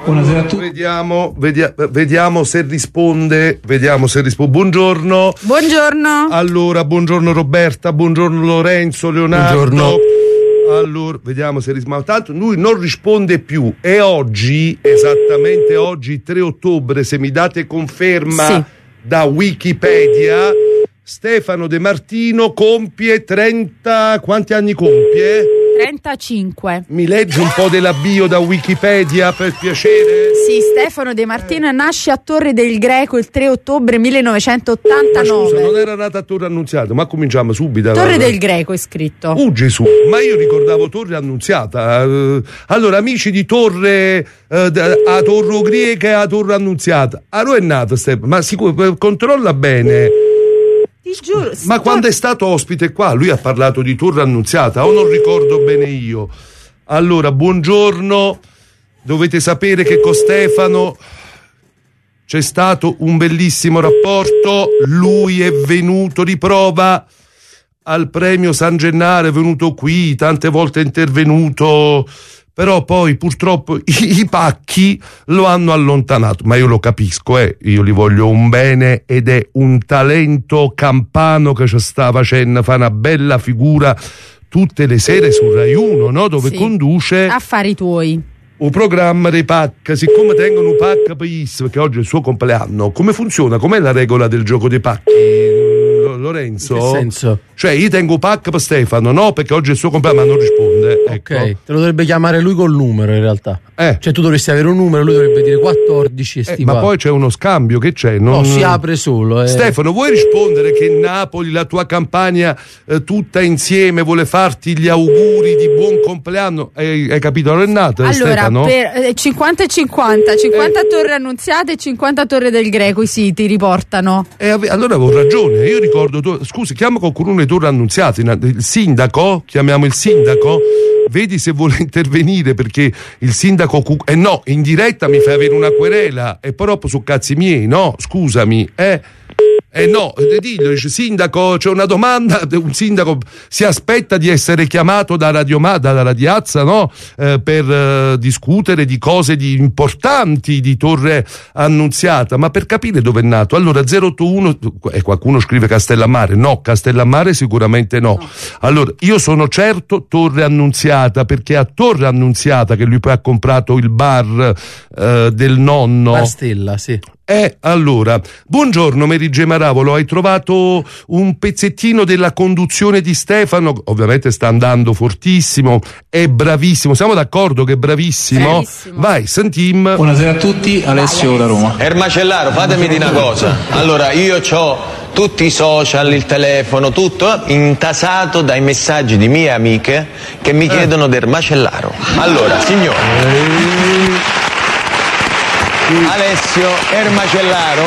Buonasera a tutti. Vediamo se risponde. Buongiorno. Buongiorno. Allora, buongiorno Roberta, buongiorno Lorenzo, Leonardo. Buongiorno. Allora, vediamo se risponde. Tanto lui non risponde più. E oggi, esattamente oggi, 3 ottobre, se mi date conferma sì, da Wikipedia, Stefano De Martino compie 30... Quanti anni compie? 35. Mi leggi un po' della bio da Wikipedia, per piacere? Sì, Stefano De Martino nasce a Torre del Greco il 3 ottobre 1989. Ma scusa, non era nata a Torre Annunziata, ma cominciamo subito. Torre del Greco è scritto. Gesù, ma io ricordavo Torre Annunziata. Allora, amici di Torre, a Torre Greca e a Torre Annunziata. A noi è nato Stefano, ma sicuro, controlla bene. Ti giuro. Ma quando è stato ospite qua, lui ha parlato di Torre Annunziata, o non ricordo bene io. Allora, buongiorno. Dovete sapere che con Stefano c'è stato un bellissimo rapporto. Lui è venuto di prova al premio San Gennaro, è venuto qui, tante volte è intervenuto, però poi purtroppo i pacchi lo hanno allontanato, ma io lo capisco, io gli voglio un bene ed è un talento campano che ci sta facendo, fa una bella figura tutte le sere su Rai 1, no? Dove sì, conduce Affari tuoi. un programma dei pacchi. Siccome tengono un pacca perché oggi è il suo compleanno, come funziona? Com'è la regola del gioco dei pacchi, Lorenzo? In che senso? Cioè io tengo pacca per Stefano, no? Perché oggi è il suo compleanno, ma non risponde. Ecco. Ok, te lo dovrebbe chiamare lui col numero in realtà. Cioè tu dovresti avere un numero, lui dovrebbe dire 14 e sti ma poi c'è uno scambio, che c'è? No, si apre solo. Stefano, vuoi rispondere che Napoli, la tua campagna tutta insieme, vuole farti gli auguri di buon compleanno? Hai capito? Non è nato, allora, Stefano? Per 50 e 50 Torre Annunziate e 50 Torre del Greco, i siti riportano. Allora avevo ragione, io ricordo, scusi, chiamo qualcuno di Torre Annunziate, il sindaco, chiamiamo il sindaco, vedi se vuole intervenire, perché il sindaco no, in diretta mi fai avere una querela e poi dopo su cazzi miei, no, scusami, no, diglio, dice: sindaco, c'è una domanda. Un sindaco si aspetta di essere chiamato dalla radiazza, no? Per discutere di cose importanti di Torre Annunziata, ma per capire dove è nato. Allora 081, e qualcuno scrive Castellammare, no, Castellammare sicuramente no. Allora io sono certo Torre Annunziata, perché a Torre Annunziata che lui poi ha comprato il bar del nonno, Bar Stella, sì. Allora, buongiorno Mary G. Maravolo, hai trovato un pezzettino della conduzione di Stefano? Ovviamente sta andando fortissimo, è bravissimo, siamo d'accordo che è bravissimo? Bravissimo. Vai, sentiamo. Buonasera a tutti, Alessio da Roma. Ermacellaro, fatemi dire una cosa. Allora, io ho tutti i social, il telefono, tutto intasato dai messaggi di mie amiche che mi chiedono del macellaro. Allora, signore, Alessio Ermacellaro,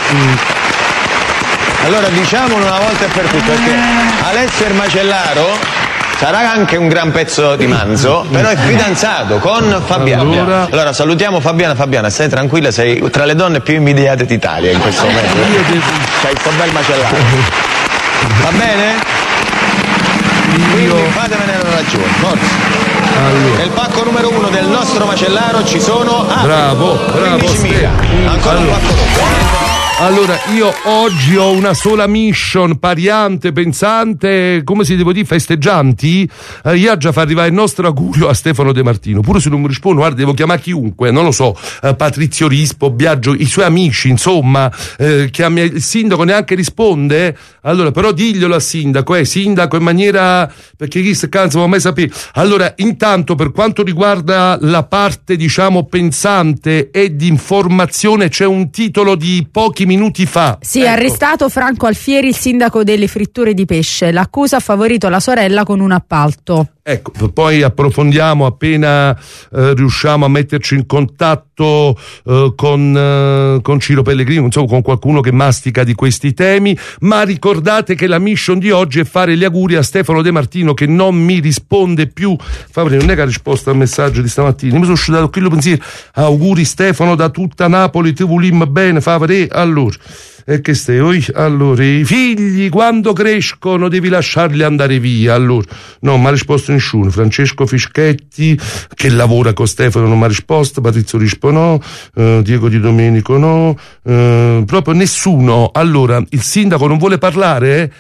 allora diciamolo una volta per tutte, perché Alessio Ermacellaro sarà anche un gran pezzo di manzo, però è fidanzato con Fabiana. Allora salutiamo Fabiana. Fabiana, stai tranquilla, sei tra le donne più invidiate d'Italia in questo momento. C'hai sto bel macellaro. Va bene? Quindi fatemene una ragione, forza. Allora. Nel pacco numero 1 del nostro macellaro ci sono bravo 15.000. Ancora un pacco dopo. Allora, io oggi ho una sola mission, pariante, pensante, come si devo dire, festeggianti. Io già fa arrivare il nostro augurio a Stefano De Martino. Pure se non mi rispondo, guarda, devo chiamare chiunque, non lo so, Patrizio Rispo, Biagio, i suoi amici, insomma, chiami il sindaco, neanche risponde. Allora, però diglielo al sindaco, sindaco in maniera, perché chi si cansa non può mai sapere. Allora, intanto, per quanto riguarda la parte, diciamo, pensante e di informazione, c'è un titolo di pochi minuti fa. Sì, arrestato Franco Alfieri, il sindaco delle fritture di pesce. L'accusa ha favorito la sorella con un appalto. Ecco, poi approfondiamo appena riusciamo a metterci in contatto con Ciro Pellegrino, insomma con qualcuno che mastica di questi temi, ma ricordate che la mission di oggi è fare gli auguri a Stefano De Martino, che non mi risponde più. Fabri, non è che ha risposto al messaggio di stamattina, mi sono uscito quello pensiero. Auguri Stefano da tutta Napoli, te volimmo bene, Fabri. Allora che stai? Allora, i figli quando crescono devi lasciarli andare via. Allora, no, mi ha risposto nessuno. Francesco Fischetti, che lavora con Stefano, non mi ha risposto. Patrizio Rispo no, Diego Di Domenico no, proprio nessuno. Allora, il sindaco non vuole parlare?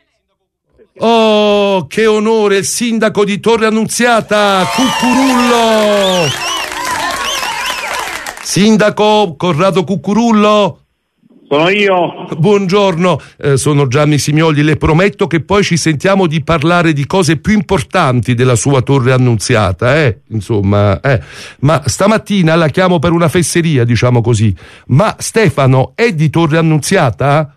Oh, che onore, il sindaco di Torre Annunziata, Cuccurullo! Sindaco Corrado Cuccurullo? Sono io. Buongiorno, sono Gianni Simioli, le prometto che poi ci sentiamo di parlare di cose più importanti della sua Torre Annunziata, insomma, ma stamattina la chiamo per una fesseria, diciamo così. Ma Stefano è di Torre Annunziata?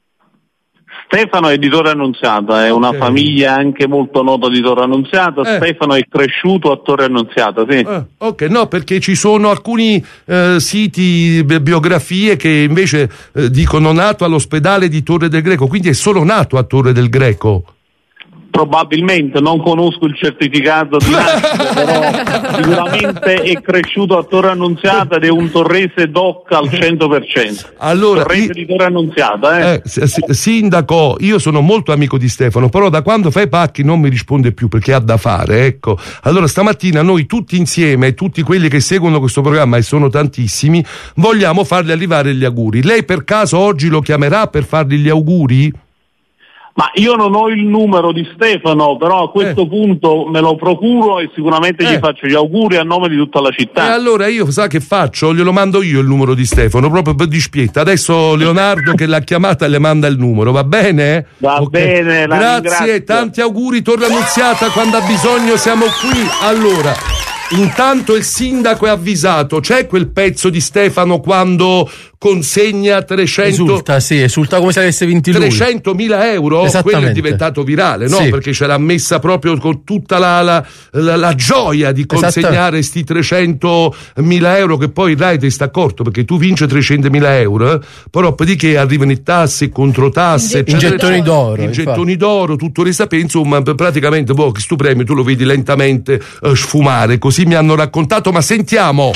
Stefano è di Torre Annunziata, è una famiglia anche molto nota di Torre Annunziata. Stefano è cresciuto a Torre Annunziata, sì. Ok, no, perché ci sono alcuni siti, biografie che invece dicono nato all'ospedale di Torre del Greco, quindi è solo nato a Torre del Greco. Probabilmente, non conosco il certificato di nascita, però sicuramente è cresciuto a Torre Annunziata ed è un torrese doc al 100%. Allora, torrese di Torre Annunziata, Sindaco, io sono molto amico di Stefano, però da quando fa i pacchi non mi risponde più perché ha da fare, ecco. Allora stamattina noi tutti insieme, tutti quelli che seguono questo programma, e sono tantissimi, vogliamo fargli arrivare gli auguri. Lei per caso oggi lo chiamerà per fargli gli auguri? Ma io non ho il numero di Stefano, però a questo punto me lo procuro e sicuramente gli faccio gli auguri a nome di tutta la città. E allora io sa che faccio? Glielo mando io il numero di Stefano, proprio per dispietta. Adesso Leonardo che l'ha chiamata le manda il numero, va bene? Va bene, la grazie, ringrazio. Tanti auguri, Torre Annunziata, quando ha bisogno siamo qui. Allora, intanto il sindaco è avvisato, c'è quel pezzo di Stefano quando consegna 300... Esulta come se avesse vinto lui. 300.000 euro? Quello è diventato virale, no? Sì. Perché c'era messa proprio con tutta la gioia di consegnare sti 300.000 euro, che poi il Rai ti sta accorto, perché tu vinci 300.000 euro, però poi che arrivano in tasse, controtasse, in gettoni d'oro. In gettoni d'oro, tutto il sapere, insomma, praticamente questo premio tu lo vedi lentamente sfumare, così mi hanno raccontato, ma sentiamo.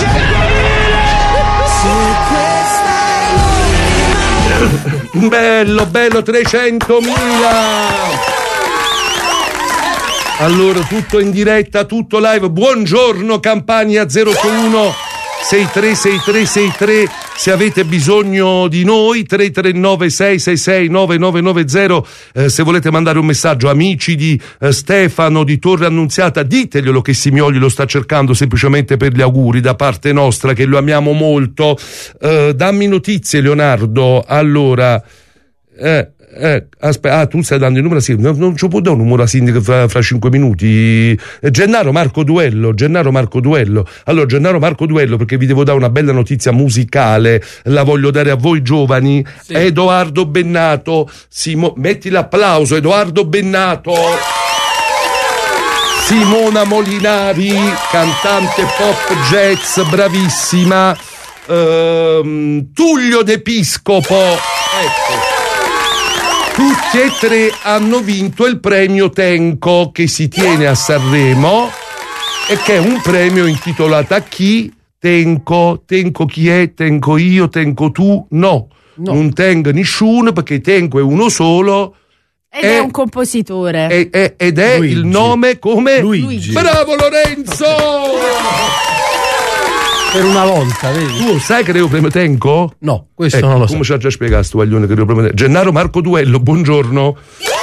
Bello 300.000. Allora, tutto in diretta, tutto live. Buongiorno Campania 081 636363, se avete bisogno di noi 339 666 9990. Se volete mandare un messaggio, amici di Stefano di Torre Annunziata, diteglielo che Simioli lo sta cercando semplicemente per gli auguri da parte nostra, che lo amiamo molto. Dammi notizie, Leonardo. Allora aspetta, tu stai dando il numero a sindaco, non ci può dare un numero a sindaco fra 5 minuti. Gennaro Marco Duello. Allora, Gennaro Marco Duello, perché vi devo dare una bella notizia musicale, la voglio dare a voi giovani. Sì. Edoardo Bennato, metti l'applauso. Edoardo Bennato, Simona Molinari, cantante pop jazz, bravissima, Tullio D'Episcopo, ecco. Tutti e tre hanno vinto il premio Tenco, che si tiene a Sanremo e che è un premio intitolato a chi? Tenco chi è? Tenco io? Tenco tu? No. Non tengo nessuno, perché Tenco è uno solo. Ed è un compositore. Ed è Luigi. Il nome come? Luigi. Bravo Lorenzo! Per una volta, vedi? Tu sai che devo premio Tenco? No, questo non lo so. Come ci ha già spiegato sto guaglione che devo premio Tenco? Gennaro Marco Duello, buongiorno.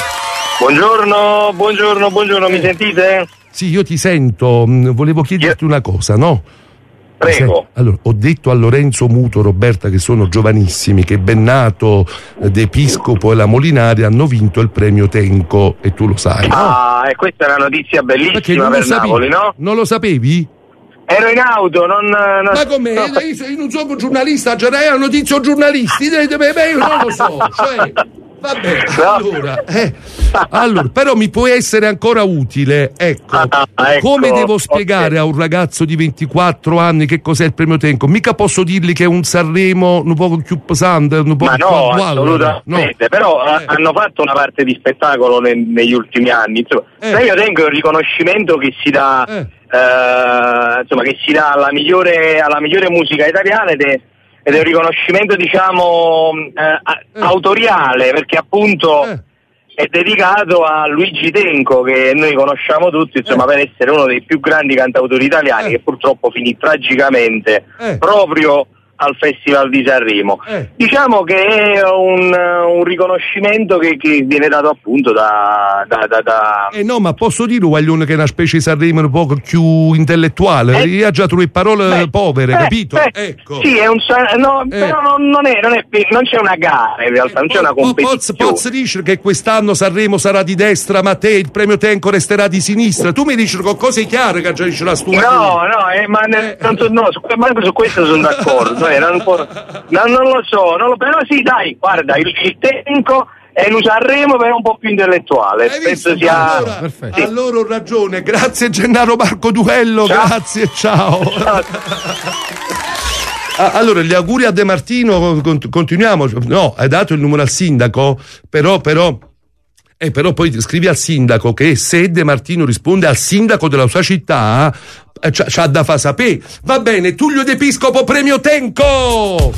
Buongiorno, mi sentite? Sì, io ti sento. Volevo chiederti una cosa, no? Prego. Allora, ho detto a Lorenzo Muto, Roberta, che sono giovanissimi, che Bennato, D'Episcopo e la Molinari hanno vinto il premio Tenco, e tu lo sai, no? Ah, e questa è una notizia bellissima per Napoli, no? Non lo sapevi? Ero in auto, non... Ma com'è? No. Io non sono giornalista, già era notizia giornalisti, io non lo so, cioè... Vabbè, allora, però mi puoi essere ancora utile, ecco. Come devo spiegare a un ragazzo di 24 anni che cos'è il premio Tenco? Mica posso dirgli che è un Sanremo un po' più pesante, un po' più assolutamente, no. Però hanno fatto una parte di spettacolo negli ultimi anni, insomma. Il premio Tenco è un riconoscimento che si dà insomma, che si dà alla migliore musica italiana, ed ed è un riconoscimento diciamo autoriale, perché appunto è dedicato a Luigi Tenco, che noi conosciamo tutti, insomma, per essere uno dei più grandi cantautori italiani, che purtroppo finì tragicamente proprio al Festival di Sanremo. Diciamo che è un riconoscimento che viene dato appunto da no, ma posso dire, Guaglione, che è una specie di Sanremo un po' più intellettuale, io ha già trovato parole povere, capito? Ecco. Sì, è però non c'è una gara, in realtà non c'è una competizione. Posso dire che quest'anno Sanremo sarà di destra, ma te il premio Tenco resterà di sinistra? Tu mi dici con cose chiare che già dice la stua. Su questo sono d'accordo. Non lo so, però sì, dai, guarda, il Tenco è un Sanremo però un po' più intellettuale. Penso sia. Allora ho ragione, grazie Gennaro Marco Duello, ciao. Grazie, ciao. Allora, gli auguri a De Martino, continuiamo. No, hai dato il numero al sindaco, però poi scrivi al sindaco che se De Martino risponde al sindaco della sua città, c'ha da fa sapere. Va bene, Tullio D'Episcopo, premio Tenco!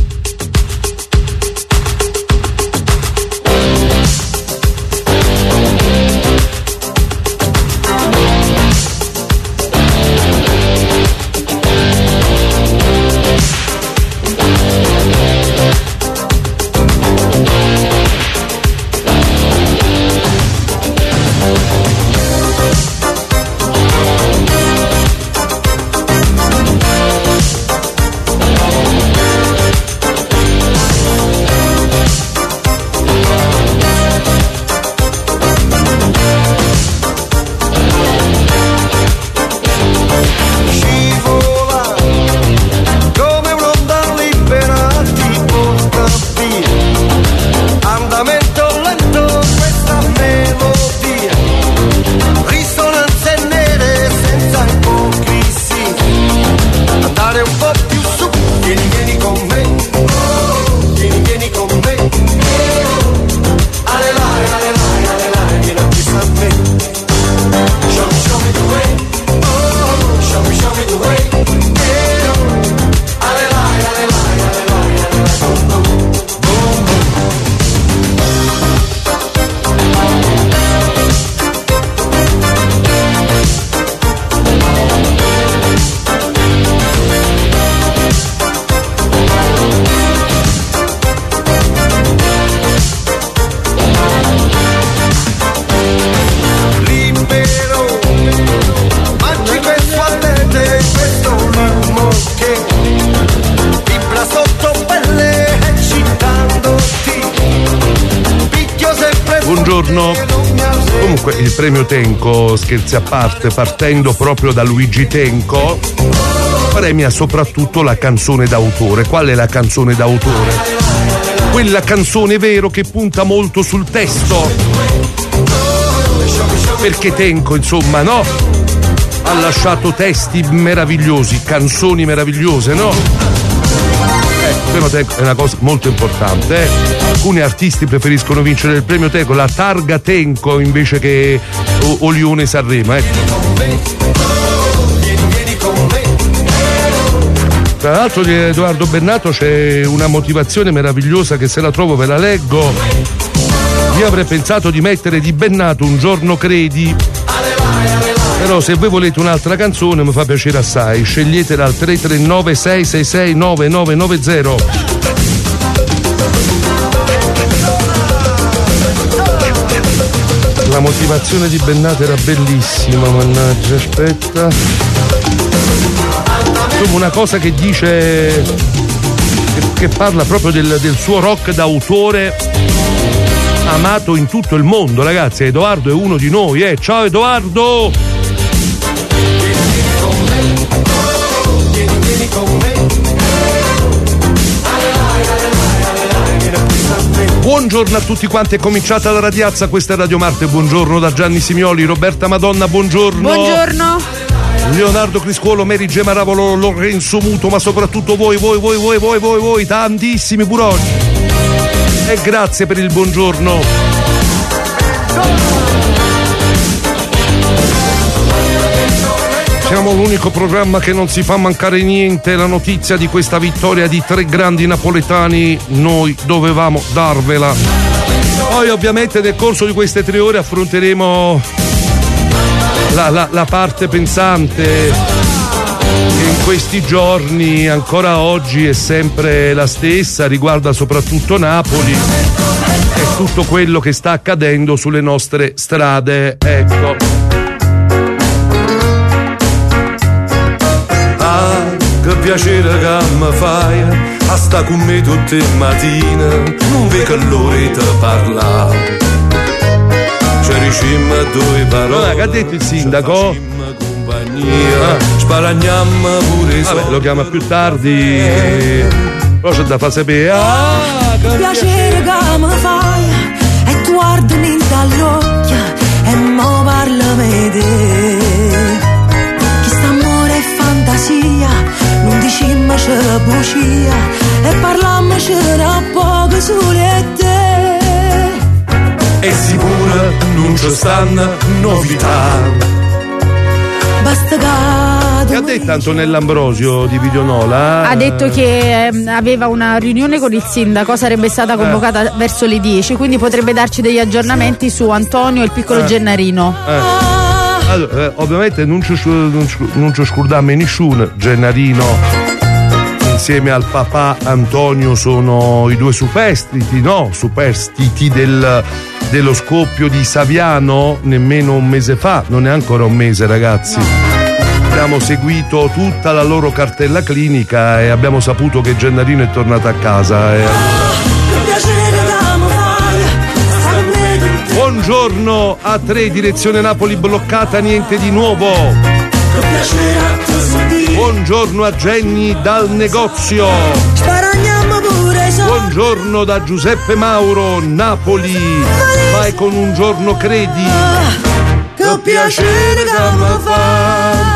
Comunque il premio Tenco, scherzi a parte, partendo proprio da Luigi Tenco, premia soprattutto la canzone d'autore. Qual è la canzone d'autore? Quella canzone vero che punta molto sul testo, perché Tenco, insomma, no? Ha lasciato testi meravigliosi, canzoni meravigliose, no? Il premio Tenco è una cosa molto importante. Alcuni artisti preferiscono vincere il premio Tenco, la targa Tenco, invece che Olione Sanremo, ecco. Tra l'altro di Edoardo Bennato c'è una motivazione meravigliosa che, se la trovo ve la leggo. Io avrei pensato di mettere di Bennato Un giorno credi, però se voi volete un'altra canzone mi fa piacere assai, sceglietela al 339 666 9990. La motivazione di Bennato era bellissima, mannaggia, aspetta. Insomma, una cosa che dice, che parla proprio del suo rock d'autore amato in tutto il mondo, ragazzi. Edoardo è uno di noi, Ciao Edoardo! Buongiorno a tutti quanti, è cominciata la radiazza, questa è Radio Marte, buongiorno da Gianni Simioli, Roberta Madonna, buongiorno. Buongiorno. Leonardo Criscuolo, Mary Gemaravolo, Lorenzo Muto, ma soprattutto voi, tantissimi pure oggi. E grazie per il buongiorno. Siamo l'unico programma che non si fa mancare niente, la notizia di questa vittoria di 3 grandi napoletani, noi dovevamo darvela. Poi ovviamente nel corso di queste 3 ore affronteremo la parte pensante, che in questi giorni, ancora oggi, è sempre la stessa, riguarda soprattutto Napoli e tutto quello che sta accadendo sulle nostre strade. Ecco. Che piacere che mi fai a sta con me tutte le mattine, non vedo che l'ora di parlare. Ci ricimmo 2 parole. Che ha detto il sindaco? Sparagniamo pure. Vabbè, lo chiama più tardi. Però c'è da far sapere. Che piacere che mi fai e tu guardami dagli occhi e mo parlami di chi sta amore e fantasia. Non dicimmo c'è bugia e parlammo c'era poco sole te. E sicuro non ci stanno novità. Basta che ha detto Antonella Ambrosio di Videonola? Ha detto che aveva una riunione con il sindaco, sarebbe stata convocata verso le 10, quindi potrebbe darci degli aggiornamenti su Antonio e il piccolo Gennarino. Allora, ovviamente non ci scordiamo nessuno. Gennarino insieme al papà Antonio sono i 2 superstiti dello scoppio di Saviano nemmeno un mese fa, non è ancora un mese, ragazzi. Abbiamo seguito tutta la loro cartella clinica e abbiamo saputo che Gennarino è tornato a casa. Buongiorno a 3, direzione Napoli bloccata, niente di nuovo. Buongiorno a Jenny dal negozio. Buongiorno da Giuseppe Mauro, Napoli. Vai con un giorno credi. Che piacere che mi fa.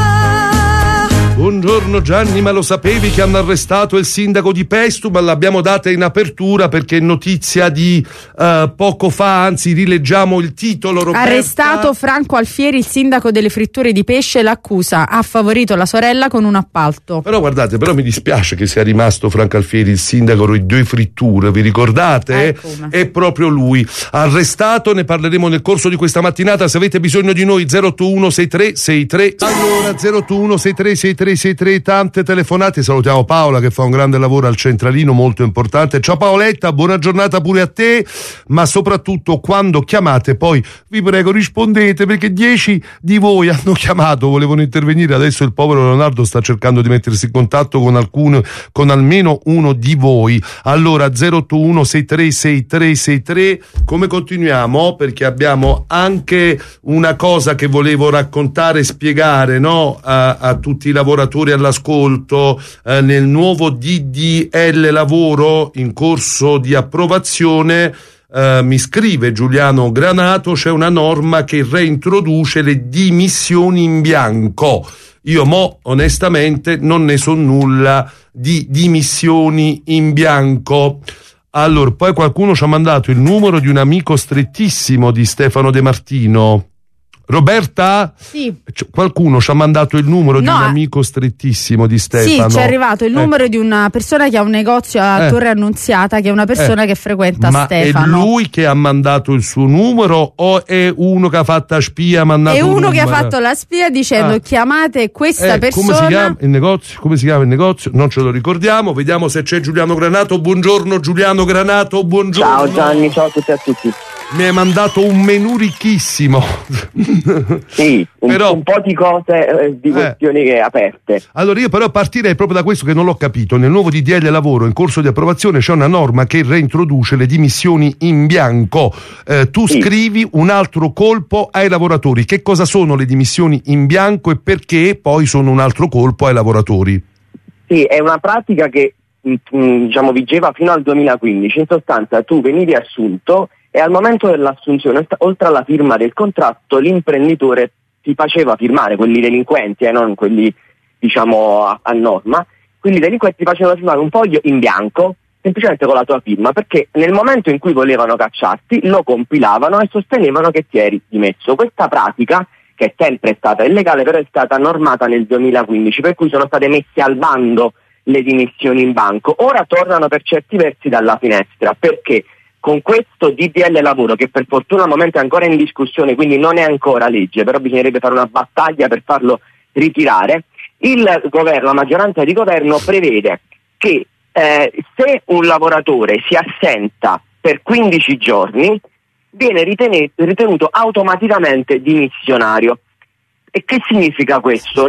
Buongiorno Gianni, ma lo sapevi che hanno arrestato il sindaco di Pestum? Ma l'abbiamo data in apertura perché è notizia di poco fa, anzi rileggiamo il titolo, Roberta. Arrestato Franco Alfieri, il sindaco delle fritture di pesce, l'accusa ha favorito la sorella con un appalto. Però guardate, mi dispiace che sia rimasto Franco Alfieri il sindaco delle 2 fritture, vi ricordate? È proprio lui. Arrestato, ne parleremo nel corso di questa mattinata. Se avete bisogno di noi 081 6363. Allora 081 6363, tante telefonate. Salutiamo Paola che fa un grande lavoro al centralino, molto importante. Ciao Paoletta, buona giornata pure a te, ma soprattutto quando chiamate poi vi prego rispondete, perché 10 di voi hanno chiamato, volevano intervenire, adesso il povero Leonardo sta cercando di mettersi in contatto con almeno uno di voi. Allora 081 636363. Come continuiamo? Perché abbiamo anche una cosa che volevo raccontare e spiegare, no? A tutti i lavoratori all'ascolto. Nel nuovo DDL lavoro in corso di approvazione, mi scrive Giuliano Granato, c'è una norma che reintroduce le dimissioni in bianco. Io onestamente non ne so nulla di dimissioni in bianco. Allora, poi qualcuno ci ha mandato il numero di un amico strettissimo di Stefano De Martino. Roberta? Sì. Qualcuno ci ha mandato il numero di un amico strettissimo di Stefano. Sì, ci è arrivato il numero di una persona che ha un negozio a Torre Annunziata, che è una persona che frequenta Stefano. Ma è lui che ha mandato il suo numero o è uno che ha fatto la spia? È uno che ha fatto la spia dicendo chiamate questa persona. Come si chiama il negozio? Come si chiama il negozio? Non ce lo ricordiamo. Vediamo se c'è Giuliano Granato. Buongiorno Giuliano Granato, buongiorno. Ciao Gianni, ciao a tutti e a tutti. Mi hai mandato un menù ricchissimo. Sì, un po' di cose, di questioni aperte. Allora io però partirei proprio da questo che non l'ho capito. Nel nuovo DDL lavoro in corso di approvazione c'è una norma che reintroduce le dimissioni in bianco. Tu scrivi un altro colpo ai lavoratori. Che cosa sono le dimissioni in bianco e perché poi sono un altro colpo ai lavoratori? Sì, è una pratica che vigeva fino al 2015. In sostanza tu venivi assunto e al momento dell'assunzione, oltre alla firma del contratto, l'imprenditore ti faceva firmare, quelli delinquenti, non quelli a norma, quelli delinquenti ti facevano firmare un foglio in bianco, semplicemente con la tua firma, perché nel momento in cui volevano cacciarti lo compilavano e sostenevano che ti eri dimesso. Questa pratica che è sempre stata illegale, però è stata normata nel 2015, per cui sono state messe al bando le dimissioni in banco. Ora tornano per certi versi dalla finestra, perché con questo DDL lavoro, che per fortuna al momento è ancora in discussione, quindi non è ancora legge, però bisognerebbe fare una battaglia per farlo ritirare, il governo, la maggioranza di governo prevede che se un lavoratore si assenta per 15 giorni viene ritenuto automaticamente dimissionario. E che significa questo?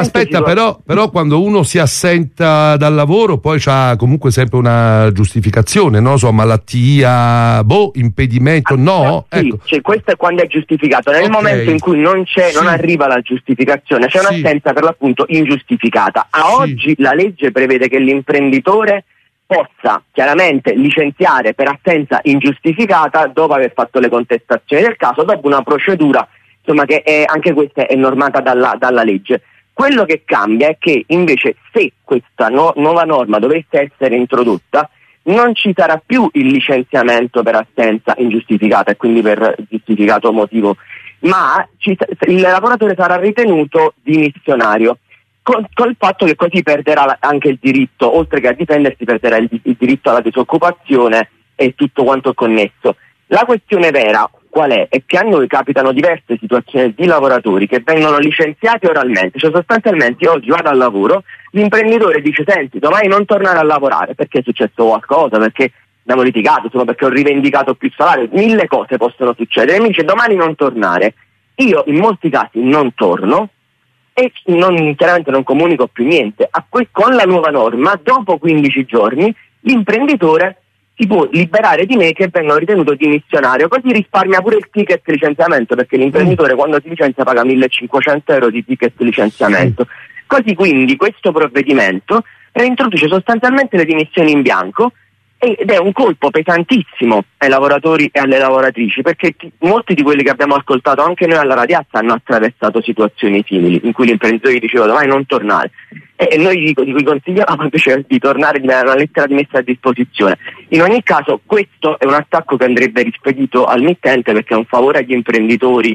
Però quando uno si assenta dal lavoro poi c'ha comunque sempre una giustificazione, no? So, malattia, impedimento, no? Sì, ecco. Cioè, questo è quando è giustificato. Nel momento in cui non arriva la giustificazione, c'è un'assenza per l'appunto ingiustificata. Oggi la legge prevede che l'imprenditore possa chiaramente licenziare per assenza ingiustificata dopo aver fatto le contestazioni del caso, dopo una procedura insomma che anche questa è normata dalla legge. Quello che cambia è che invece se questa nuova norma dovesse essere introdotta non ci sarà più il licenziamento per assenza ingiustificata e quindi per giustificato motivo, ma il lavoratore sarà ritenuto dimissionario, col fatto che così perderà anche il diritto, oltre che a difendersi perderà il diritto alla disoccupazione e tutto quanto connesso. La questione vera qual è? È che a noi capitano diverse situazioni di lavoratori che vengono licenziati oralmente, cioè sostanzialmente io oggi vado al lavoro, l'imprenditore dice senti domani non tornare a lavorare perché è successo qualcosa, perché abbiamo litigato, insomma perché ho rivendicato più salario, 1000 cose possono succedere, mi dice domani non tornare, io in molti casi non torno e chiaramente non comunico più niente. Con la nuova norma dopo 15 giorni l'imprenditore si può liberare di me che vengono ritenuto dimissionario, così risparmia pure il ticket licenziamento, perché l'imprenditore quando si licenzia paga 1.500 euro di ticket licenziamento. Così quindi questo provvedimento reintroduce sostanzialmente le dimissioni in bianco ed è un colpo pesantissimo ai lavoratori e alle lavoratrici, perché molti di quelli che abbiamo ascoltato anche noi alla Radiazza hanno attraversato situazioni simili in cui l'imprenditore diceva domani non tornare e noi di cui consigliavamo invece di tornare, di dare una lettera di messa a disposizione. In ogni caso questo è un attacco che andrebbe rispedito al mittente, perché è un favore agli imprenditori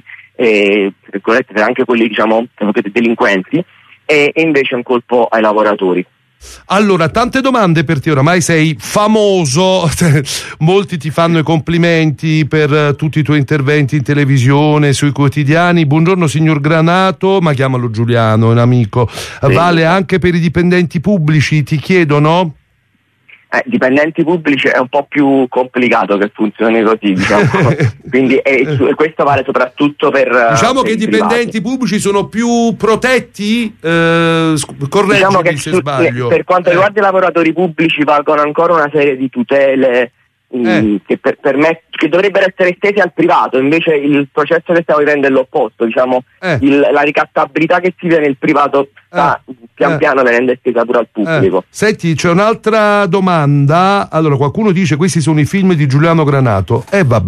anche quelli diciamo delinquenti e invece è un colpo ai lavoratori. Allora, tante domande per te, oramai sei famoso, molti ti fanno i complimenti per tutti i tuoi interventi in televisione, sui quotidiani. Buongiorno signor Granato, ma chiamalo Giuliano, è un amico. Sì. Vale anche per i dipendenti pubblici, ti chiedono? Dipendenti pubblici è un po' più complicato che funzioni così, diciamo. Quindi questo vale soprattutto per diciamo per che i dipendenti pubblici sono più protetti, correggimi diciamo se sbaglio. Per quanto riguarda i lavoratori pubblici valgono ancora una serie di tutele che che dovrebbero essere estesi al privato, invece il processo che stiamo vivendo è l'opposto, diciamo la ricattabilità che si vede nel privato sta pian piano venendo estesa pure al pubblico. Senti, c'è un'altra domanda. Allora, qualcuno dice questi sono i film di Giuliano Granato,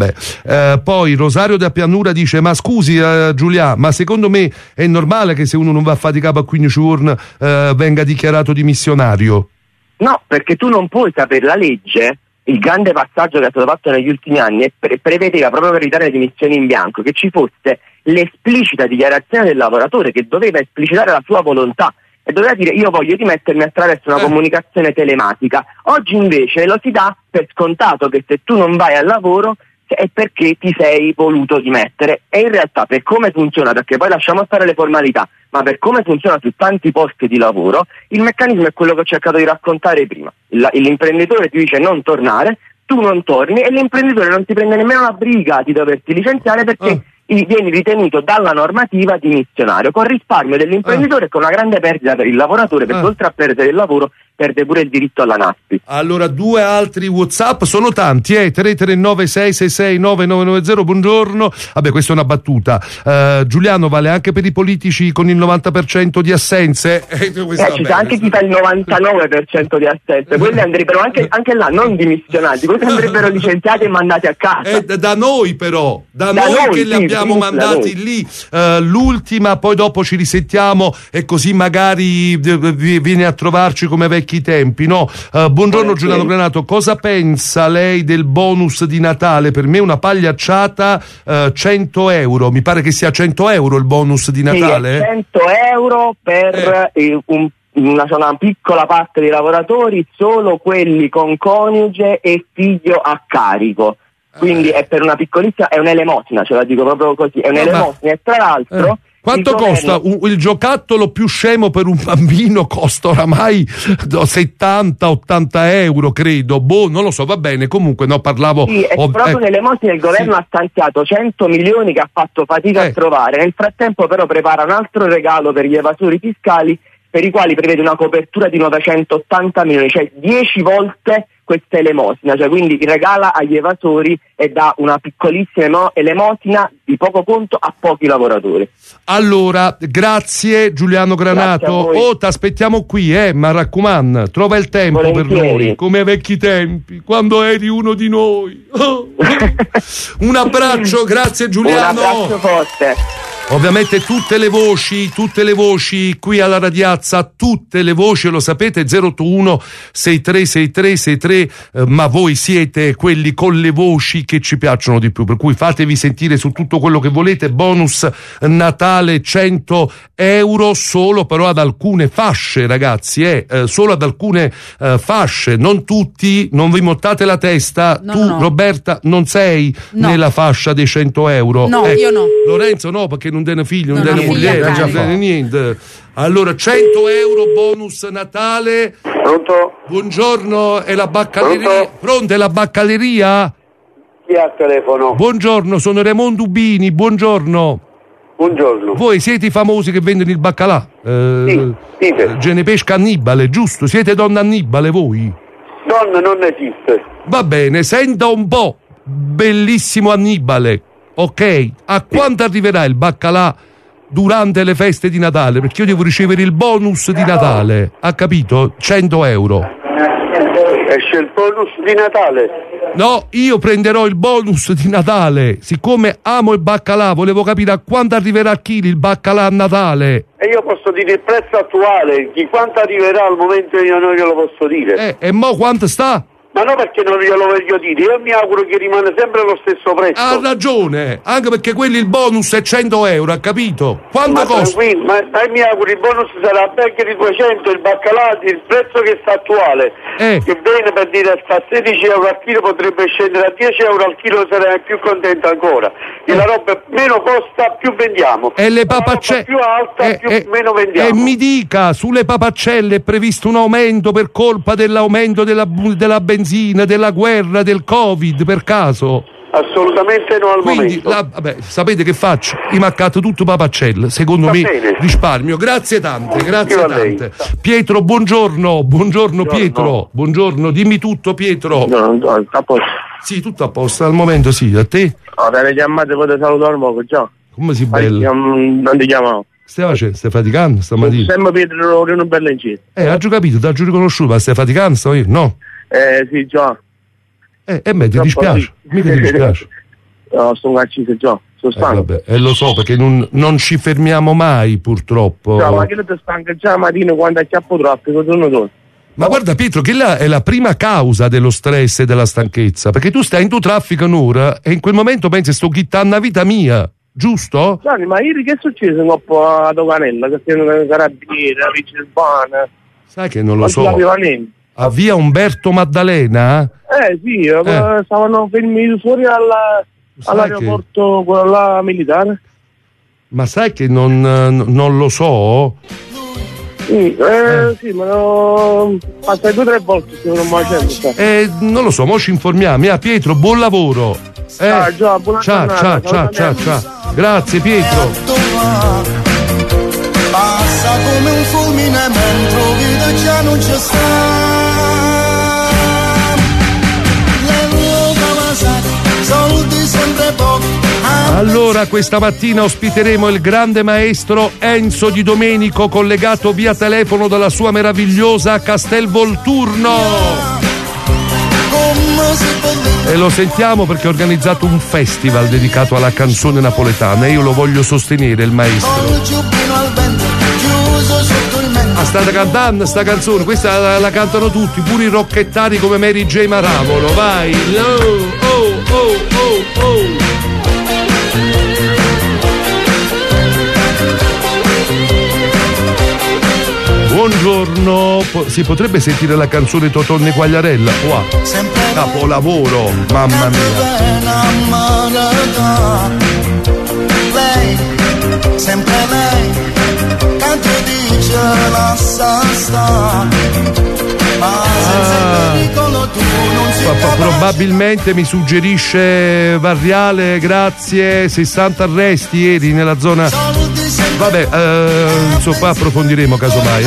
poi Rosario da Pianura dice ma scusi Giuliano, ma secondo me è normale che se uno non va a fare capo a 15 giorni venga dichiarato dimissionario? No, perché tu non puoi sapere, la legge, il grande passaggio che è stato fatto negli ultimi anni prevedeva, proprio per evitare le dimissioni in bianco, che ci fosse l'esplicita dichiarazione del lavoratore che doveva esplicitare la sua volontà e doveva dire io voglio dimettermi attraverso una comunicazione telematica. Oggi invece lo si dà per scontato che se tu non vai al lavoro è perché ti sei voluto dimettere, e in realtà per come funziona, perché poi lasciamo stare le formalità, ma per come funziona su tanti posti di lavoro, il meccanismo è quello che ho cercato di raccontare prima. L'imprenditore ti dice non tornare, tu non torni e l'imprenditore non ti prende nemmeno la briga di doverti licenziare perché vieni ritenuto dalla normativa dimissionario, con risparmio dell'imprenditore e con una grande perdita per il lavoratore, perché oltre a perdere il lavoro perde pure il diritto alla NASPI. Allora, 2 altri WhatsApp, sono tanti, 339 666 9990, buongiorno. Vabbè, questa è una battuta. Giuliano, vale anche per i politici con il 90% di assenze? Ci sta anche chi fa il 99% di assenze, quelli andrebbero anche là non dimissionati, quelli andrebbero licenziati e mandati a casa. Da noi però, da noi che li abbiamo mandati lì. L'ultima, poi dopo ci risentiamo e così magari vieni a trovarci come vecchi vecchi tempi, no? Buongiorno Giuliano Granato, cosa pensa lei del bonus di Natale? Per me una pagliacciata, 100 euro, mi pare che sia 100 euro il bonus di Natale. Sì, 100 euro per una piccola parte dei lavoratori, solo quelli con coniuge e figlio a carico. Quindi è per una piccolissima, è un'elemosina, ce la dico proprio così, è un'elemosina e tra l'altro... Quanto costa? Il giocattolo più scemo per un bambino costa oramai 70-80 euro, credo. Non lo so, va bene, comunque no, parlavo... Sì, è proprio un'elemosina, il governo ha stanziato 100 milioni che ha fatto fatica a trovare, nel frattempo però prepara un altro regalo per gli evasori fiscali, per i quali prevede una copertura di 980 milioni, cioè 10 volte questa elemosina, cioè quindi regala agli evasori e dà una piccolissima elemosina di poco conto a pochi lavoratori. Allora, grazie Giuliano Granato. Ti aspettiamo qui, ma raccomando, trova il tempo per noi, come ai vecchi tempi, quando eri uno di noi. Un abbraccio, grazie Giuliano. Un abbraccio forte. Ovviamente tutte le voci qui alla Radiazza, tutte le voci, lo sapete, 081 636363, ma voi siete quelli con le voci che ci piacciono di più, per cui fatevi sentire su tutto quello che volete. Bonus Natale 100 euro solo però ad alcune fasce, ragazzi, solo ad alcune fasce, non tutti, non vi montate la testa. No. Roberta non sei nella fascia dei 100 euro. No, io no. Lorenzo no, perché non tiene figlio, non tiene moglie, non tiene niente. Allora 100 euro bonus Natale. Pronto? Buongiorno, è la Baccalleria. Pronto, è la Baccalleria? Chi ha il telefono? Buongiorno, sono Raimondo Ubini, buongiorno. Buongiorno. Voi siete i famosi che vendono il baccalà? Sì, dite. Genepesca Annibale, giusto? Siete donna Annibale voi? Donna non esiste. Va bene, senta un po', bellissimo Annibale. Ok, a quanto arriverà il baccalà durante le feste di Natale? Perché io devo ricevere il bonus di Natale, ha capito? 100 euro. Esce il bonus di Natale? No, io prenderò il bonus di Natale. Siccome amo il baccalà, volevo capire a quanto arriverà a chili il baccalà a Natale. E io posso dire il prezzo attuale, di quanto arriverà al momento io non glielo posso dire. E mo quanto sta? Ma no, perché non glielo voglio dire, io mi auguro che rimane sempre lo stesso prezzo. Ha ragione, anche perché quelli il bonus è 100 euro, ha capito? Quanto costa? Ma mi auguro il bonus sarà anche di 200, il baccalà, il prezzo che sta attuale, che bene, per dire sta a 16 euro al chilo, potrebbe scendere a 10 euro al chilo, sarei più contento ancora. E la roba meno costa, più vendiamo. E le papaccelle più alta, meno vendiamo. E mi dica, sulle papaccelle è previsto un aumento per colpa dell'aumento della benzina, della guerra, del Covid, per caso? Assolutamente no al momento. Vabbè, sapete che faccio? Rimaccato tutto papaccelle, secondo me risparmio. Grazie tante, grazie tante. Pietro, buongiorno Pietro. Buongiorno, dimmi tutto Pietro. A posto. Sì, tutto a posto, al momento sì, a te? Te chiamate, potete salutare un già. Come si bella? Non ti chiamavo. Stai facendo? Stai faticando stamattina? Sempre Pietro, una bella in giro. Ha già capito, ti ha già riconosciuto, ma stai faticando stamattina? No? Sì, già. Me ti dispiace, mica ti dispiace. No, sto ucciso già, sono stanco. Lo so, perché non ci fermiamo mai, purtroppo. No, ma che ti stanca già mattina quando acchiappo traffico, torno. Ma guarda Pietro, che là è la prima causa dello stress e della stanchezza, perché tu stai in tuo traffico un'ora e in quel momento pensi sto chittando la vita mia, giusto? Gianni, ma ieri che è successo un po' a Doganella, che stiano carabinieri, a Vigili Urbana? Sai che non lo so. A via Umberto Maddalena? Sì, stavano fermi fuori all'aeroporto, quello là militare. Ma sai che non lo so? Sì, ma passa 2 o 3 volte se non mai c'è. Non lo so, mo ci informiamo. Pietro, buon lavoro. Ciao, buona giornata. Ciao. Grazie Pietro. Passa come un fulmine mentre vita già non c'è sta. Soldi sempre pochi. Allora questa mattina ospiteremo il grande maestro Enzo Di Domenico, collegato via telefono dalla sua meravigliosa Castelvolturno. E lo sentiamo perché ha organizzato un festival dedicato alla canzone napoletana e io lo voglio sostenere, il maestro. State cantando sta canzone, questa la cantano tutti, pure i rocchettari come Mary J. Maravolo, vai! Oh. Buongiorno, si potrebbe sentire la canzone Totonne Quagliarella qua? Capolavoro, mamma mia. Lei, sempre lei, tanto dice la sta, ma senza pericolo tu non si probabilmente mi suggerisce Varriale, grazie, 60 arresti ieri nella zona. Vabbè, insomma approfondiremo casomai.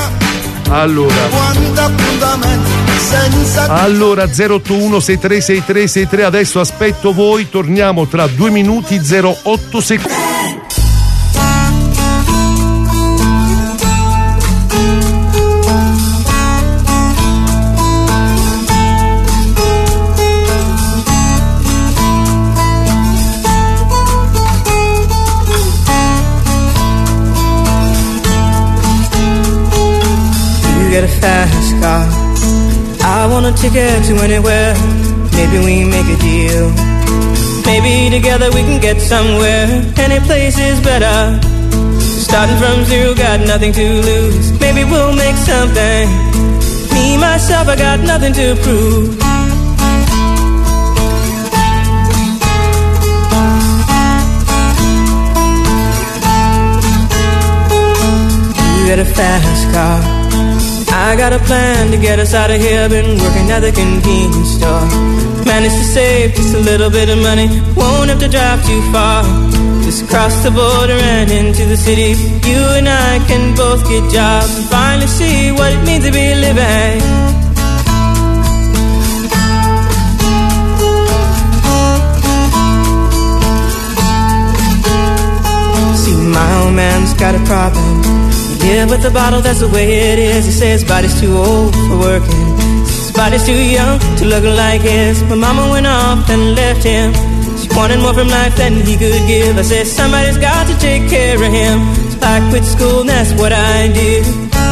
Allora 081 636363, adesso aspetto voi, torniamo tra 2 minuti 08 secondi. Get a fast car, I want a ticket to anywhere. Maybe we make a deal. Maybe together we can get somewhere. Any place is better. Starting from zero, got nothing to lose. Maybe we'll make something. Me, myself, I got nothing to prove. You get a fast car, I got a plan to get us out of here. Been working at the convenience store. Managed to save just a little bit of money. Won't have to drive too far. Just cross the border and into the city. You and I can both get jobs and finally see what it means to be living. See, my old man's got a problem. Yeah, with the bottle, that's the way it is. He says his body's too old for working. His body's too young to look like his. My mama went off and left him. She wanted more from life than he could give. I said, somebody's got to take care of him. So I quit school and that's what I did.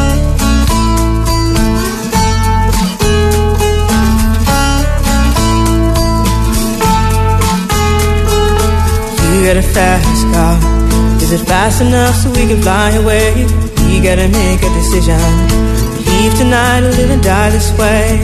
You got a fast car. Is it fast enough so we can fly away? We gotta make a decision. Leave tonight or live and die this way.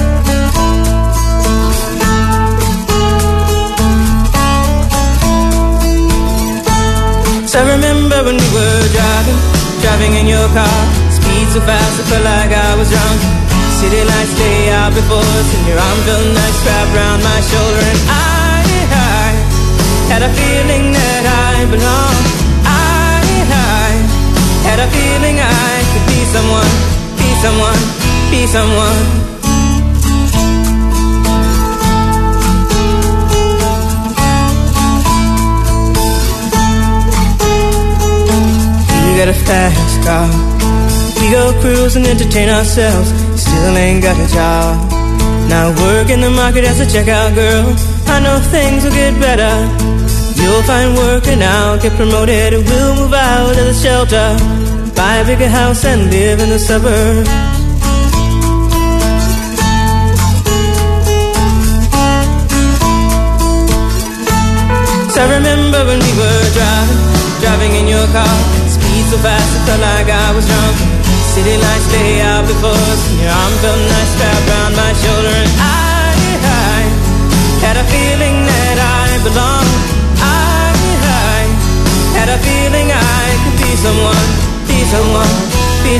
So I remember when we were driving in your car. Speed so fast I felt like I was drunk. City lights lay out before us, and your arm felt nice wrapped around my shoulder. And I had a feeling that I belonged. Had a feeling I could be someone, be someone, be someone. You got a fast car. We go cruise and entertain ourselves. Still ain't got a job. Now work in the market as a checkout girl. I know things will get better. You'll find work and I'll get promoted. We'll move out of the shelter, buy a bigger house and live in the suburbs. So I remember when we were driving in your car. Speed so fast it felt like I was drunk. City lights lay out before us, and your arm felt nice wrapped around my shoulder. And I had a feeling that I belonged. Had a feeling I could be someone, be someone, be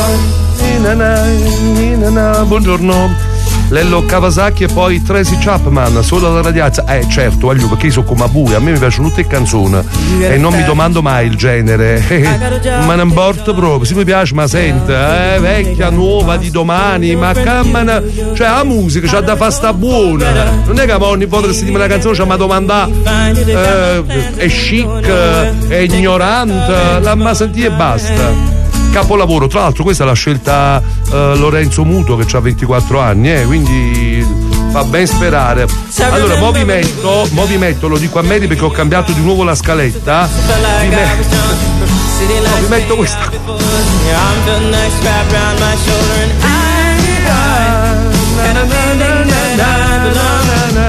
someone. Buongiorno. Lello Kawasaki e poi Tracy Chapman, solo alla ragazza. Certo, perché io sono come a voi, a me mi piacciono tutte le canzoni e non mi domando mai il genere. Ma non importa proprio, se mi piace ma sente, vecchia, nuova, di domani, ma cammana, cioè la musica c'ha da fare sta buona. Non è che ogni volta che sentiamo una canzone c'ha ma domanda è chic, è ignorante, la ma sentì e basta. Capolavoro, tra l'altro questa è la scelta Lorenzo Muto che ha 24 anni, quindi fa ben sperare. Allora movimento, lo dico a Mary perché ho cambiato di nuovo la scaletta. city lights metto questa. I'm feeling nice wrapped around my shoulder, and and a feeling that I belong.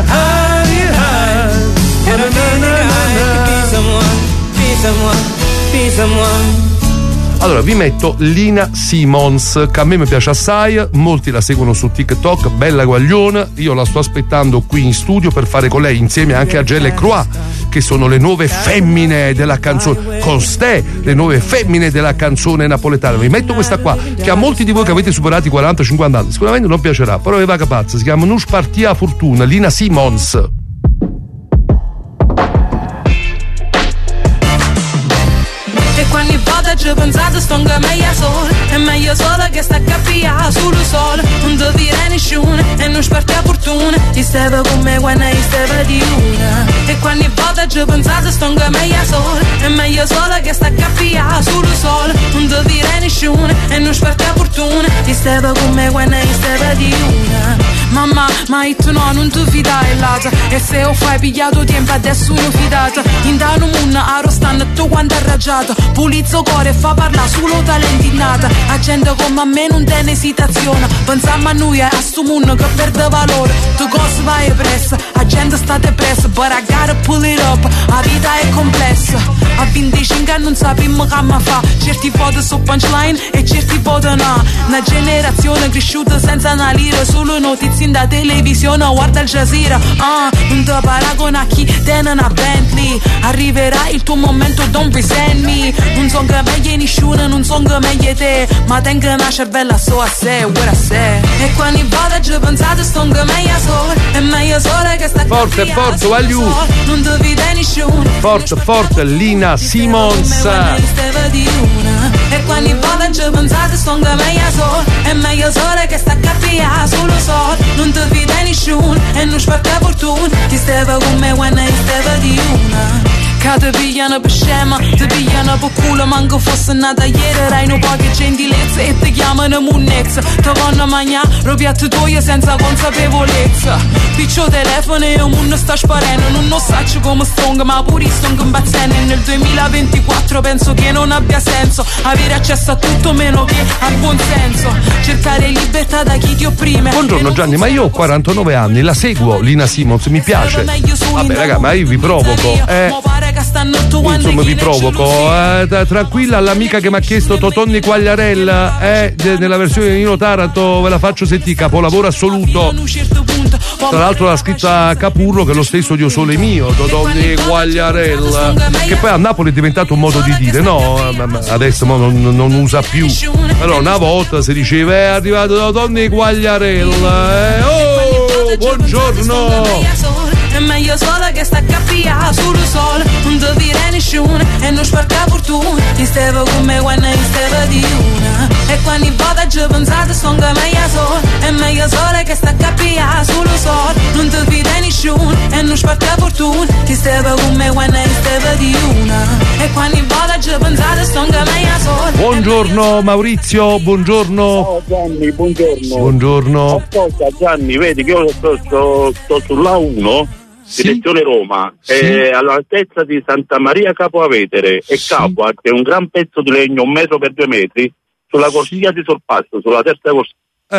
And a feeling I could be someone, be someone. Allora vi metto Lina Simons, che a me mi piace assai, molti la seguono su TikTok, bella guagliona, io la sto aspettando qui in studio per fare con lei insieme anche a Gelle Croix, che sono le nuove femmine della canzone, con ste le nuove femmine della canzone napoletana. Vi metto questa qua, che a molti di voi che avete superato i 40-50 anni sicuramente non piacerà, però è vaga pazza, si chiama Nus Partia Fortuna, Lina Simons. Ogni volta ci ho pensato sto che meglio solo, è meglio solo che sta a capire sullo sole, non devo dire nessuno e non sparti a fortuna, ti stava con me quando io stava di una. E ogni volta ci ho pensato sto che meglio solo, è meglio solo che sta a capire sullo sole, non devo dire nessuno e non sparti a fortuna, ti stava con me quando io stava di una. Mamma, ma tu no, non ti fidai l'altra, e se ho fai pigliato tempo adesso non fidata, in da un mondo arrostando tu quanto arraggiato, pulizzo cuore e fa parlare solo talenti innata, a gente come a me non tiene esitazione, pensiamo a noi a sto mondo che perde valore, tu cosa vai pressa, a gente sta depressa, but I gotta pull it up, la vita è complessa, a 25 anni non sappiamo come fa, certi foto su punchline e certi foto no, una generazione cresciuta senza una lira, solo notizie da televisione, guarda Al Jazeera, non ti paragona a chi tiene una Bentley, arriverà il tuo momento, don't resent me, non son che meglio nessuno, non son che meglio te, ma tengo una cervella so a sé, what I say, e quando volta ci ho pensato sto che meglio solo, è meglio solo che sta forte, forte, voglio non ti vede nessuno, forte, forte, Lina Simons. E quando volta ci ho pensato sto che meglio solo, è meglio solo che sta a capire solo solo, non ti vede nessuno e non sparta fortuna, ti stava con me quando io stava di una. Che ti pigliano per scema, ti pigliano per culo, manco fosse nata ieri, erai un po' che gentilezza e ti chiamano munnezza, ti vanno mangiare ropiatti tuoi senza consapevolezza, piccio telefono e un mondo sta sparendo, non lo saccio come strong, ma pure io sto imbazzendo, e nel 2024 penso che non abbia senso avere accesso a tutto meno che al buon senso, cercare libertà da chi ti opprime. Buongiorno Gianni, ma io ho 49 anni, la seguo Lina Simons, mi piace. Vabbè raga, ma io vi provoco, insomma vi provoco, tranquilla, all'amica che mi ha chiesto Totonni Quagliarella, nella versione di Nino Taranto ve la faccio sentire, capolavoro assoluto, tra l'altro l'ha scritta Capurro, che è lo stesso Dio Sole Mio, Totonni Quagliarella, che poi a Napoli è diventato un modo di dire, no, adesso non usa più, però una volta si diceva è arrivato Totonni Quagliarella, buongiorno. È meglio solo che sta a capire sullo sole, non devo dire nessuno e non sparta fortuna, ti stavo con me quando io stavo di una. E quando volta ci ho pensato sto che meglio solo, è meglio solo che sta a capire sullo sole, non devo dire nessuno e non sparta fortuna, ti stavo con me quando io stavo di una. E quando volta ci ho pensato sto che meglio solo. Buongiorno Maurizio, buongiorno. Ciao Gianni, buongiorno. Buongiorno. Ascolta Gianni, vedi che io sto sulla 1, direzione Roma, all'altezza di Santa Maria Capoavetere, e Capua, che è un gran pezzo di legno, 1 metro per 2 metri, sulla corsia di sorpasso, sulla terza corsia.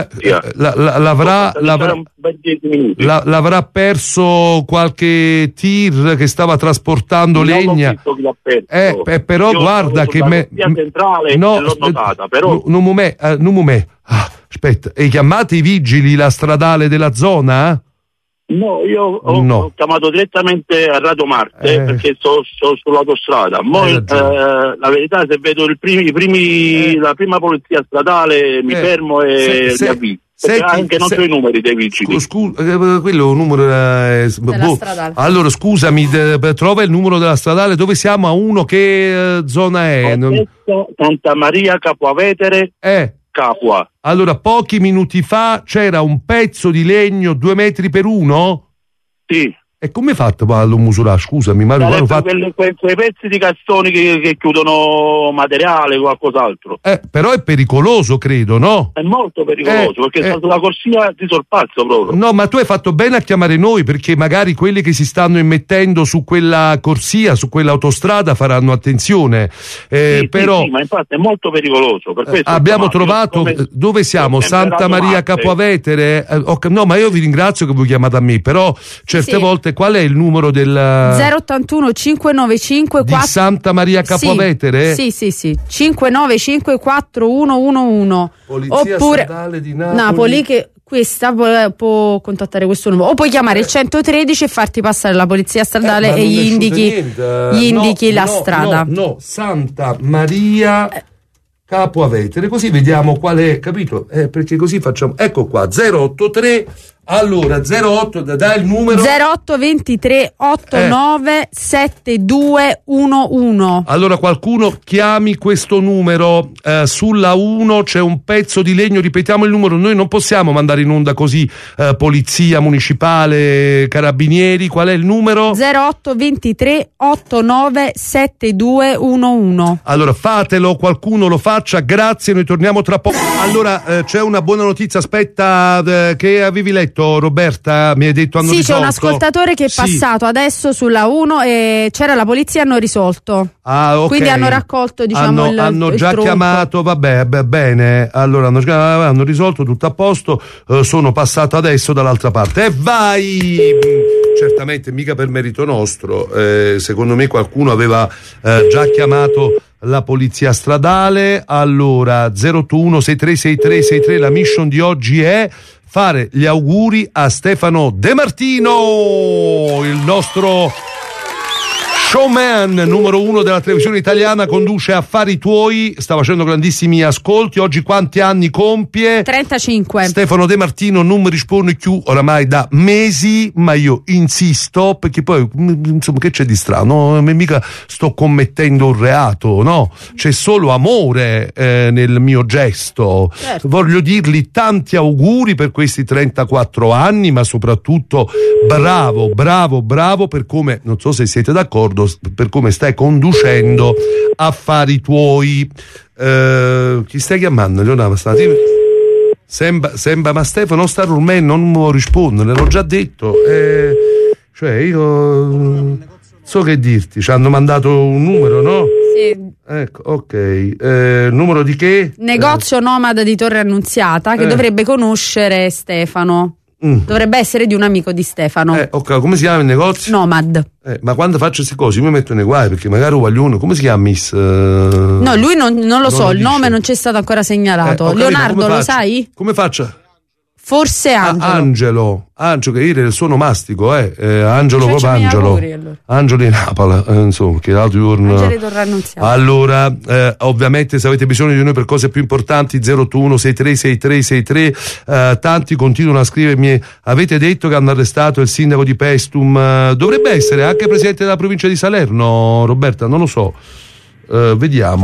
L'avrà perso qualche tir che stava trasportando legna. Però io guarda che centrale no, l'ho notata, però aspetta, hai chiamato i vigili, la stradale della zona? No, io ho chiamato direttamente a Radio Marte perché sto sull'autostrada. La verità, se vedo la prima polizia stradale mi fermo e li avviso. Anche non so i numeri dei vigili. Quello è un numero della stradale. Allora scusami, trova il numero della stradale, dove siamo, a uno, che zona è? Santa Maria Capoavetere. Capua. Allora, pochi minuti fa c'era un pezzo di legno 2 metri per 1? Sì. E come hai fatto a lo misurare? Scusami, Mario, quei pezzi di castoni che chiudono materiale o qualcos'altro. Però è pericoloso, credo, no? È molto pericoloso, perché sulla corsia ti sorpazzo proprio. No, ma tu hai fatto bene a chiamare noi, perché magari quelli che si stanno immettendo su quella corsia, su quell'autostrada faranno attenzione. Però sì, ma infatti è molto pericoloso. Per questo abbiamo trovato dove siamo? Santa Maria Capovetere? No, ma io vi ringrazio che voi chiamate a me, però certe volte qual è il numero del 081 595 di Santa Maria Capovetere? Sì, 595 4111. Polizia oppure Statale di Napoli che questa può contattare questo numero, o puoi chiamare il 113 e farti passare la polizia stradale e gli indichi la strada. No, Santa Maria Capovetere, così vediamo qual è, capito? Perché così facciamo. Ecco qua, 083. Allora, 08, dai il numero 0823 89 7211. Allora qualcuno chiami questo numero, sulla 1 c'è un pezzo di legno, ripetiamo il numero, noi non possiamo mandare in onda così, polizia municipale, carabinieri, qual è il numero? 0823 89 7211. Allora fatelo, qualcuno lo faccia, grazie, noi torniamo tra poco. Allora c'è una buona notizia, aspetta, che avevi letto Roberta, mi hai detto hanno risolto. C'è un ascoltatore che è passato adesso sulla 1 e c'era la polizia e hanno risolto. Okay. Quindi hanno raccolto, diciamo, hanno già tronco. chiamato, vabbè, bene, allora hanno risolto, tutto a posto, sono passato adesso dall'altra parte e vai. Certamente mica per merito nostro, secondo me qualcuno aveva già chiamato la polizia stradale. Allora 081636363, la mission di oggi è fare gli auguri a Stefano De Martino, il nostro showman numero 1 della televisione italiana, conduce Affari Tuoi, sta facendo grandissimi ascolti. Oggi quanti anni compie? 35. Stefano De Martino non mi risponde più oramai da mesi, ma io insisto, perché poi insomma che c'è di strano? Mica sto commettendo un reato, no? C'è solo amore nel mio gesto. Certo. Voglio dirgli tanti auguri per questi 34 anni, ma soprattutto bravo per come, non so se siete d'accordo, per come stai conducendo Affari Tuoi. Chi stai chiamando, Leonardo? Sembra, ma Stefano sta ormai non mi rispondere, l'ho già detto. Cioè io so che dirti, ci hanno mandato un numero, no? Sì. Ecco, ok. Numero di che? Negozio Nomad di Torre Annunziata, che dovrebbe conoscere Stefano. Dovrebbe essere di un amico di Stefano. Ok, come si chiama il negozio? Nomad. Ma quando faccio queste cose io mi metto nei guai, perché magari Guaglione, come si chiama Miss? No, lui non lo so, il nome non c'è stato ancora segnalato. Leonardo, lo sai? Come faccio? Forse Angelo, che io il suo nomastico, Angelo proprio Angelo. Allora. Angelo di Napoli, insomma, che l'altro giorno. Allora, ovviamente se avete bisogno di noi per cose più importanti, 081636363, tanti continuano a scrivermi, avete detto che hanno arrestato il sindaco di Paestum, dovrebbe essere anche presidente della provincia di Salerno, Roberta, non lo so. Vediamo.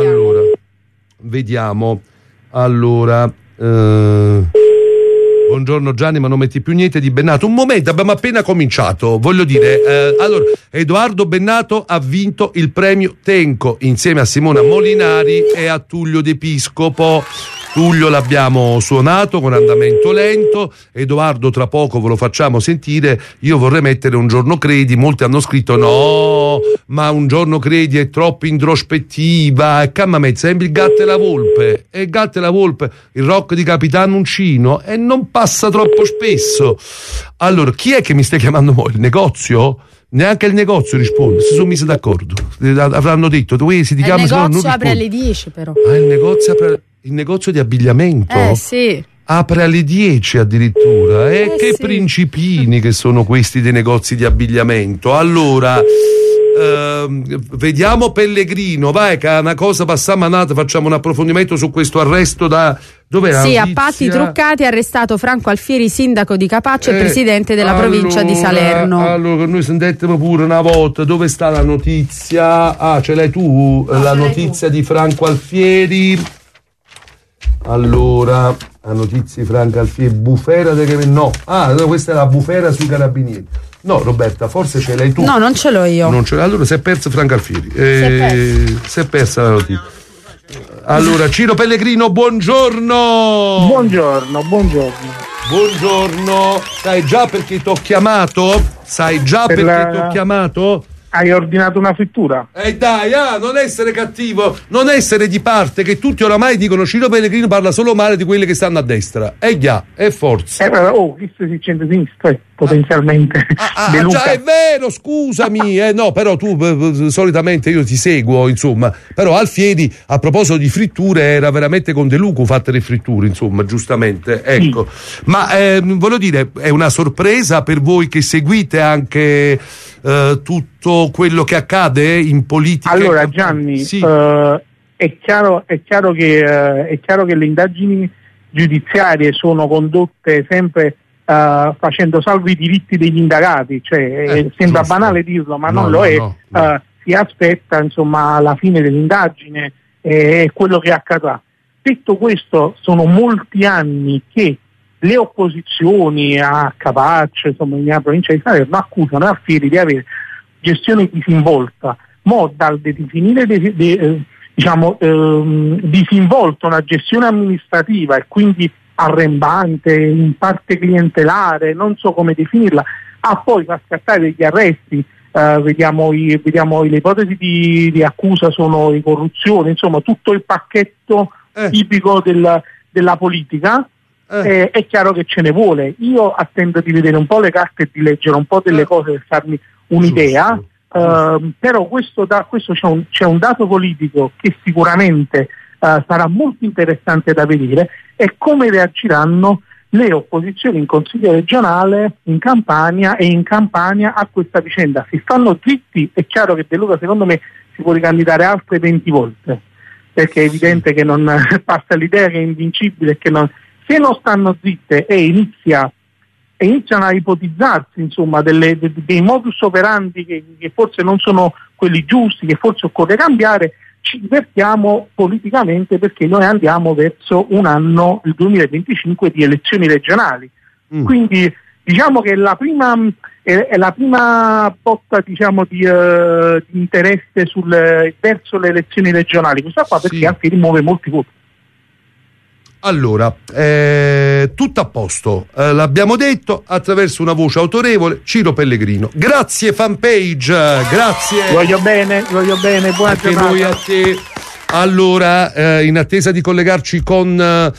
Allora, buongiorno Gianni, ma non metti più niente di Bennato. Un momento, abbiamo appena cominciato. Voglio dire, allora, Edoardo Bennato ha vinto il premio Tenco insieme a Simona Molinari e a Tullio De Piscopo. Tullio l'abbiamo suonato con andamento lento, Edoardo tra poco ve lo facciamo sentire. Io vorrei mettere Un giorno credi, molti hanno scritto no, ma Un giorno credi è troppo introspettiva, e Cammamezza sembra il Gatto e la Volpe, e Gatto e la Volpe, il rock di Capitan Uncino, e non passa troppo spesso. Allora, chi è che mi sta chiamando voi? Il negozio? Neanche il negozio risponde, si sono messi d'accordo, avranno detto si ti chiama, il negozio apre alle 10 però. Il negozio di abbigliamento? Sì. Apre alle 10 addirittura. Che sì. Principini che sono questi dei negozi di abbigliamento. Allora, vediamo Pellegrino, vai, che è una cosa passamanata, facciamo un approfondimento su questo arresto da... Dov'era? Sì, a patti truccati, arrestato Franco Alfieri, sindaco di Capace e presidente della provincia di Salerno. Allora, noi sentettimo pure una volta, dove sta la notizia? Ce l'hai tu, la notizia di Franco Alfieri. Allora, la notizia di Franco Alfieri, bufera no, questa è la bufera sui carabinieri. No, Roberta, forse ce l'hai tu. No, non ce l'ho io. Non ce l'hai. Allora si è perso Franco Alfieri. Si è persa la notizia. Allora, Ciro Pellegrino, buongiorno. Buongiorno. Sai già perché ti ho chiamato? Hai ordinato una frittura? Dai, non essere cattivo, non essere di parte, che tutti oramai dicono Ciro Pellegrino parla solo male di quelli che stanno a destra. È forza. Questo si centro-sinistra, potenzialmente. Già è vero, scusami. No, però tu solitamente io ti seguo, insomma. Però Alfieri, a proposito di fritture, era veramente con De Luca fatte le fritture, insomma, giustamente. Ecco. Sì. Ma voglio dire, è una sorpresa per voi che seguite anche tutto quello che accade in politica? Allora, Gianni, sì. È chiaro che le indagini giudiziarie sono condotte sempre facendo salvi i diritti degli indagati, cioè sembra banale dirlo, ma non lo è. Si aspetta, insomma, la fine dell'indagine e quello che accadrà. Detto questo, sono molti anni che le opposizioni a Capace, insomma, nella provincia di Salerno, accusano Alfieri di avere gestione disinvolta, dal definire disinvolta una gestione amministrativa e quindi arrembante, in parte clientelare, non so come definirla, a poi far scattare degli arresti. Vediamo le ipotesi di accusa sono di corruzione, insomma tutto il pacchetto tipico della politica. È chiaro che ce ne vuole. Io attendo di vedere un po' le carte e di leggere un po' delle cose per farmi un'idea, però c'è un dato politico che sicuramente sarà molto interessante da vedere, è come reagiranno le opposizioni in Consiglio regionale, in Campania a questa vicenda. Si stanno zitti, è chiaro che De Luca secondo me si può ricandidare altre 20 volte, perché è evidente che non passa l'idea che è invincibile e che se non stanno zitte e iniziano a ipotizzarsi, insomma, dei modus operandi che forse non sono quelli giusti, che forse occorre cambiare, ci divertiamo politicamente, perché noi andiamo verso un anno, il 2025, di elezioni regionali. Quindi diciamo che è la prima botta, diciamo, di interesse verso le elezioni regionali, questa qua, perché Alfieri muove molti voti. Allora, tutto a posto, l'abbiamo detto attraverso una voce autorevole, Ciro Pellegrino. Grazie fanpage, grazie. Voglio bene, buona giornata. Noi a te. Allora, in attesa di collegarci con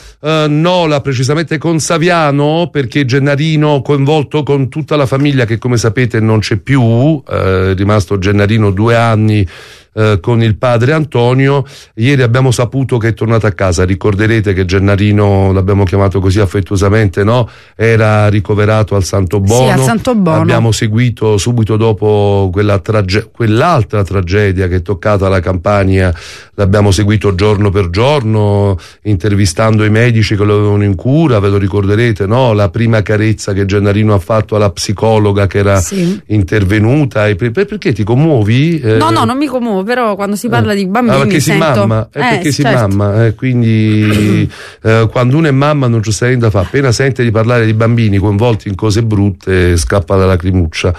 Nola, precisamente con Saviano, perché Gennarino coinvolto con tutta la famiglia, che come sapete non c'è più, è rimasto Gennarino 2 anni con il padre Antonio. Ieri abbiamo saputo che è tornato a casa. Ricorderete che Gennarino, l'abbiamo chiamato così affettuosamente, no? Era ricoverato al Santo Bono. Sì, al Santo Bono. Abbiamo seguito subito dopo quell'altra tragedia che è toccata la Campania, l'abbiamo seguito giorno per giorno, intervistando i medici che lo avevano in cura. Ve lo ricorderete, no? La prima carezza che Gennarino ha fatto alla psicologa che era intervenuta. Perché ti commuovi? No, non mi commuovo, però quando si parla di bambini perché si mamma, si mamma, quindi quando uno è mamma non c'è niente da fare, appena sente di parlare di bambini coinvolti in cose brutte scappa la lacrimuccia.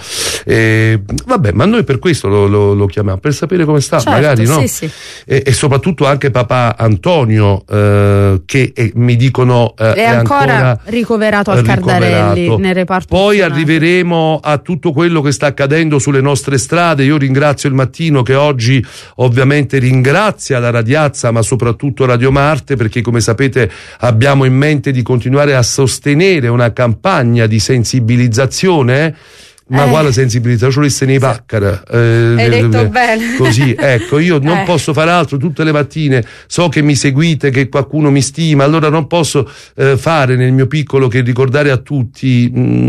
Vabbè, ma noi per questo lo chiamiamo, per sapere come sta, magari, no? Sì. E soprattutto anche papà Antonio, che mi dicono è ancora ricoverato al Cardarelli, nel reparto. Poi arriveremo a tutto quello che sta accadendo sulle nostre strade. Io ringrazio il Mattino, che oggi ovviamente ringrazia la Radiazza, ma soprattutto Radio Marte, perché come sapete abbiamo in mente di continuare a sostenere una campagna di sensibilizzazione. Ma quale sensibilizzazione se ne paccara? Hai detto bene. Così, ecco, io non posso fare altro tutte le mattine, so che mi seguite, che qualcuno mi stima, allora non posso fare nel mio piccolo che ricordare a tutti,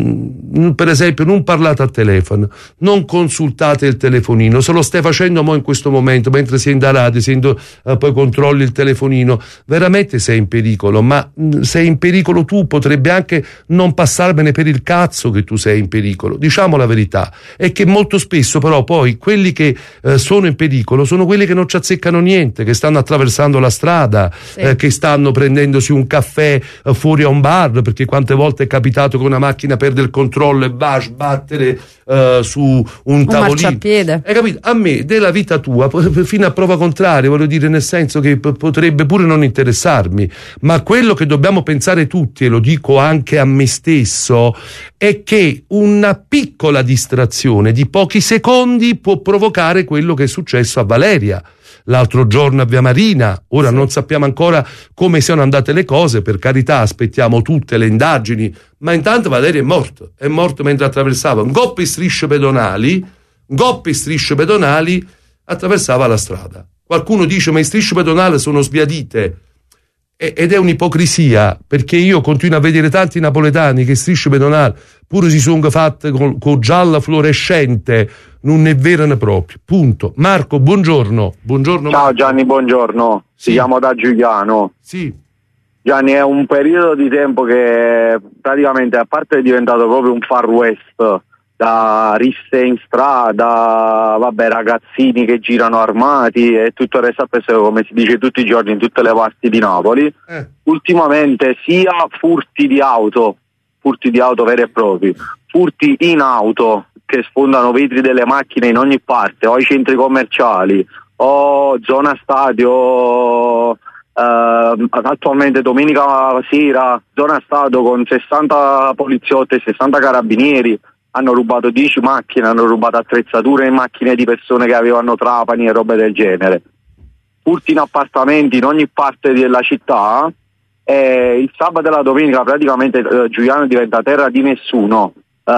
per esempio, non parlate al telefono, non consultate il telefonino. Se lo stai facendo mo in questo momento, mentre sei in da radio, poi controlli il telefonino, veramente sei in pericolo, ma sei in pericolo tu, potrebbe anche non passarmene per il cazzo che tu sei in pericolo, diciamo diciamo la verità, è che molto spesso però poi quelli che sono in pericolo sono quelli che non ci azzeccano niente, che stanno attraversando la strada, che stanno prendendosi un caffè fuori a un bar, perché quante volte è capitato che una macchina perde il controllo e va a sbattere su un tavolino. Marciapiede. Hai capito? A me della vita tua fino a prova contraria, voglio dire, nel senso che potrebbe pure non interessarmi, ma quello che dobbiamo pensare tutti, e lo dico anche a me stesso, è che una piccola distrazione di pochi secondi può provocare quello che è successo a Valeria l'altro giorno a Via Marina. Ora non sappiamo ancora come siano andate le cose, per carità, aspettiamo tutte le indagini, ma intanto Valeria è morto mentre attraversava un goppi strisce pedonali attraversava la strada. Qualcuno dice ma i strisce pedonali sono sbiadite, ed è un'ipocrisia, perché io continuo a vedere tanti napoletani che strisce pedonali pure si sono fatte con gialla fluorescente, non è vero né proprio, punto. Marco, buongiorno. Ciao Marco. Gianni, buongiorno. Sì. Ti chiamo da Giuliano. Sì. Gianni, è un periodo di tempo che praticamente, a parte è diventato proprio un far west, da risse in strada, ragazzini che girano armati e tutto il resto, come si dice tutti i giorni in tutte le parti di Napoli. Ultimamente sia furti di auto veri e propri, furti in auto che sfondano vetri delle macchine in ogni parte, o ai centri commerciali o zona stadio. Attualmente domenica sera zona stadio con 60 poliziotti e 60 carabinieri hanno rubato 10 macchine, hanno rubato attrezzature e macchine di persone che avevano trapani e robe del genere. Furti in appartamenti in ogni parte della città. Il sabato e la domenica praticamente Giuliano diventa terra di nessuno.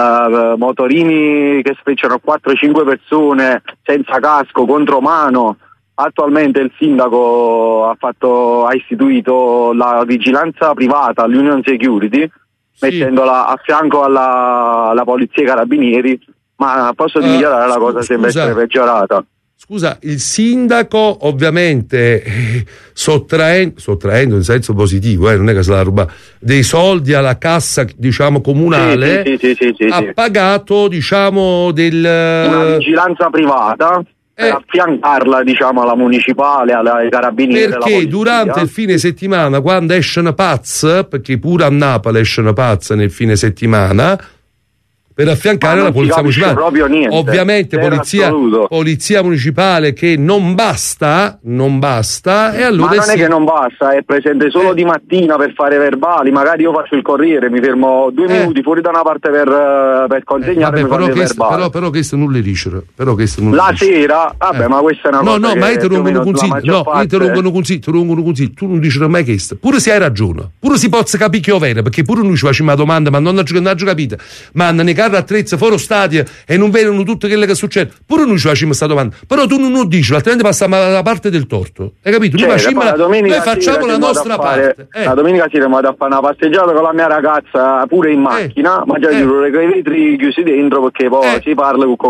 Motorini che sprecciano 4-5 persone senza casco, contromano. Attualmente il sindaco ha istituito la vigilanza privata, l'Union Security, mettendola a fianco alla polizia e ai carabinieri, ma posso dichiarare la cosa sembra essere peggiorata. Scusa, il sindaco ovviamente sottraendo in senso positivo, non è che se la ruba dei soldi alla cassa, diciamo, comunale, ha pagato, diciamo, una vigilanza privata per affiancarla, diciamo, alla municipale, ai carabinieri. Perché durante il fine settimana, quando escono pazz, perché pure a Napoli escono pazz nel fine settimana, per affiancare la polizia municipale. Ovviamente polizia municipale che non basta, e allora ma non è che non basta, è presente solo di mattina per fare verbali, magari io faccio il corriere, mi fermo 2 minuti fuori da una parte per consegnare però questo non le dice, la sera, ma questa è una cosa ma io ti rompono consiglio, tu non dici mai questo, pure se hai ragione, pure si può capire che io vero, perché pure noi ci facciamo la domanda, ma non ho capito, ma nei carri attrezzi fuori stadio e non vedono tutto quello che succede, pure noi ci facciamo questa domanda, però tu non lo dici, altrimenti passiamo alla parte del torto, hai capito? Noi facciamo la nostra parte. La domenica sera vado a fare una passeggiata con la mia ragazza pure in macchina, ma già giuro con i vetri chiusi dentro, perché poi si parla con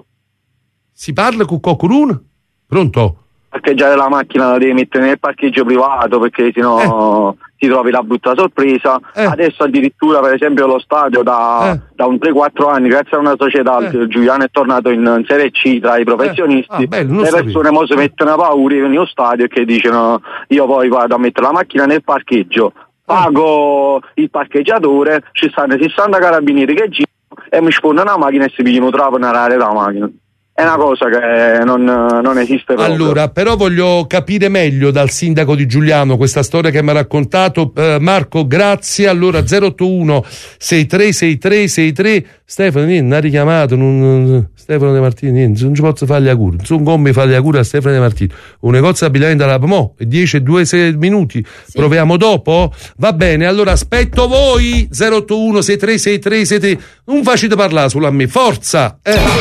qualcuno. Pronto? Parcheggiare la macchina la devi mettere nel parcheggio privato, perché sennò ti trovi la brutta sorpresa. Adesso addirittura, per esempio, lo stadio da un 3-4 anni, grazie a una società, Giuliano è tornato in Serie C tra i professionisti. Le persone mo si mettono a paura nello stadio e che dicono: io poi vado a mettere la macchina nel parcheggio, pago il parcheggiatore, ci stanno 60 carabinieri che girano e mi sfondano la macchina e si pigliano trapano la macchina. È una cosa che non esiste proprio. Allora, però voglio capire meglio dal sindaco di Giuliano questa storia che mi ha raccontato. Marco, grazie. Allora, 081 636363. Stefano, niente, non ha richiamato. Stefano De Martini, niente, non ci posso fare gli auguri. Non come fare gli auguri a Stefano De Martini. Un negozio di abbigliamento alla Mo, 10-2 minuti. Sì. Proviamo dopo? Va bene, allora aspetto voi. 081 636363. Non facete parlare solo a me. Forza!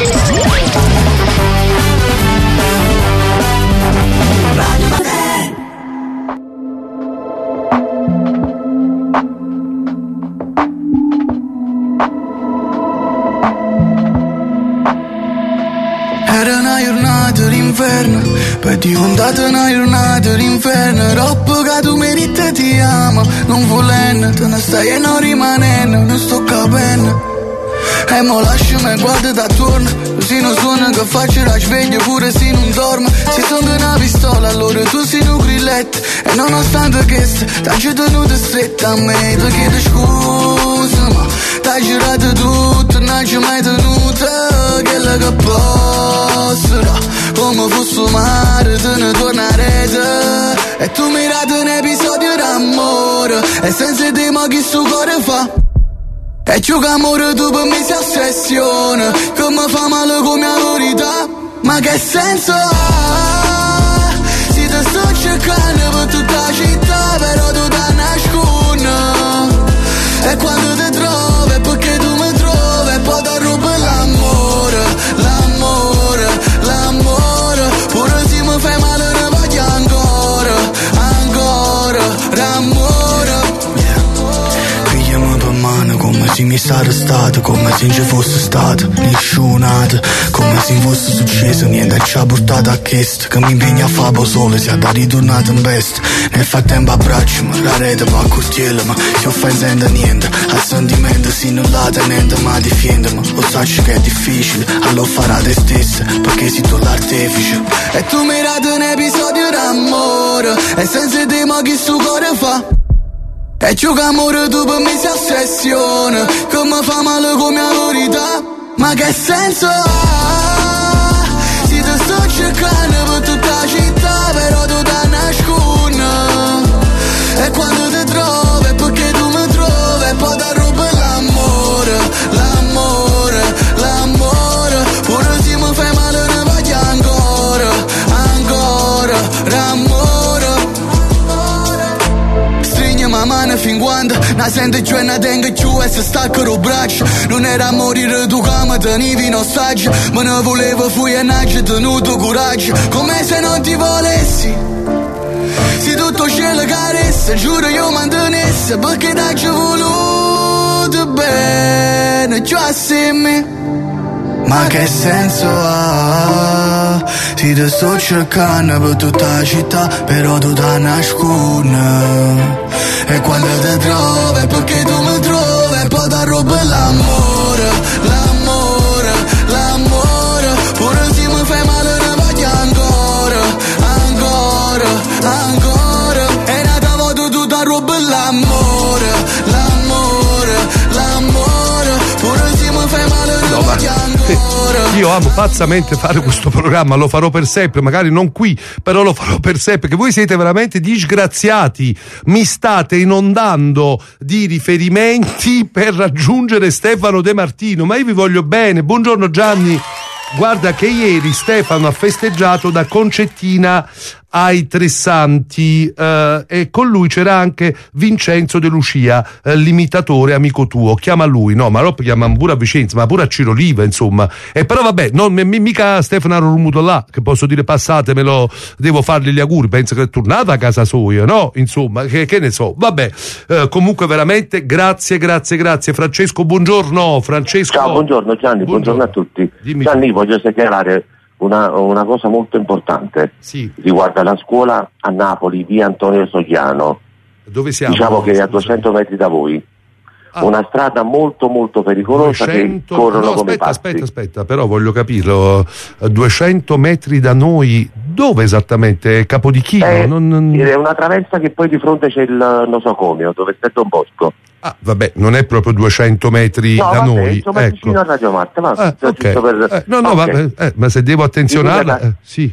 Era una giornata d'inverno, poi è diventata una giornata d'inferno. Troppo che tu mi dite ti amo, non volendo, te ne stai e non rimanendo, non sto capendo. E mo lasciami guarda da attorno, così non suona che faccio la sveglia pure se non dormo. Se sono una pistola allora tu sei un grilletto. E nonostante questo t'hai tenuto stretta a me. Ti chiedo scusa ma t'hai girato tutto, non ci mai tenuto quella che posso. Come fosse mare te ne tornerete. E tu mi dai un episodio d'amore e senza te ma chi sto cuore fa. E ciò che amore tu per me si ossessione, che mi fa male come la verità. Ma che senso ha? Se ti sto cercando per tutta la città, però tu ti nascondi. E quando ti trovi è perché tu mi trovi, e poi ti rubo l'amore, l'amore, l'amore. Pure se mi fai male ne voglio ancora, ancora, l'amore. Come se mi sta arrestato, come se non ci fosse stato nessunato, come se non fosse successo niente, ci ha portato a questo, che mi impegna a fare solo, si è da ritornato in veste. Nel frattempo abbracciami, la rete va a cortiere, ma si offendendo niente, al sentimento si non la tenente, ma difendimi, lo sai che è difficile, allora farà te stessa, perché sei tu l'artefice. E tu mi dai un episodio d'amore, e senza te ma chi sto cuore fa. E ciò che amore tu per me si ossessione, che mi fa male come la verità. Ma che senso ha? Se ti sto cercando per tutta la città, però tu ti nascondi. E quando ti trovi è perché tu mi trovi, e poi ti rubo l'amore, l'amore, l'amore. Pure se mi fai male ne voglio ancora, ancora, l'amore. Ma mano fin quando la sento giù e la tengo giù e si stacca lo braccio. Non era a morire tu che mi tenevi in ostaggio, ma ne volevo fuori e non ci tenuto coraggio. Come se non ti volessi, se tutto cielo caressa, giuro io mantenesse, perché t'hai voluto bene giù assieme. Ma che senso ha? Se ti sto cercando per tutta la città, però tu ti nascondi. E quando ti trovi è perché tu mi trovi, e poi ti rubo l'amore, l'amore, l'amore. Pure se mi fai male ne voglio ancora, ancora, ancora. E nata voto tu ti rubo l'amore, l'amore, l'amore. Pure se mi fai male ne voglio ancora. Io amo pazzamente fare questo programma, lo farò per sempre, magari non qui, però lo farò per sempre, perché voi siete veramente disgraziati, mi state inondando di riferimenti per raggiungere Stefano De Martino, ma io vi voglio bene. Buongiorno Gianni, guarda che ieri Stefano ha festeggiato da Concettina ai Tre Santi e con lui c'era anche Vincenzo De Lucia, l'imitatore amico tuo. Chiama lui, no, ma lo chiamano pure a Vicenza, ma pure a Ciro Liva, insomma. E però vabbè, non mica Stefano Rumuto là, che posso dire passatemelo, devo fargli gli auguri, penso che è tornata a casa sua, no? Insomma, che ne so, vabbè. Comunque veramente grazie. Francesco, buongiorno. Francesco. Ciao, buongiorno Gianni, buongiorno a tutti. Dimmi. Gianni, voglio segnalare una cosa molto importante. Sì. Riguarda la scuola a Napoli, via Antonio Sogliano. Dove siamo? Diciamo che è a 200 metri da voi. Una strada molto molto pericolosa 200... che corrono no, come pazzi. Aspetta, però voglio capirlo. 200 metri da noi, dove esattamente? Capodichino? È una traversa che poi di fronte c'è il nosocomio, dove sta Don Bosco. Ah, vabbè, non è proprio 200 metri da noi. Insomma, ecco. Vicino a Radio Marte, ma okay. per... vabbè, ma se devo attenzionarla, sì.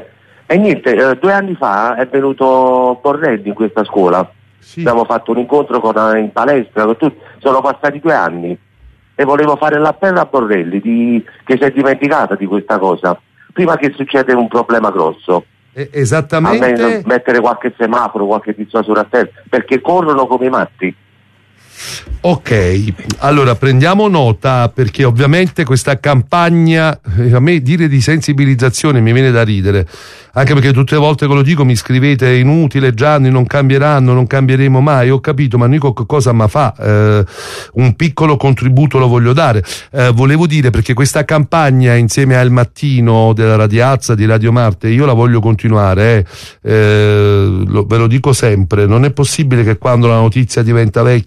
E niente, 2 anni fa è venuto Borrelli in questa scuola. Sì. Abbiamo fatto un incontro in palestra con tutti. Sono passati 2 anni e volevo fare l'appello a Borrelli che si è dimenticata di questa cosa prima che succeda un problema grosso. Esattamente. Mettere qualche semaforo, qualche dissuasore a terra, perché corrono come i matti. Ok, allora prendiamo nota, perché ovviamente questa campagna, a me dire di sensibilizzazione mi viene da ridere, anche perché tutte le volte che lo dico mi scrivete inutile Gianni, non cambieranno, non cambieremo mai. Ho capito, ma Nico che cosa mi fa? Un piccolo contributo lo voglio dare. Volevo dire, perché questa campagna insieme al Mattino della Radiazza di Radio Marte io la voglio continuare, ve lo dico sempre, non è possibile che quando la notizia diventa vecchia poi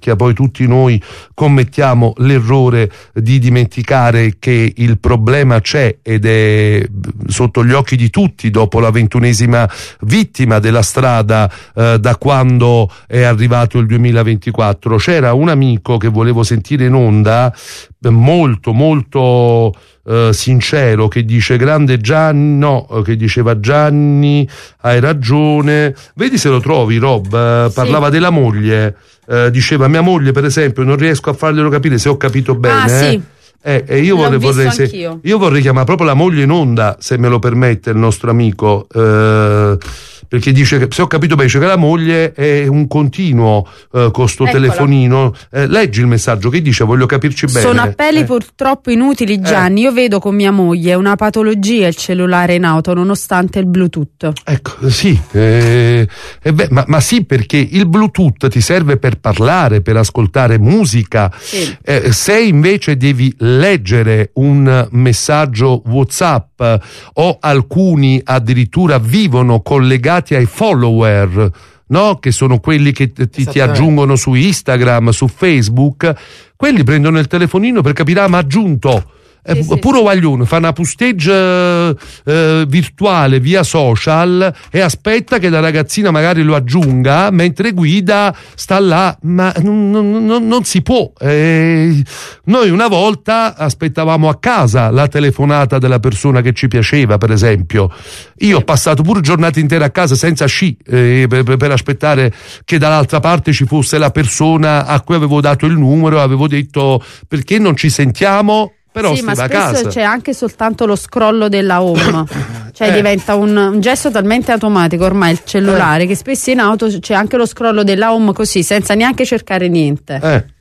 tutti noi commettiamo l'errore di dimenticare che il problema c'è ed è sotto gli occhi di tutti dopo la 21esima vittima della strada da quando è arrivato il 2024. C'era un amico che volevo sentire in onda, molto sincero, che dice: grande Gianni, no, che diceva Gianni, hai ragione, vedi se lo trovi, Rob, parlava della moglie, diceva mia moglie per esempio non riesco a farglielo capire se ho capito bene. E io vorrei chiamare proprio la moglie in onda, se me lo permette il nostro amico, perché dice che, se ho capito bene, dice che la moglie è un continuo con sto telefonino. Leggi il messaggio, che dice? Voglio capirci bene. Sono appelli purtroppo inutili, Gianni. Io vedo con mia moglie è una patologia il cellulare in auto nonostante il Bluetooth. Ecco, sì, ma sì, perché il Bluetooth ti serve per parlare, per ascoltare musica. Sì. Se invece devi leggere un messaggio WhatsApp, o alcuni addirittura vivono collegati ai follower, no? Che sono quelli che ti aggiungono su Instagram, su Facebook, quelli prendono il telefonino per capire, ma ha aggiunto. Puro guaglione, fa una posteggia virtuale via social e aspetta che la ragazzina magari lo aggiunga mentre guida, sta là, ma non si può. Noi una volta aspettavamo a casa la telefonata della persona che ci piaceva, per esempio. Io ho passato pure giornate intere a casa senza sci per aspettare che dall'altra parte ci fosse la persona a cui avevo dato il numero, avevo detto perché non ci sentiamo. Però sì, ma spesso c'è anche soltanto lo scrollo della home, cioè diventa un gesto talmente automatico ormai il cellulare che spesso in auto c'è anche lo scrollo della home così, senza neanche cercare niente.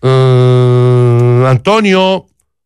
Antonio?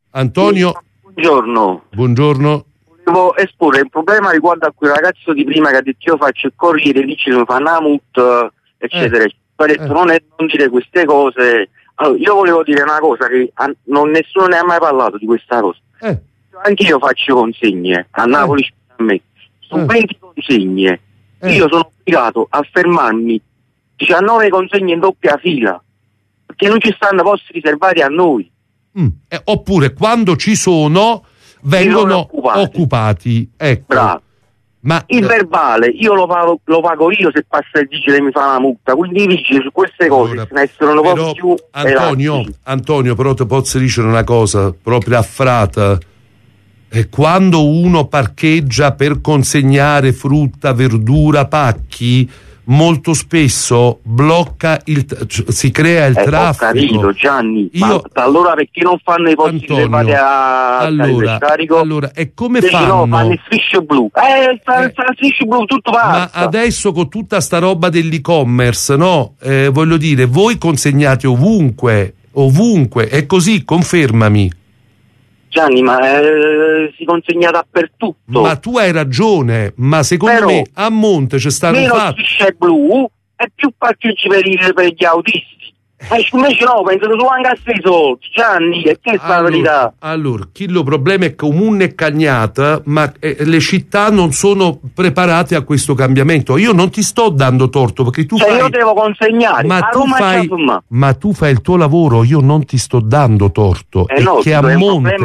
Buongiorno. Volevo esporre il problema riguardo a quel ragazzo di prima che ha detto io faccio il corriere, dice mi fa una mut, eccetera. Poi ha detto non dire queste cose. Allora, io volevo dire una cosa che nessuno ne ha mai parlato di questa cosa. Anche io faccio consegne a Napoli, a me. Su 20 consegne io sono obbligato a fermarmi 19 consegne in doppia fila perché non ci stanno posti riservati a noi. Oppure quando ci sono vengono occupati. Ecco. Bravo. Ma il verbale io lo pago io se passa il vigile e mi fa una multa, quindi i vigili su queste cose non lo posso più. Antonio, però ti posso dire una cosa proprio affrata. E quando uno parcheggia per consegnare frutta, verdura, pacchi, molto spesso blocca si crea il traffico. Ho capito, Gianni, ma allora perché non fanno i posti riservati al carico? Allora, e come fanno? No, fanno il striscio blu. Il striscio blu tutto basta. Ma adesso con tutta sta roba dell'e-commerce, no? Voglio dire, voi consegnate ovunque, è così, confermami. Gianni, ma si consegna dappertutto. Ma tu hai ragione, ma secondo me a monte c'è stato un fatto. Meno blu e più parcheggi per gli autisti. Invece no, penso tu anche a 6 soldi, Gianni, e che è la verità? Allora, il problema è comune e cagnata, ma le città non sono preparate a questo cambiamento. Io non ti sto dando torto, perché tu io devo consegnare a Roma, ma tu fai il tuo lavoro, io non ti sto dando torto. No, che a monte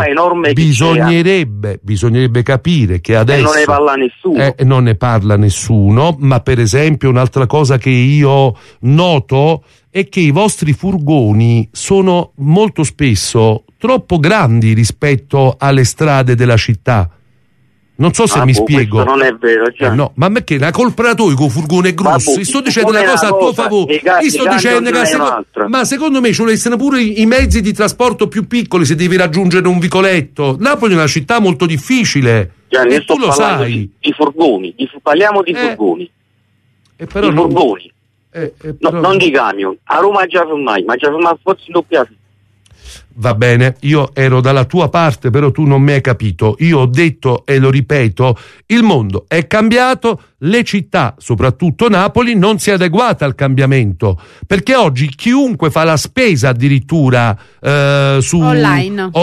bisognerebbe capire che adesso non ne parla nessuno. Non ne parla nessuno, ma per esempio un'altra cosa che io noto è che i vostri furgoni sono molto spesso troppo grandi rispetto alle strade della città. Non so se mi spiego. Non è vero, no, ma perché la colpa tu con furgone grosso? Sto dicendo una cosa a tuo favore. Sto dicendo che ma secondo me ci vogliono pure i mezzi di trasporto più piccoli se devi raggiungere un vicoletto. Napoli è una città molto difficile. Gianni, e tu lo sai. Di furgoni, parliamo di furgoni. Però di furgoni. Non di camion. A Roma già mai, ma già forse in doppia fila. Va bene, io ero dalla tua parte, però tu non mi hai capito. Io ho detto e lo ripeto, il mondo è cambiato, le città, soprattutto Napoli, non si è adeguata al cambiamento, perché oggi chiunque fa la spesa addirittura su online.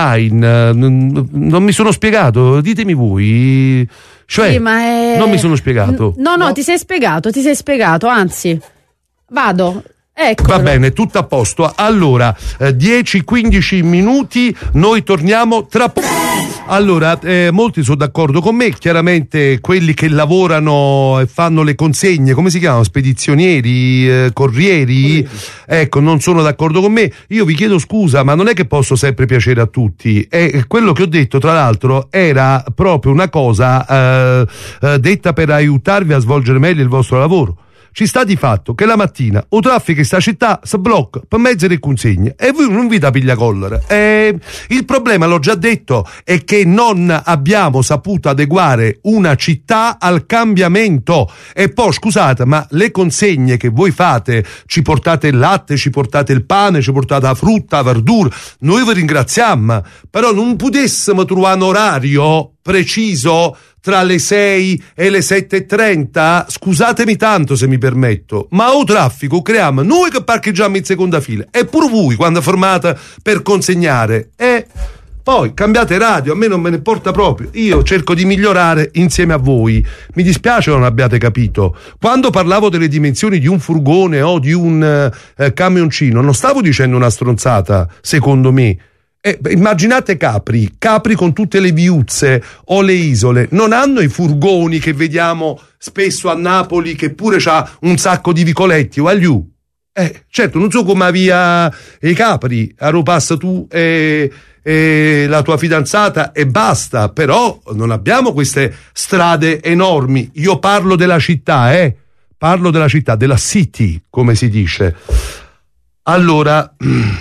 Non mi sono spiegato, ditemi voi. Cioè, sì, ma non mi sono spiegato. No, ti sei spiegato, anzi, vado. Eccolo. Va bene, tutto a posto. Allora, 10-15 minuti, noi torniamo tra poco. Allora, molti sono d'accordo con me, chiaramente quelli che lavorano e fanno le consegne, come si chiamano? Spedizionieri, corrieri? Ecco, non sono d'accordo con me. Io vi chiedo scusa, ma non è che posso sempre piacere a tutti. E quello che ho detto, tra l'altro, era proprio una cosa detta per aiutarvi a svolgere meglio il vostro lavoro. Ci sta di fatto che la mattina o traffico in sta città si blocca per mezzo di consegne e voi non vi da piglia collera. Il problema, l'ho già detto, è che non abbiamo saputo adeguare una città al cambiamento. E poi scusate, ma le consegne che voi fate, ci portate il latte, ci portate il pane, ci portate la frutta, la verdura, noi vi ringraziamo, però non potessimo trovare un orario preciso tra le 6 e le 7:30? Scusatemi tanto se mi permetto, ma o traffico creiamo noi che parcheggiamo in seconda fila e pure voi quando fermate per consegnare, e poi cambiate radio, a me non me ne importa proprio, io cerco di migliorare insieme a voi. Mi dispiace non abbiate capito. Quando parlavo delle dimensioni di un furgone o di un camioncino non stavo dicendo una stronzata, secondo me. Immaginate Capri con tutte le viuzze o le isole, non hanno i furgoni che vediamo spesso a Napoli, che pure c'ha un sacco di vicoletti o agliù. Certo, non so come via i Capri, a passa tu e la tua fidanzata e basta, però non abbiamo queste strade enormi. Io parlo della città, parlo della città, della city, come si dice. Allora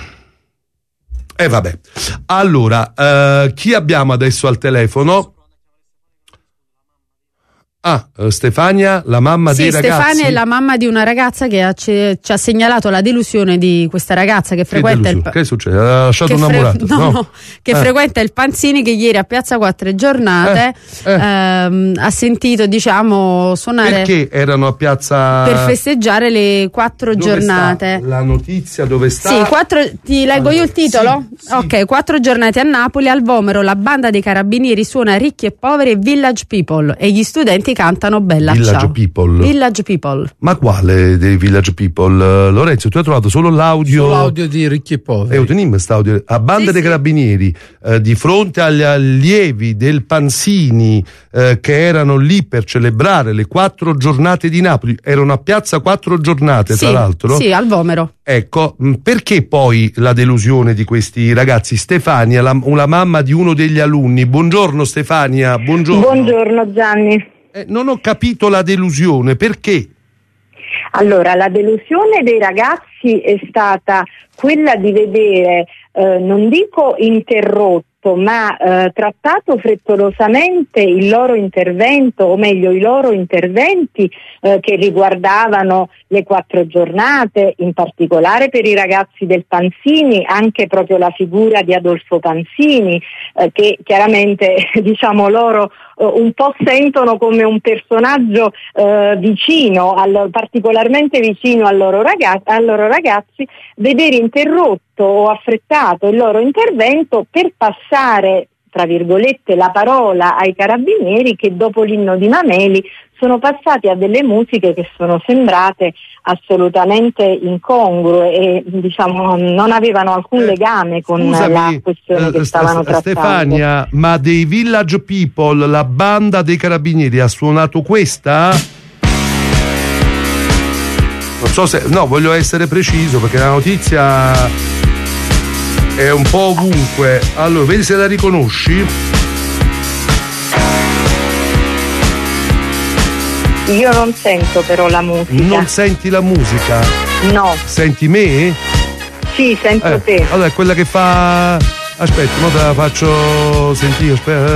vabbè. Allora, chi abbiamo adesso al telefono? Stefania, la mamma dei ragazzi. Stefania è la mamma di una ragazza che ci ha segnalato la delusione di questa ragazza che frequenta Che succede? Ha lasciato un ammurato? Che frequenta il Panzini, che ieri a Piazza 4 Giornate ha sentito, diciamo, suonare. Perché erano a Piazza per festeggiare le 4 giornate. Sta la notizia dove sta? Sì, ti leggo io il titolo? Sì. Ok, 4 giornate a Napoli, al Vomero la banda dei carabinieri suona Ricchi e Poveri e Village People e gli studenti cantano Bella Village Ciao. People. Village People. Ma quale dei Village People? Lorenzo, tu hai trovato solo l'audio? Solo l'audio di Ricchi e Poveri. Teniamo quest'audio. A banda dei carabinieri, di fronte agli allievi del Panzini che erano lì per celebrare le 4 giornate di Napoli, erano a Piazza 4 giornate, tra l'altro? Sì, al Vomero. Ecco, perché poi la delusione di questi ragazzi? Stefania, la mamma di uno degli alunni. Buongiorno Stefania, buongiorno. Buongiorno Gianni. Non ho capito la delusione, perché? Allora, la delusione dei ragazzi è stata quella di vedere, non dico interrotto, ma trattato frettolosamente il loro intervento, o meglio i loro interventi che riguardavano le 4 giornate, in particolare per i ragazzi del Panzini, anche proprio la figura di Adolfo Panzini, che chiaramente diciamo loro un po' sentono come un personaggio vicino, particolarmente vicino ai loro ragazzi, vedere interrotto o affrettato il loro intervento per passare, tra virgolette, la parola ai carabinieri, che dopo l'inno di Mameli sono passati a delle musiche che sono sembrate assolutamente incongrue e diciamo non avevano alcun legame con la questione che stavano trattando. Stefania, ma dei Village People, la banda dei carabinieri ha suonato questa? Non so se... No, voglio essere preciso perché la notizia è un po' ovunque. Allora, vedi se la riconosci? Io non sento però la musica. Non senti la musica? No. Senti me? Sì, sento te. Allora è quella che fa... Aspetta, ora te la faccio sentire. Aspetta.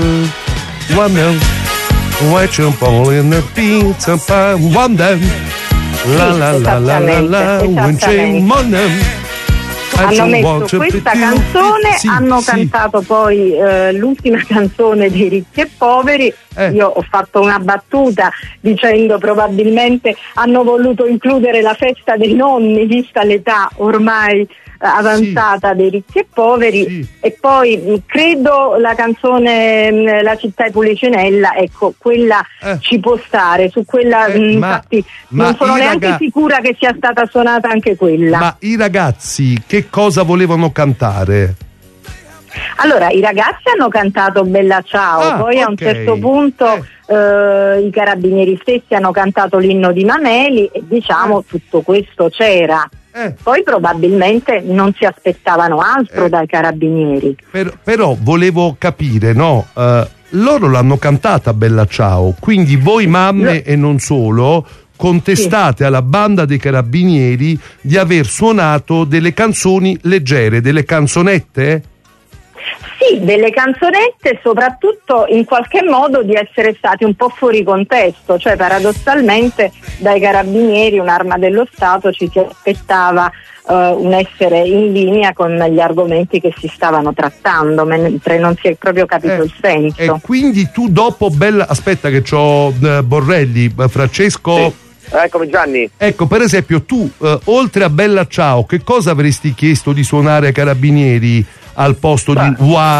Hanno messo questa canzone, hanno cantato poi l'ultima canzone dei Ricchi e Poveri. Io ho fatto una battuta dicendo probabilmente hanno voluto includere la festa dei nonni, vista l'età ormai avanzata dei ricchi e poveri, e poi credo la canzone La città è Policinella, ecco, quella ci può stare, su quella infatti non sono neanche sicura che sia stata suonata anche quella. Ma i ragazzi che cosa volevano cantare? Allora, i ragazzi hanno cantato Bella Ciao, poi a un certo punto i carabinieri stessi hanno cantato l'inno di Mameli, e diciamo tutto questo c'era. Poi probabilmente non si aspettavano altro dai carabinieri. Però volevo capire, no? Loro l'hanno cantata Bella Ciao, quindi voi mamme e non solo contestate alla banda dei carabinieri di aver suonato delle canzoni leggere, delle canzonette? Sì, delle canzonette, soprattutto in qualche modo di essere stati un po' fuori contesto, cioè paradossalmente dai carabinieri, un'arma dello Stato, ci si aspettava un essere in linea con gli argomenti che si stavano trattando, mentre non si è proprio capito il senso. E quindi tu dopo aspetta che c'ho Borrelli, Francesco. Sì. Eccomi Gianni. Ecco, per esempio tu oltre a Bella Ciao che cosa avresti chiesto di suonare ai carabinieri al posto di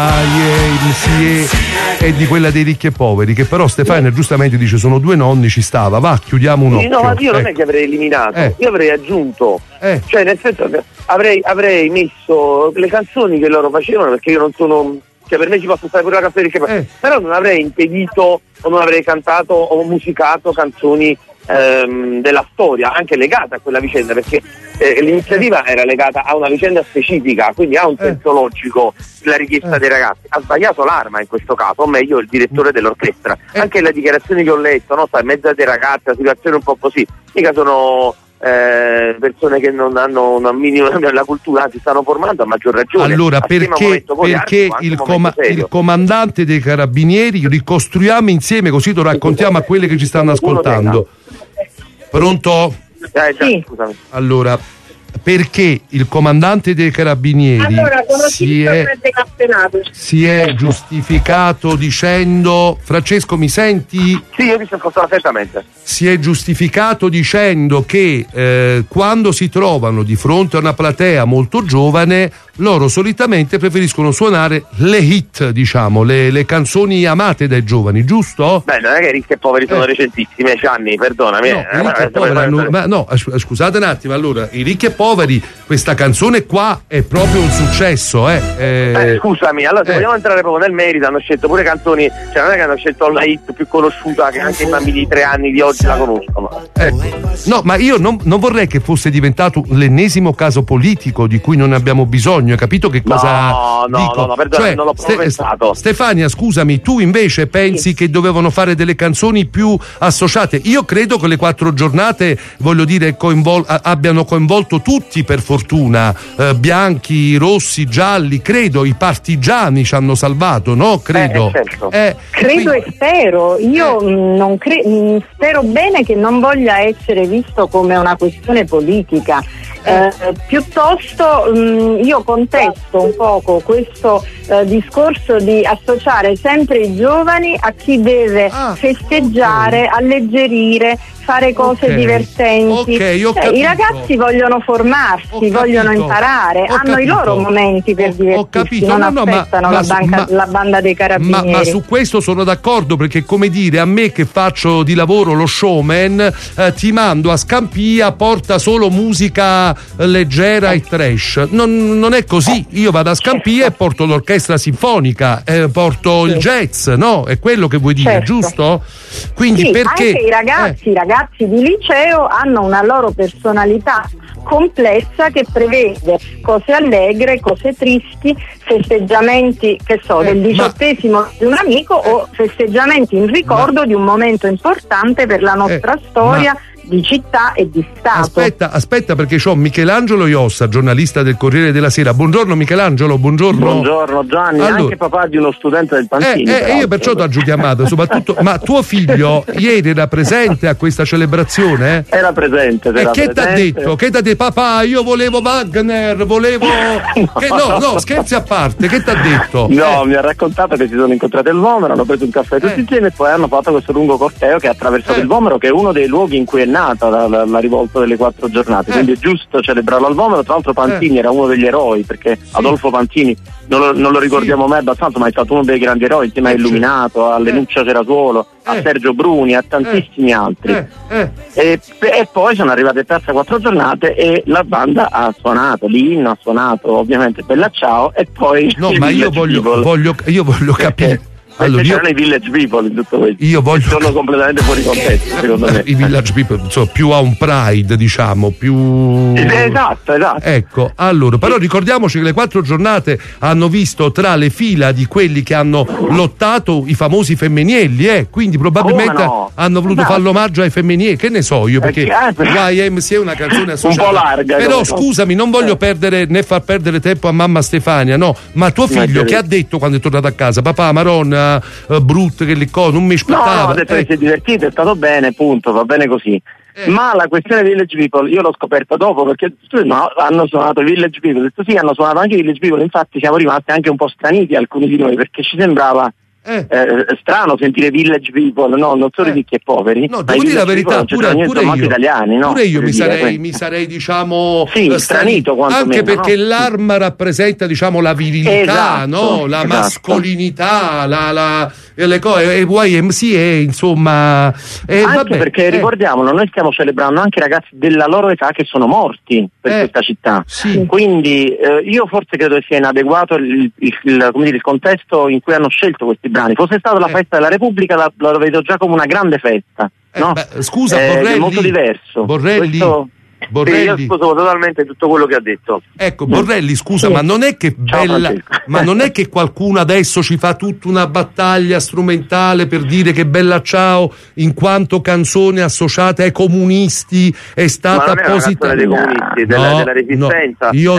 YMCA e di quella dei ricchi e poveri, che però Stefania giustamente dice sono due nonni, ci stava, va, chiudiamo un occhio. No, ma io non è che avrei eliminato, io avrei aggiunto, cioè nel senso che avrei messo le canzoni che loro facevano, perché io non sono, cioè per me ci posso stare pure la canzone dei ricchi e poveri, però non avrei impedito o non avrei cantato o musicato canzoni della storia anche legata a quella vicenda, perché l'iniziativa era legata a una vicenda specifica, quindi ha un senso logico la richiesta dei ragazzi. Ha sbagliato l'arma in questo caso, o meglio il direttore dell'orchestra. Anche le dichiarazioni che ho letto, no, sta in mezzo a dei ragazzi, la situazione un po' così, mica sono persone che non hanno una minima della cultura, anzi stanno formando, a maggior ragione. Allora perché il comandante dei carabinieri, ricostruiamo insieme così lo raccontiamo a quelle che ci stanno ascoltando. Pronto? Sì. Scusami. Allora, perché il comandante dei carabinieri si è giustificato dicendo, Francesco mi senti? Sì, io mi sento perfettamente. Si è giustificato dicendo che quando si trovano di fronte a una platea molto giovane loro solitamente preferiscono suonare le hit, diciamo, le canzoni amate dai giovani, giusto? Beh, non è che i ricchi e poveri sono recentissimi, Gianni, perdonami. Scusate un attimo, allora, i ricchi e poveri, questa canzone qua è proprio un successo, scusami, allora se vogliamo entrare proprio nel merito, hanno scelto pure canzoni, cioè non è che hanno scelto la hit più conosciuta che anche i bambini di 3 anni di oggi la conoscono. No, ma io non vorrei che fosse diventato l'ennesimo caso politico di cui non abbiamo bisogno. Hai capito che cosa dico? No, perdona, non l'ho proprio pensato. Stefania, scusami, tu invece pensi che dovevano fare delle canzoni più associate? Io credo che le 4 giornate, voglio dire, abbiano coinvolto tutti, per fortuna, bianchi, rossi, gialli, credo i partigiani ci hanno salvato, no? Credo. Certo. Credo e spero. Io non spero bene che non voglia essere visto come una questione politica. Piuttosto io contesto un poco questo discorso di associare sempre i giovani a chi deve festeggiare, alleggerire, fare cose divertenti. I ragazzi vogliono formarsi, vogliono imparare, hanno i loro momenti per divertirsi, non aspettano la banda dei carabinieri. Ma su questo sono d'accordo, perché come dire, a me che faccio di lavoro lo showman, ti mando a Scampia, porta solo musica leggera e trash. Non è così. Io vado a Scampia e porto l'orchestra sinfonica, porto il jazz, no? È quello che vuoi dire, giusto? Quindi perché anche i ragazzi di liceo hanno una loro personalità complessa che prevede cose allegre, cose tristi, festeggiamenti, che so, del 18° di un amico o festeggiamenti in ricordo di un momento importante per la nostra storia di città e di Stato. Aspetta, perché c'ho Michelangelo Iossa, giornalista del Corriere della Sera. Buongiorno Michelangelo, buongiorno. Buongiorno Gianni, allora, anche papà di uno studente del Pantini. Io perciò ti ho chiamato, soprattutto, ma tuo figlio ieri era presente a questa celebrazione? Era presente. E che ti ha detto? Che ti ha detto? Papà, io volevo Wagner, volevo... No, scherzi a parte, che ti ha detto? No, mi ha raccontato che si sono incontrati al Vomero, hanno preso un caffè tutti insieme e poi hanno fatto questo lungo corteo che ha attraversato il Vomero, che è uno dei luoghi in cui è nata la rivolta delle 4 giornate, quindi è giusto celebrarlo al vomito. Tra l'altro Pantini era uno degli eroi, perché Adolfo Pantini non lo ricordiamo mai abbastanza, ma è stato uno dei grandi eroi insieme a Illuminato, a Lenuccia Cerasuolo, a Sergio Bruni, a tantissimi altri. E poi sono arrivate terze 4 giornate e la banda ha suonato l'inno, ha suonato ovviamente Bella Ciao, e poi ma io voglio capire. Allora, c'erano i Village People in tutto questo. Sono completamente fuori contesto, secondo me. I Village People, insomma, più a un Pride, diciamo, più. Esatto. Ecco, allora, però ricordiamoci che le 4 giornate hanno visto tra le fila di quelli che hanno lottato i famosi Femminielli, quindi probabilmente hanno voluto fare l'omaggio ai Femminielli, che ne so io, perché YMCA è una canzone associata. Un po' larga. Però scusami, non voglio perdere né far perdere tempo a mamma Stefania, no, ma tuo figlio che ha detto quando è tornato a casa, papà, Maronna, brutto, che le cose non mi aspettava. No, ho detto che si è divertito, è stato bene, punto, va bene così. Ma la questione Village People io l'ho scoperta dopo, perché hanno suonato i Village People, ho detto sì, hanno suonato anche i Village People, infatti siamo rimasti anche un po' straniti alcuni di noi, perché ci sembrava strano sentire Village People, no, non solo ricchi e poveri. No, devo dire la verità, pure io, italiani, no? Pure io mi sarei diciamo stranito anche perché l'arma rappresenta, diciamo, la virilità, no? La mascolinità, le cose, e YMCA, insomma, anche perché ricordiamolo, noi stiamo celebrando anche ragazzi della loro età che sono morti per questa città. Quindi io forse credo che sia inadeguato il contesto in cui hanno scelto questi brani. Fosse stata la festa della Repubblica la vedo già come una grande festa, no? Scusa, Borrelli, è molto diverso. Borrelli. Io sposo totalmente tutto quello che ha detto. Ecco, Borrelli, scusa, ma non è che ma non è che qualcuno adesso ci fa tutta una battaglia strumentale per dire che Bella Ciao, in quanto canzone associata ai comunisti, è stata positiva dei comunisti, della resistenza. Io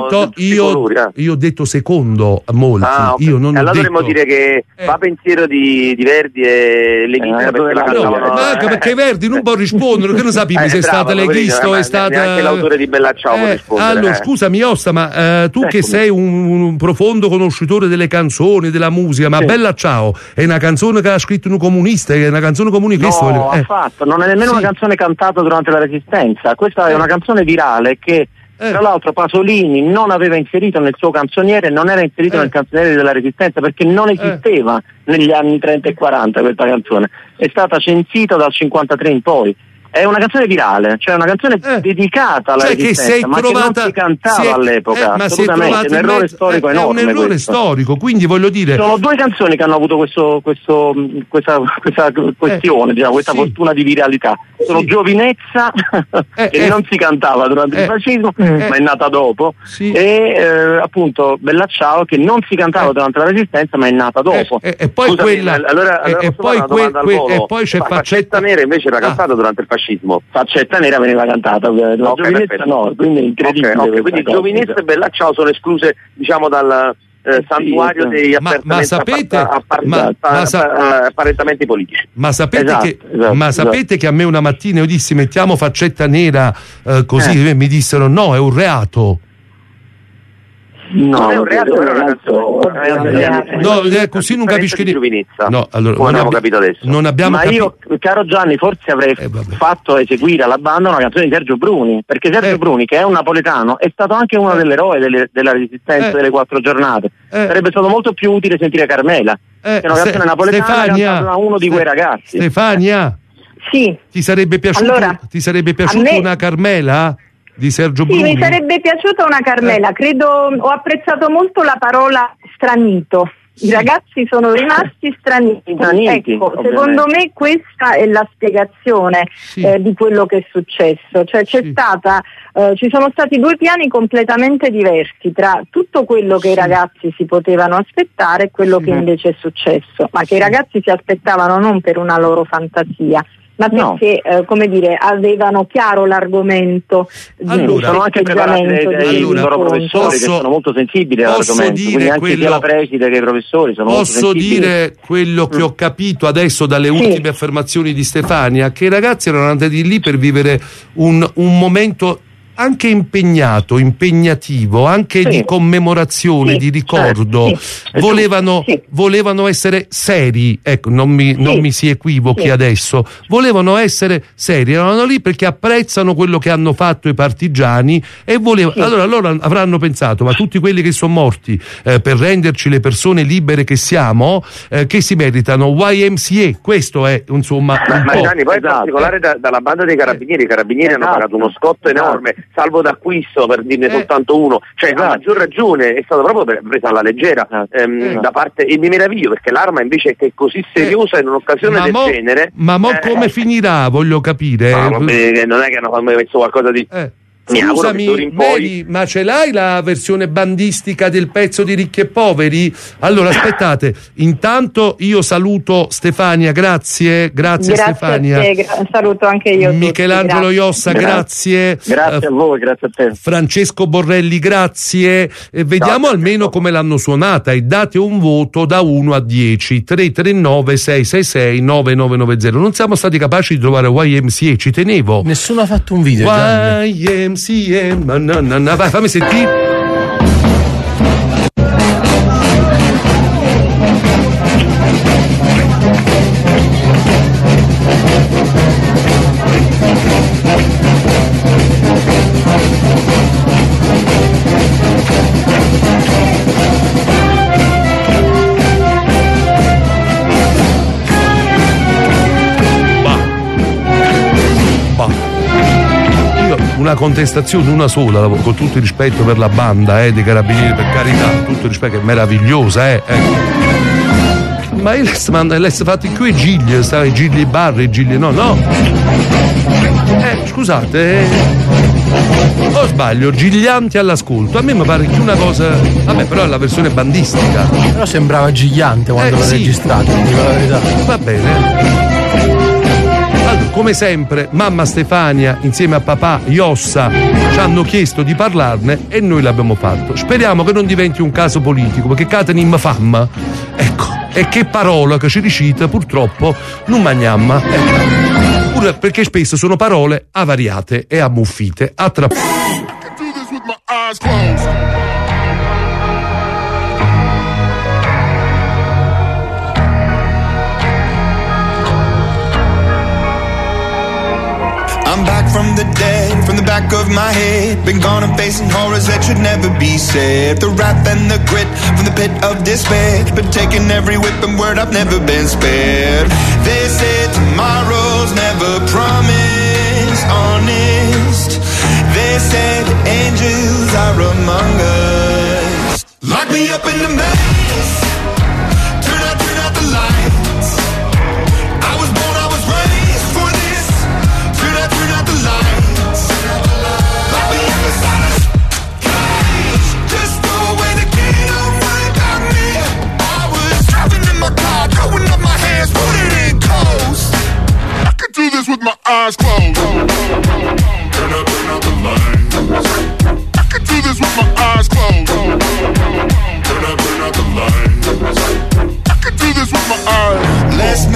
ho detto secondo molti. Io non allora dovremmo dire che va pensiero di Verdi e leghista, perché la cantavano. Ma anche perché Verdi non può rispondere, che non sapevi se è stata leghista o è stata. Neanche l'autore di Bella Ciao può rispondere. Allora, scusami Osta, ma tu che sei un profondo conoscitore delle canzoni, della musica, ma Bella Ciao è una canzone che ha scritto un comunista, è una canzone comunista? No, affatto, non è nemmeno una canzone cantata durante la Resistenza, questa è una canzone virale che tra l'altro Pasolini non aveva inserito nel suo canzoniere, non era inserito nel canzoniere della Resistenza perché non esisteva negli anni 30 e 40 questa canzone, è stata censita dal 53 in poi. È una canzone virale, cioè una canzone dedicata alla Resistenza, ma che non si cantava all'epoca, assolutamente, è un errore storico enorme. È un errore storico, quindi voglio dire. Sono 2 canzoni che hanno avuto questa questione, diciamo, questa fortuna di viralità. Sono Giovinezza, che non si cantava durante il fascismo, ma è nata dopo, e appunto Bella Ciao, che non si cantava durante la Resistenza, ma è nata dopo. E poi scusami, quella. Allora e poi c'è Faccetta Nera invece era cantata durante il fascismo. Faccetta Nera veniva cantata, Giovinezza no, quindi è incredibile. Quindi Giovinezza e Bella Ciao sono escluse, diciamo, dal santuario degli apparentamenti politici. Ma sapete che a me una mattina io dissi mettiamo Faccetta Nera, così mi dissero no, è un reato. No, è un reato, però è una canzone. No, così non capisci No, allora non abbiamo capito adesso. Non abbiamo io, caro Gianni, forse avrei fatto eseguire alla banda una canzone di Sergio Bruni, perché Sergio Bruni, che è un napoletano, è stato anche uno dell'eroe della Resistenza delle 4 giornate. Sarebbe stato molto più utile sentire Carmela, che è una canzone napoletana cantata da uno di quei ragazzi. Stefania? Sì. Ti sarebbe piaciuta una Carmela? Di Sergio Bruni? Sì, mi sarebbe piaciuta una Carmela, ho apprezzato molto la parola stranito. I ragazzi sono rimasti straniti. Ecco, secondo me questa è la spiegazione di quello che è successo. Cioè ci sono stati 2 piani completamente diversi tra tutto quello che i ragazzi si potevano aspettare e quello che invece è successo, ma che i ragazzi si aspettavano non per una loro fantasia, ma perché come dire, avevano chiaro l'argomento. Sono anche preparati dai loro professori che sono molto sensibili all'argomento, quindi anche sia la preside che i professori sono molto sensibili. Posso dire quello che ho capito adesso dalle ultime affermazioni di Stefania, che i ragazzi erano andati lì per vivere un momento anche impegnativo, anche di commemorazione, di ricordo. Volevano essere seri, ecco, non mi si equivochi adesso, volevano essere seri, erano lì perché apprezzano quello che hanno fatto i partigiani e allora loro avranno pensato, ma tutti quelli che sono morti per renderci le persone libere che siamo, che si meritano YMCA, questo è insomma ma Gianni, poi in particolare dalla banda dei carabinieri. I carabinieri hanno pagato uno scotto enorme, salvo d'acquisto, per dirne soltanto uno, cioè a maggior ragione è stata proprio presa alla leggera da parte, e mi meraviglio perché l'arma invece che è così seriosa in un'occasione del genere. Ma come finirà, voglio capire. Non è che hanno messo qualcosa di... Scusami, Mary, ma ce l'hai la versione bandistica del pezzo di Ricchi e Poveri? Allora aspettate, intanto io saluto Stefania, grazie Stefania. Saluto anche io. Michelangelo Iossa, grazie. Grazie a voi, grazie a te. Francesco Borrelli, grazie. Vediamo almeno come l'hanno suonata e date un voto da 1 a 10. 339 666 9990. Non siamo stati capaci di trovare YMCA, ci tenevo. Nessuno ha fatto un video. YMCA, vai, fammi sentire. Una contestazione, una sola, con tutto il rispetto per la banda dei carabinieri, per carità, tutto il rispetto, che è meravigliosa, ma lei sta fatti qui i gigli barri, no. Scusate, o sbaglio, Giglianti all'ascolto, a me mi pare che una cosa, vabbè, però è la versione bandistica. Però sembrava Gigliante quando l'ho registrato, dico la verità. Va bene. Allora, come sempre, mamma Stefania insieme a papà Iossa ci hanno chiesto di parlarne e noi l'abbiamo fatto. Speriamo che non diventi un caso politico, perché catenim fam, ecco, e che parola che ci ricita purtroppo non magnamma, pure perché spesso sono parole avariate e ammuffite. A tra I'm back from the dead, from the back of my head. Been gone and facing horrors that should never be said. The wrath and the grit from the pit of despair. Been taking every whip and word, I've never been spared. They say tomorrow's never promised, honest. They say the angels are among us. Lock me up in the maze. Turn out the lights. I was born, I was raised for this. Turn out the lights. Lock me up inside a cage. Just throw away the key, don't worry about me. I was driving in my car, throwing up my hands, putting in coast. I could do this with my eyes closed. Turn out the lights. I could do this with my eyes closed. Turn out the lights. I could do this with my eyes. Less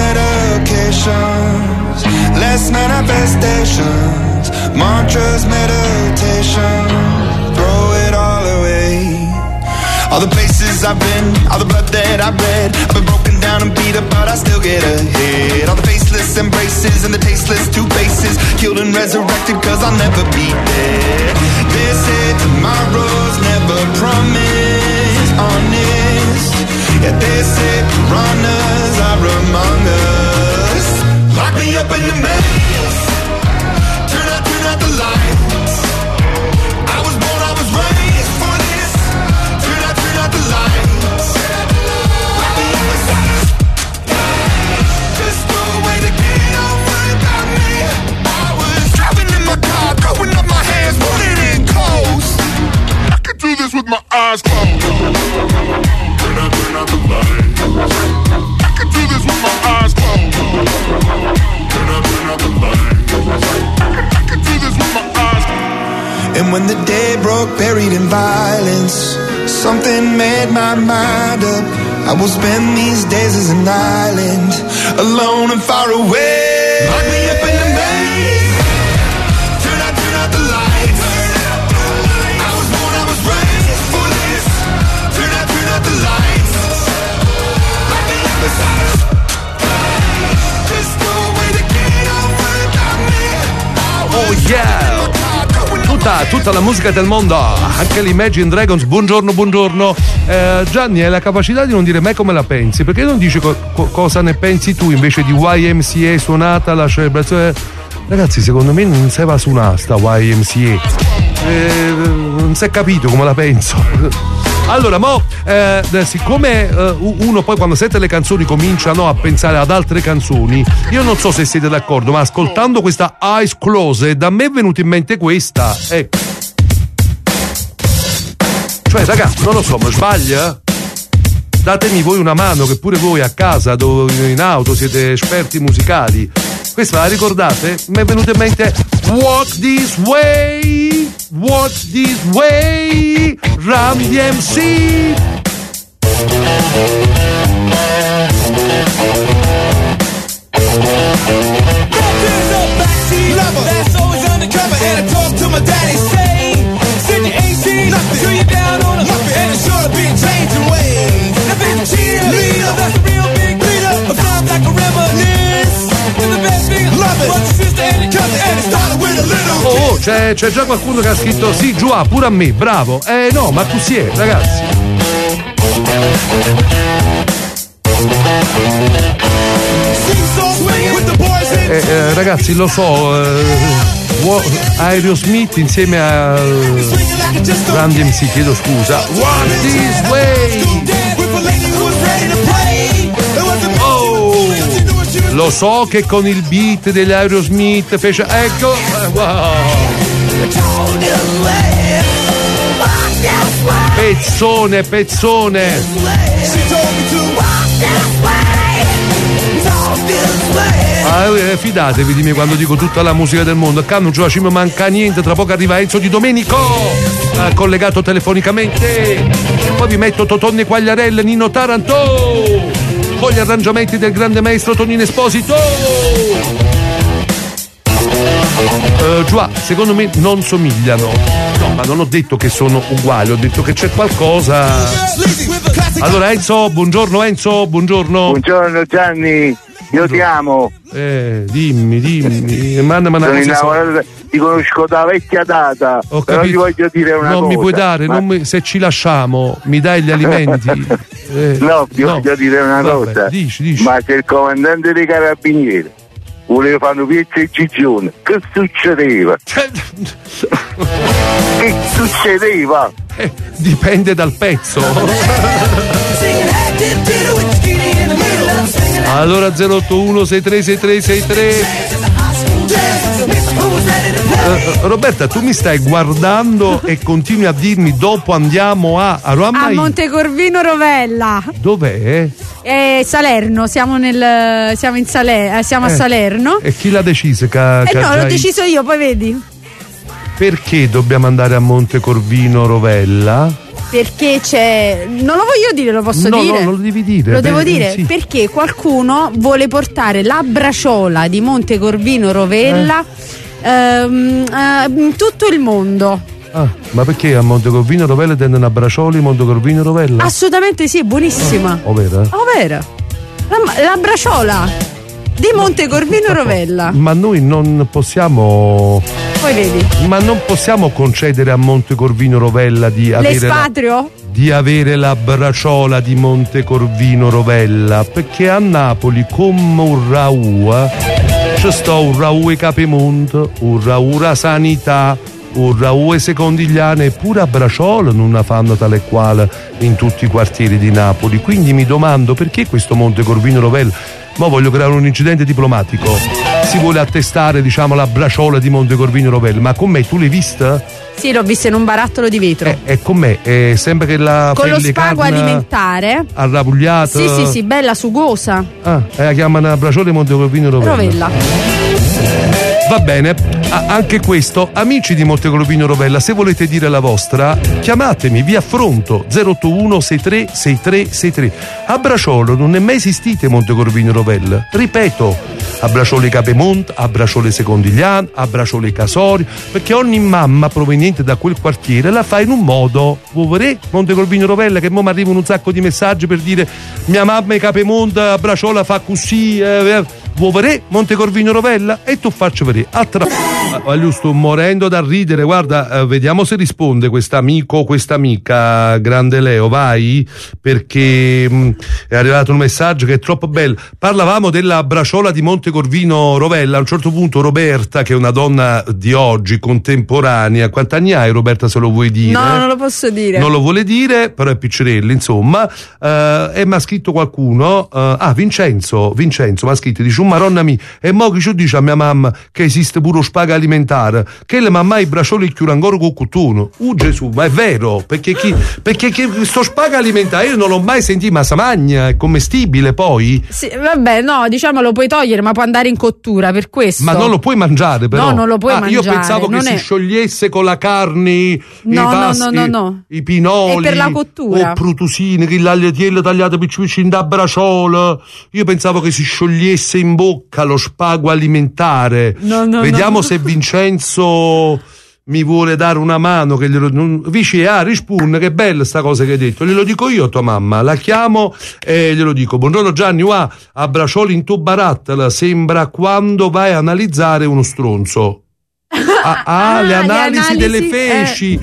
medications, less manifestations, mantras, meditation, throw it all away. All the places I've been, all the blood that I've bled, I've been broken down and beat up, but I still get ahead. All the faceless embraces and the tasteless two faces, killed and resurrected, cause I'll never be dead. They say tomorrow's never promised, honest. Yeah, they say piranhas are among us. Lock me up in the maze. Turn out the lights. I was born, I was raised for this. Turn out the lights. Lock me up inside a cage. Just throw away the key, don't worry about me. I was driving in my car, throwing up my hands, putting in coast. I could do this with my eyes closed. Turn out the lights. I could do this with my eyes closed. Turn out the lights. I could do this with my eyes closed. And when the day broke, buried in violence, something made my mind up. I will spend these days as an island, alone and far away. Lock me up in the maze. Turn out the lights. Yeah! Tutta la musica del mondo, anche l'Imagine Dragons. Buongiorno. Gianni, hai la capacità di non dire mai come la pensi, perché non dici cosa ne pensi tu invece di YMCA suonata la celebrazione? Ragazzi, secondo me non si va suonata sta YMCA, non si è capito come la penso. Allora, siccome uno poi quando sente le canzoni comincia a pensare ad altre canzoni, io non so se siete d'accordo, ma ascoltando questa Eyes Closed a me è venuta in mente questa, ecco. Cioè, ragazzi, non lo so, ma sbaglia? Datemi voi una mano, che pure voi a casa, in auto, siete esperti musicali. Questa la ricordate? Mi è venuta in mente Walk This Way, Run DMC. That's always undercover, and I talk to my daddy, say, said you ain't seen nothing till you down on it, and it's sure to be changing ways. Now there's a cheerleader, that's a real big leader, a vibe like a reminisce. And the best thing, love it, but your sister and your cousin, and it started with a little. Oh, c'è già qualcuno che ha scritto sì, già, pure a me, bravo. No, ma tu siete, ragazzi. Ragazzi, lo so, Aerosmith insieme a Run DMC, chiedo scusa. Walk This Way. Oh, lo so che con il beat degli Aerosmith fece, ecco, wow. Pezzone. Fidatevi di me quando dico tutta la musica del mondo. Accanto non ci manca niente. Tra poco arriva Enzo Di Domenico, collegato telefonicamente. E poi vi metto Totonne Quagliarella, Nino Taranto, con gli arrangiamenti del grande maestro Tonino Esposito. Già, secondo me non somigliano. No, ma non ho detto che sono uguali, ho detto che c'è qualcosa. Allora Enzo, buongiorno. Buongiorno Gianni, io ti amo. Dimmi, mandami una cosa. Sono innamorato, ti conosco da vecchia data, però ti voglio dire una cosa. Non mi puoi dare, se ci lasciamo, mi dai gli alimenti? Ti voglio dire una cosa. Dici. Ma se il comandante dei carabinieri voleva fare una piazza di Gigione, che succedeva? Che succedeva? Dipende dal pezzo. Allora 081 636363. Roberta, tu mi stai guardando e continui a dirmi dopo andiamo a Montecorvino Rovella. Dov'è? Salerno, siamo a Salerno. E chi l'ha deciso? L'ho deciso io, poi vedi. Perché dobbiamo andare a Montecorvino Rovella? Perché c'è. Non lo voglio dire, lo posso dire? No, lo devi dire. Lo devo dire, sì. Perché qualcuno vuole portare la braciola di Montecorvino Rovella in tutto il mondo. Ma perché a Montecorvino Rovella tendono a braccioli Montecorvino Rovella? Assolutamente sì, buonissima. Vera? Vera. La braciola di Montecorvino Rovella. Ma noi non possiamo. Poi vedi. Ma non possiamo concedere a Montecorvino Rovella di avere l'espatrio? Di avere la braciola di Montecorvino Rovella, perché a Napoli come un Raù c'è sto un Raù e Capemonte, un Raù la sanità, un Raù e Secondigliane, e pure a braciola non la fanno tale quale in tutti i quartieri di Napoli. Quindi mi domando perché questo Montecorvino Rovella. Ma voglio creare un incidente diplomatico. Si vuole attestare, la braciola di Montecorvino Rovella. Ma con me tu l'hai vista? Sì, l'ho vista in un barattolo di vetro. E con me sembra che la con lo spago alimentare arrapugliata. Sì, bella sugosa. La chiamano braciola di Montecorvino Rovella. Va bene, anche questo, amici di Montecorvino Rovella, se volete dire la vostra, chiamatemi, vi affronto 081 63 6363. A Bracciolo non è mai esistito Montecorvino Rovella, ripeto, a Bracciole Capemont, a Bracciole Secondigliano, a Bracciole Casori, perché ogni mamma proveniente da quel quartiere la fa in un modo. Vuoi vedere Montecorvino Rovella, che mo mi arrivano un sacco di messaggi per dire mia mamma è Capemont, a Bracciole fa così, vuoi vedere Montecorvino Rovella? E tu faccio vedere. Io sto morendo da ridere, guarda, vediamo se risponde quest'amico o quest'amica. Grande Leo, vai, perché è arrivato un messaggio che è troppo bello. Parlavamo della braciola di Montecorvino Rovella. A un certo punto Roberta, che è una donna di oggi, contemporanea, quanti anni hai Roberta, se lo vuoi dire? No, non lo posso dire. Non lo vuole dire, però è Piccerelli, insomma. E mi ha scritto qualcuno, Vincenzo mi ha scritto, dice, maronna mia, e mo che ci dice a mia mamma che esiste pure lo spaga alimentare, che le mamma i braccioli chiudono ancora con cottuno. Gesù, ma è vero, perché sto spaga alimentare io non l'ho mai sentito, ma samagna, è commestibile poi? Sì, vabbè, no, diciamo lo puoi togliere, ma può andare in cottura, per questo. Ma non lo puoi mangiare, però? No, non lo puoi mangiare. Io pensavo che si sciogliesse con la carne, i pinoli, è per la cottura. o prutusine, che l'agliatiello tagliato piccino da braciola. Io pensavo che si sciogliesse in bocca lo spago alimentare. Vediamo se Vincenzo mi vuole dare una mano, che Vici, risponde, che bella sta cosa che hai detto. Glielo dico io a tua mamma, la chiamo e glielo dico. Buongiorno Gianni, a braccioli in tuo barattolo, sembra quando vai a analizzare uno stronzo. Le analisi delle feci.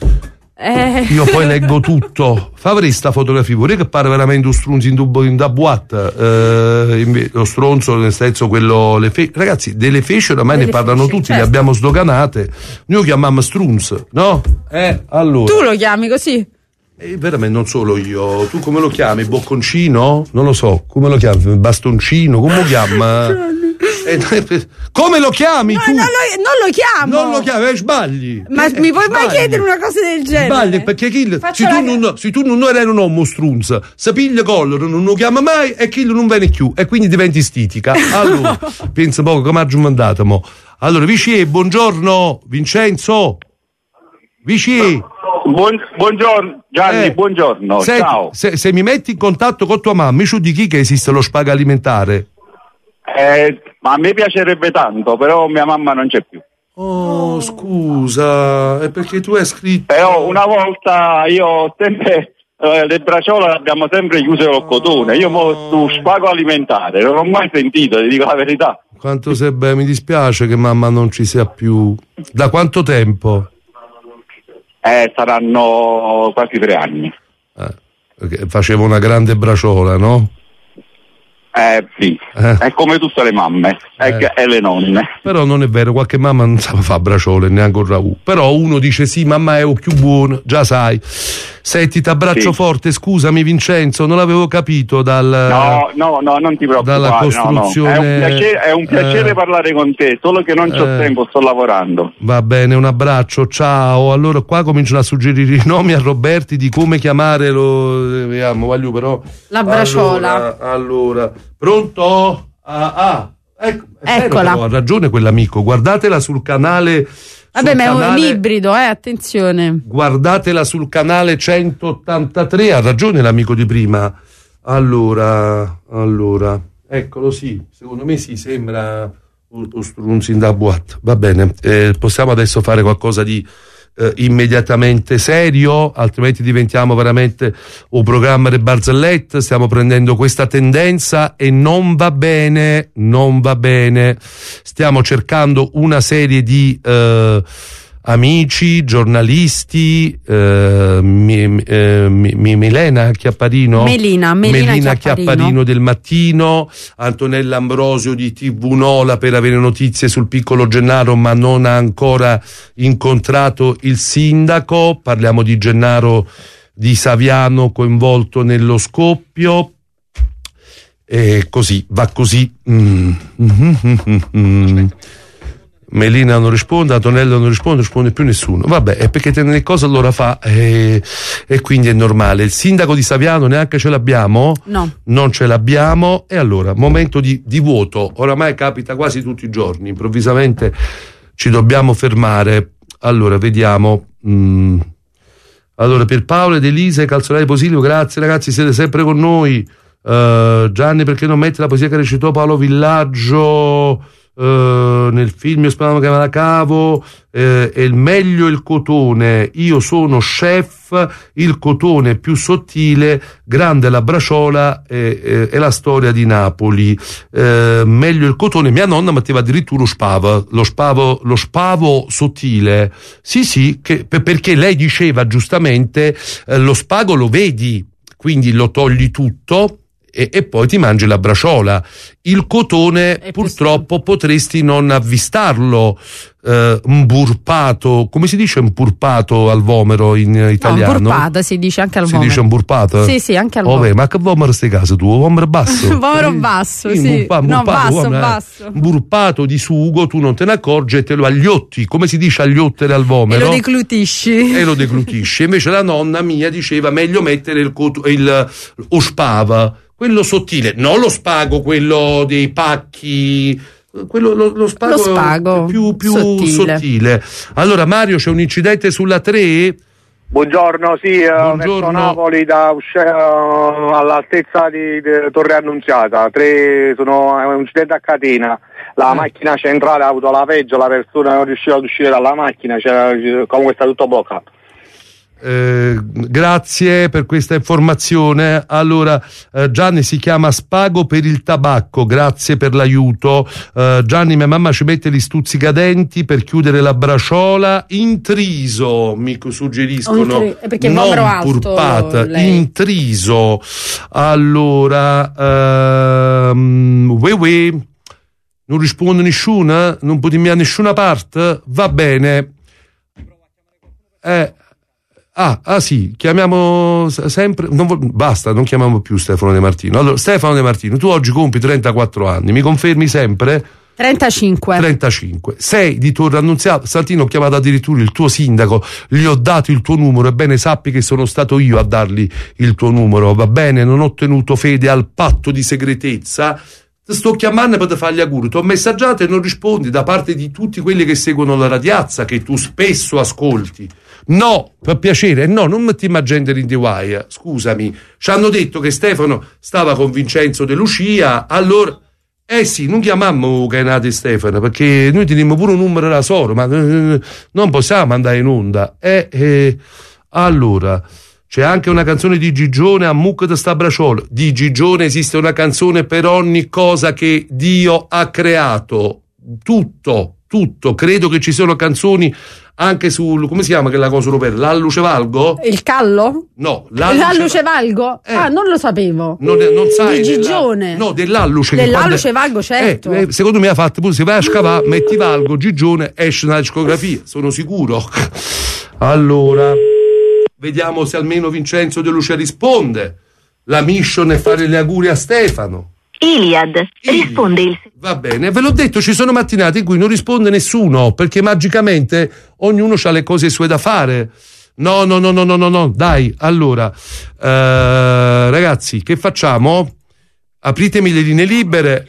Io poi leggo tutto. Favrei sta fotografia, vorrei che pare veramente un stronzo in da boîte. Lo stronzo nel senso quello, ragazzi, delle feci ormai ne parlano tutti, certo. Le abbiamo sdoganate. Noi lo chiamiamo strunz, no? Allora. Tu lo chiami così? Veramente non solo io. Tu come lo chiami? Bocconcino? Non lo so. Come lo chiami? Bastoncino? Come lo chiama? Come lo chiami tu? Non lo chiamo. Non lo chiami, sbagli. Ma mi puoi mai chiedere una cosa del genere? Sbagli, perché se tu non eri un uomo strunza, se piglia colloro, non lo chiama mai e chi non viene più e quindi diventi stitica. Allora, pensa poco come ha mandato mo. Allora, Vici, buongiorno Vincenzo. Vici. Buongiorno Gianni, buongiorno. Senti, ciao. Se mi metti in contatto con tua mamma, mi su di chi che esiste lo spago alimentare? Ma a me piacerebbe tanto, però mia mamma non c'è più. Oh, scusa, è perché tu hai scritto. Però una volta io sempre le braciola le abbiamo sempre chiuse col cotone. Io su spago alimentare non ho mai sentito, ti dico la verità. Quanto sei bene, mi dispiace che mamma non ci sia più. Da quanto tempo? Saranno quasi 3 anni. Facevo una grande braciola, no? Sì, è come tutte le mamme e le nonne. Però non è vero, qualche mamma non sa fare bracciole, neanche un ragù. Però uno dice sì, mamma è più buono, già sai. Senti, t'abbraccio forte, scusami Vincenzo, non l'avevo capito No, non ti preoccupare. Dalla costruzione. No. È un piacere parlare con te, solo che non c'ho tempo, sto lavorando. Va bene, un abbraccio, ciao. Allora qua cominciano a suggerire i nomi a Roberti di come chiamare vediamo, voglio però. La braciola. Allora, pronto? Eccola. Ha ragione quell'amico, guardatela sul canale. Vabbè, ma è un ibrido, attenzione. Guardatela sul canale 183, ha ragione l'amico di prima. Allora, eccolo, sì, secondo me sì, sembra un strunzin da boîte. Va bene, possiamo adesso fare qualcosa di immediatamente serio, altrimenti diventiamo veramente un programma di barzellette. Stiamo prendendo questa tendenza e non va bene. Stiamo cercando una serie di amici, giornalisti, Melina Chiapparino del Mattino, Antonella Ambrosio di TV Nola per avere notizie sul piccolo Gennaro, ma non ha ancora incontrato il sindaco. Parliamo di Gennaro di Saviano coinvolto nello scoppio. E così, va così. Melina non risponde, Antonella non risponde più nessuno. Vabbè, è perché le cose allora fa e quindi è normale. Il sindaco di Saviano neanche ce l'abbiamo? No. Non ce l'abbiamo. E allora, momento di voto. Oramai capita quasi tutti i giorni. Improvvisamente ci dobbiamo fermare. Allora, vediamo. Allora, per Paolo ed Elisa e Calzolari Posilio, grazie ragazzi, siete sempre con noi. Gianni, perché non metti la poesia che recitò Paolo Villaggio nel film Io speravo che me la cavo, è il meglio il cotone, io sono chef, il cotone più sottile, grande la braciola e la storia di Napoli, meglio il cotone. Mia nonna metteva addirittura lo spavo sottile, sì, perché lei diceva giustamente lo spago lo vedi, quindi lo togli tutto e poi ti mangi la braciola. Il cotone purtroppo potresti non avvistarlo impurpato. Come si dice impurpato al vomero in italiano? No, impurpata si dice anche al vomero. Si dice impurpata? Sì, anche al vomero. Vabbè, ma che vomero stai casa tu? Vomero basso? Vomero basso, sì. Basso. Impurpato di sugo, tu non te ne accorgi e te lo agliotti. Come si dice agliottere al vomero? E lo declutisci. Invece la nonna mia diceva meglio mettere lo spava, quello sottile, non lo spago, quello dei pacchi, lo spago più sottile. Allora Mario, c'è un incidente sulla 3? Buongiorno, sì, verso Napoli all'altezza di Torre Annunziata. È un incidente a catena. La macchina centrale ha avuto la peggio, la persona non riusciva ad uscire dalla macchina, comunque sta tutto bloccato. Grazie per questa informazione. Allora Gianni si chiama Spago per il tabacco, grazie per l'aiuto. Gianni, mia mamma ci mette gli stuzzicadenti per chiudere la braciola, intriso mi suggeriscono, perché non alto, purpata, lei. intriso. Allora non risponde nessuna, non potremmo a nessuna parte, va bene. Sì, chiamiamo sempre, basta, non chiamiamo più Stefano De Martino. Allora, Stefano De Martino, tu oggi compi 34 anni, mi confermi sempre? 35. Sei di Torre Annunziata. Santino, ho chiamato addirittura il tuo sindaco, gli ho dato il tuo numero, ebbene sappi che sono stato io a dargli il tuo numero, va bene? Non ho tenuto fede al patto di segretezza. Sto chiamando per fare gli auguri, ti ho messaggiato e non rispondi da parte di tutti quelli che seguono la radiazza, che tu spesso ascolti. No, per piacere, no, non mettiamo a gender in the wire, scusami. Ci hanno detto che Stefano stava con Vincenzo De Lucia, allora sì, non chiamammo Canate Stefano, perché noi teniamo pure un numero da solo, ma non possiamo andare in onda. Allora, c'è anche una canzone di Gigione, a mucca da sta braciola. Di Gigione esiste una canzone per ogni cosa che Dio ha creato, tutto. Credo che ci siano canzoni anche sul, come si chiama quella cosa europea? L'allucevalgo? Il callo? No, l'allucevalgo? Non lo sapevo. Non sai. Di Gigione? No, dell'alluce. Dell'allucevalgo, certo. Secondo me ha fatto pure, se vai a scavare, metti Valgo, Gigione, esce una discografia, sono sicuro. Allora, vediamo se almeno Vincenzo De Lucia risponde. La mission è fare gli auguri a Stefano. Iliad, risponde il... Va bene, ve l'ho detto, ci sono mattinate in cui non risponde nessuno, perché magicamente ognuno ha le cose sue da fare. No, dai, allora, ragazzi, che facciamo? Apritemi le linee libere.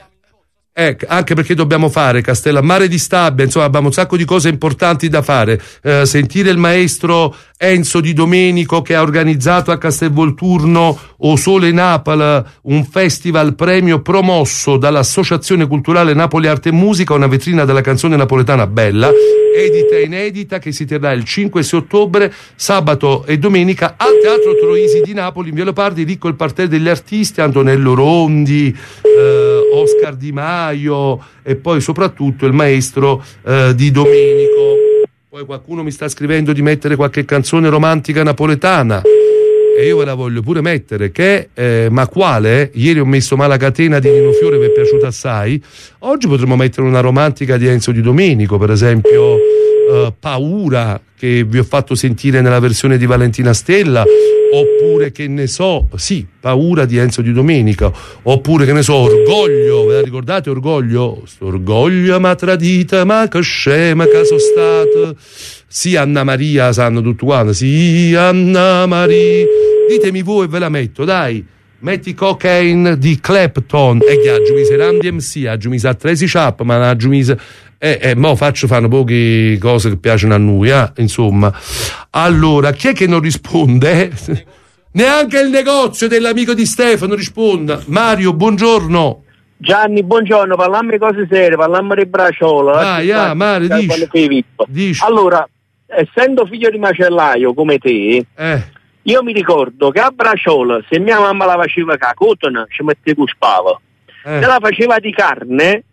Anche perché dobbiamo fare Castellammare di Stabia, insomma abbiamo un sacco di cose importanti da fare, sentire il maestro Enzo Di Domenico, che ha organizzato a Castelvolturno O Sole Napoli un festival premio promosso dall'Associazione Culturale Napoli Arte e Musica, una vetrina della canzone napoletana bella, edita e inedita, che si terrà il 5 e 6 ottobre, sabato e domenica, al Teatro Troisi di Napoli, in Via Leopardi. Ricco il parterre degli artisti, Antonello Rondi, Oscar Di Maio e poi soprattutto il maestro Di Domenico. Poi qualcuno mi sta scrivendo di mettere qualche canzone romantica napoletana e io ve la voglio pure mettere, ma quale? Ieri ho messo Malacatena di Nino Fiore, mi è piaciuta assai. Oggi potremmo mettere una romantica di Enzo Di Domenico, per esempio Paura, che vi ho fatto sentire nella versione di Valentina Stella, oppure che ne so, sì, Paura di Enzo Di Domenico, oppure che ne so, Orgoglio, ve la ricordate Orgoglio? Orgoglio m'ha tradita, ma che scema che sono stata. Sì, Anna Maria, sanno tutto quanto, sì, Anna Maria, ditemi voi e ve la metto, dai. Metti Cocaine di Clapton e che aggiungi Run DMC, aggiungi a Tracy Chapman, aggiungi mo fanno poche cose che piacciono a noi, insomma. Allora, chi è che non risponde? Neanche il negozio dell'amico di Stefano risponda. Mario, buongiorno. Gianni, buongiorno, parliamo di cose serie, parliamo di braciola. Mario, dici. Allora, essendo figlio di macellaio come te, io mi ricordo che a braciola, se mia mamma la faceva cotone, ci metteva spava. Se la faceva di carne,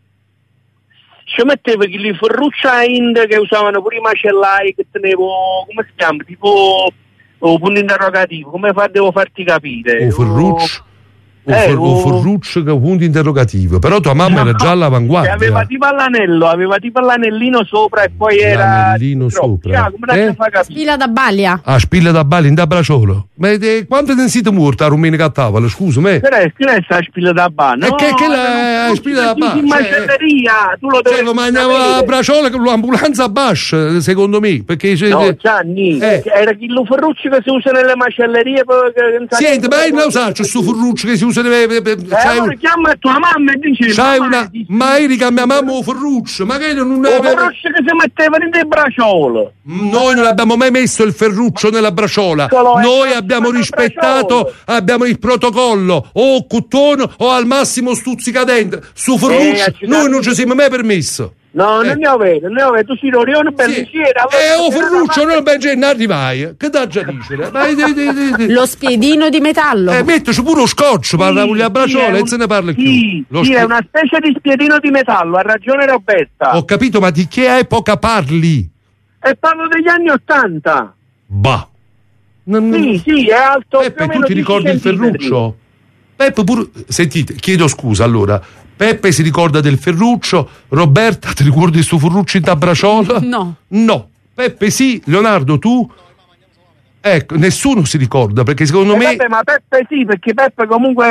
ci metteva che ferruccia ind che usavano pure i macellai, che tenevo, come si chiama, tipo punto interrogativo, come devo farti capire? Ferruccio. Ferruccio che punto interrogativo, però tua mamma era già all'avanguardia. Aveva tipo l'anellino sopra e poi era l'anellino sopra. Spilla da baglia. Spilla da baglia in da braciolo. Ma quanto ne siete morti a rumene a tavola, scusa me? Che è sta spilla da baglia? E che la spilla da baglia? In macelleria, tu lo devi mangiava a braciolo con l'ambulanza a Bascia, secondo me, perché no, Gianni, era il ferruccio che si usa nelle macellerie. Senti, ma io non so, c'è sto ferruccio che si usa chiama tua mamma e dice ma Erika mia mamma o ferruccio ma che non aveva ferruccio che si metteva in braciola. Noi non abbiamo mai messo il ferruccio nella braciola, noi abbiamo rispettato il protocollo, o cotone o al massimo stuzzicadente su ferruccio noi non ci siamo mai permesso. No, non ne vedo, tu si un berliciere. Ferruccio, non ben non arrivai. Che da già dice? Lo spiedino di metallo. Mettoci pure lo scotch, parla con la braciola e se ne parla più. Sì, è una specie di spiedino di metallo, ha ragione Roberta. Ho capito, ma di che epoca parli? E parlo degli anni '80. Bah. Sì, è alto. Peppe, tu ti ricordi il ferruccio? Peppe pure. Sentite, chiedo scusa allora. Peppe si ricorda del ferruccio, Roberta ti ricordi sto ferruccio in braciola? No. Peppe sì, Leonardo tu? Ecco, nessuno si ricorda perché secondo me... Vabbè, ma Peppe sì, perché Peppe comunque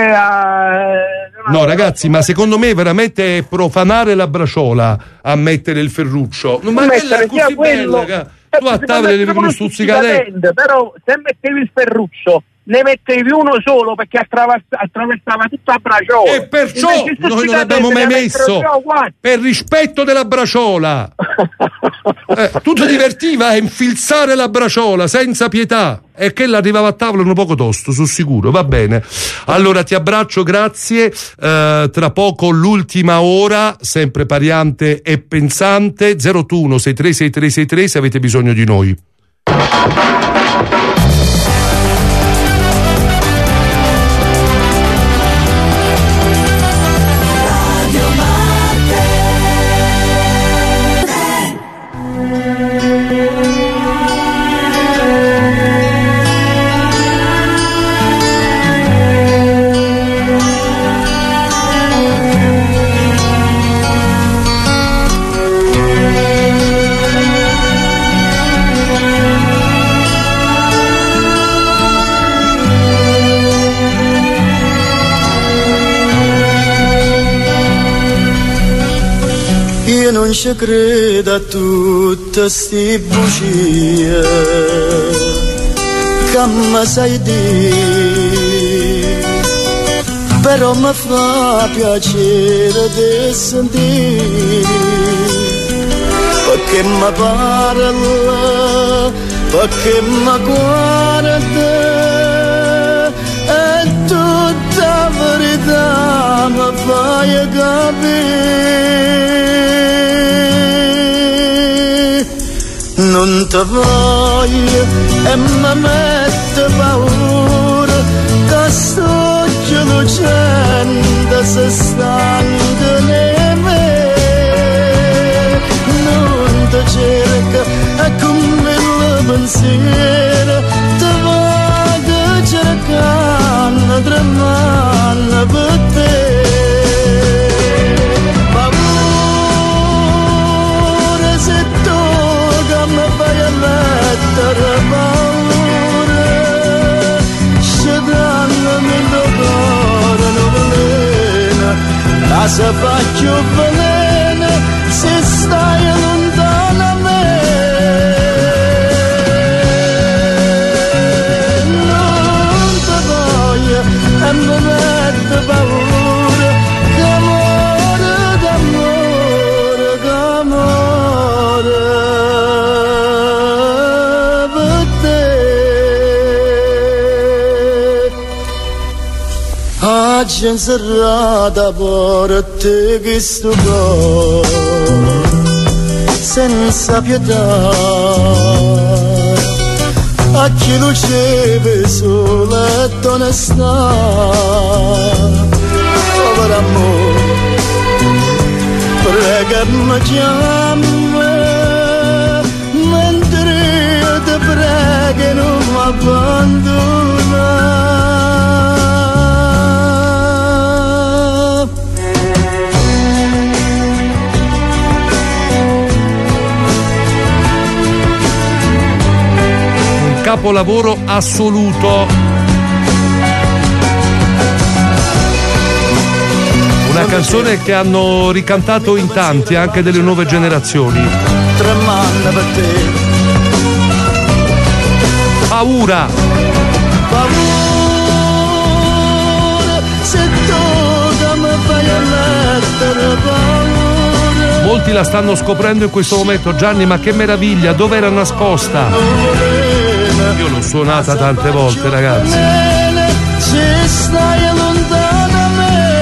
No ragazzi, ma secondo me veramente è profanare la braciola a mettere il ferruccio. Non ma è così bella, tu a tavola devi uno stuzzicadente. Però se mettevi il ferruccio ne mettevi uno solo perché attraversava tutta la braciola e perciò noi non l'abbiamo mai messo per rispetto della braciola. Tu ti divertiva a infilzare la braciola senza pietà e che l'arrivava a tavola un poco tosto, sono sicuro. Va bene, allora ti abbraccio, grazie. Tra poco l'ultima ora, sempre pariante e pensante. 021 636363 se avete bisogno di noi. Non ci credo a tutte sti bugie che mi sai dire, però mi fa piacere di sentire perché mi parla, perché mi guarda e tutta verità mi fai capire. Non ti voglio e mi mette paura che sto gelosa se stanca in me. Non ti cerca e come il pensiero ti vado cercando tremando per te. Se faccio veleno se stai lontano a me. Non ti voglio e mi mette paura che amore d'amore per te. oggi in serrata per te che sto senza pietà, a chi luceve sole e onestà, povero amore, pregami chiama, mentre io ti prego non mi abbandona. Capolavoro assoluto, una canzone che hanno ricantato in tanti, anche delle nuove generazioni. Tremanda per te, paura, se tu mi fai a mettere paura. Molti la stanno scoprendo in questo momento. Gianni, ma che meraviglia, dove era nascosta? Io l'ho suonata tante volte, ragazzi. Se stai lontano da me,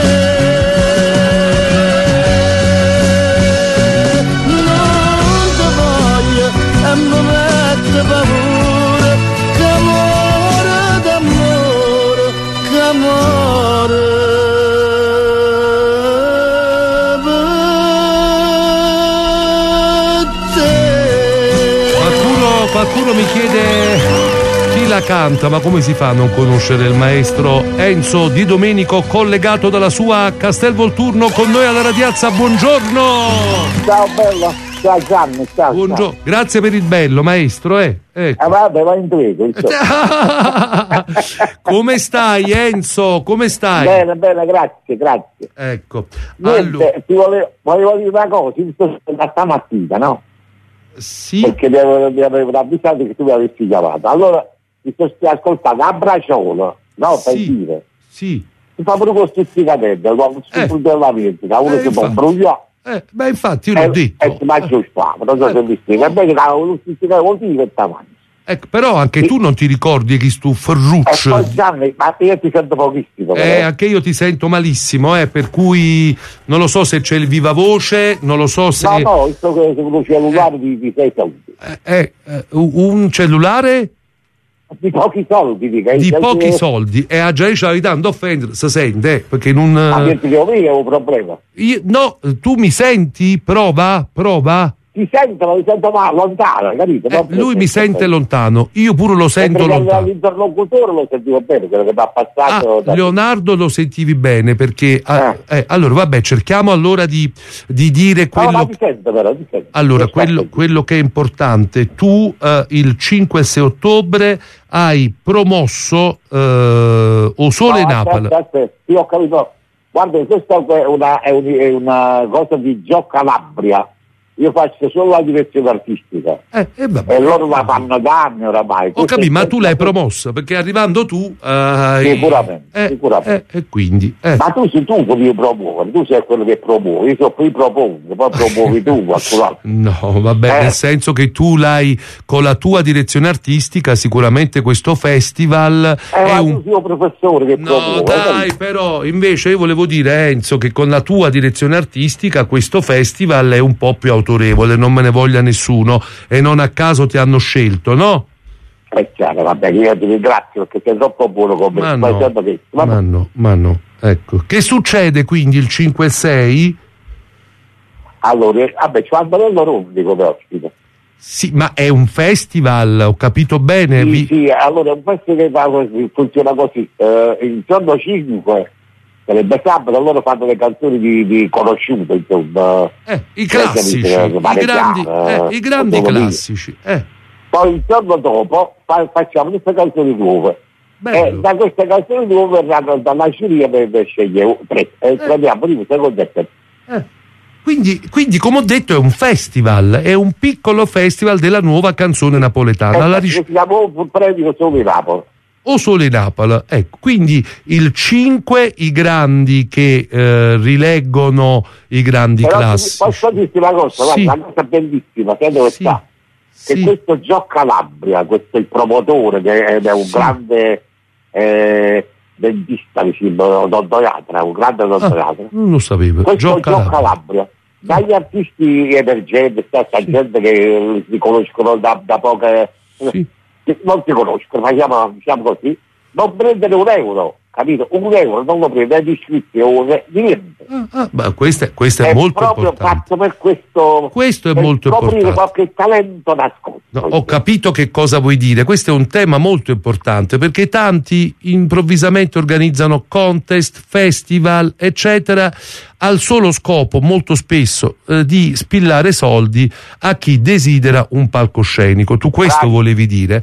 non ti voglio e mi mette paura, che amore d'amore, che amore. Qualcuno mi chiede chi la canta, ma come si fa a non conoscere il maestro Enzo Di Domenico, collegato dalla sua Castelvolturno con noi alla Radiazza? Buongiorno! Ciao bello, ciao Gianni, ciao. Buongiorno, grazie per il bello, maestro. Ecco. Vabbè, va in prego. Come stai, Enzo? Come stai? Bene, grazie. Ecco. Niente, allora, ti volevo dire una cosa, visto da stamattina, no? Sì. Perché mi avevano avvisato che tu mi avessi chiamato. Allora mi sto ascoltando a Braciolo, no? Per dire. Sì. Si fa proprio con stuzzicatelle, sul della vendita, uno si può brugliare. Beh, infatti io l'ho detto. E si mangia il spavo, non so se mi spiega. E beh, che dava uno stuzzicatelle così per tamanho. Ecco, però anche tu non ti ricordi che stu Ferruccio. Poi Gianni, ma io ti sento pochissimo. Anche io ti sento malissimo, per cui non lo so se c'è il viva voce, non lo so se. No, visto che c'è un cellulare di 6 soldi. Un cellulare? Di pochi soldi, di pochi soldi, e a Gianni la verità non ti offendere, si sente, perché non. Ma che ti devo dire, è un problema. No, tu mi senti? Prova. Ti sento, ma mi sento male, lontano, capito? Lui mi sente lontano, io pure lo sento lontano. L'interlocutore lo sentivo bene, quello che mi ha passato. Leonardo lo sentivi bene, perché allora vabbè, cerchiamo allora di dire quello. No, ma ti sento però, ti sento. Allora, quello che è importante, tu il 5 e 6 ottobre hai promosso O Sole Napoli. Aspetta, io ho capito. Guarda, questa è una cosa di Gio Calabria. Io faccio solo la direzione artistica e loro la fanno da anni oramai. Ho capito, ma tu l'hai promossa perché arrivando tu sicuramente. E quindi ma tu sei tu che devi promuovere, tu sei quello che promuove, io sono qui propongo, poi promuovi tu qualcun. No, vabbè, nel senso che tu l'hai con la tua direzione artistica, sicuramente questo festival è tu sei un professore che promuove. No, dai, però invece io volevo dire, Enzo, che con la tua direzione artistica questo festival è un po' più autorevole, non me ne voglia nessuno, e non a caso ti hanno scelto, no? È chiaro, vabbè, io ti ringrazio perché sei troppo buono con me. Ma no, ecco. Che succede quindi il 5 e 6? Allora, vabbè, c'è Antonello Rondi come ospite. Sì, ma è un festival, ho capito bene? Sì, allora è un festival che funziona così. Il giorno 5 sarebbe sabato, loro fanno le canzoni di conosciute, insomma. I classici, i grandi classici. Poi il giorno dopo facciamo queste canzoni nuove. E da queste canzoni nuove verranno dalla giuria per scegliere 3. Troviamo primo, secondo e terzo. Quindi, come ho detto, è un festival, è un piccolo festival della nuova canzone napoletana. Si chiama un premio Sole Napoli. O Sole Napoli, ecco, quindi il 5 i grandi che rileggono i grandi classici. Posso dirti una cosa, sì. Una cosa bellissima, che dove sta? Che questo Gio Calabria, questo è il promotore, che è un grande dentista vicino, odontoiatra, un grande odontoiatra. Non lo sapevo. Questo Gio Calabria. Dagli artisti emergenti, stessa gente che si conoscono da poche... Non si conoscono, ma diciamo così, non prendere €1, capito? €1 non lo prende, è di iscrizione, niente. Ma questo è molto proprio importante. fatto per questo. Questo è molto scoprire importante. qualche talento nascosto. No, ho capito che cosa vuoi dire. Questo è un tema molto importante perché tanti improvvisamente organizzano contest, festival, eccetera, al solo scopo molto spesso di spillare soldi a chi desidera un palcoscenico. Tu questo volevi dire.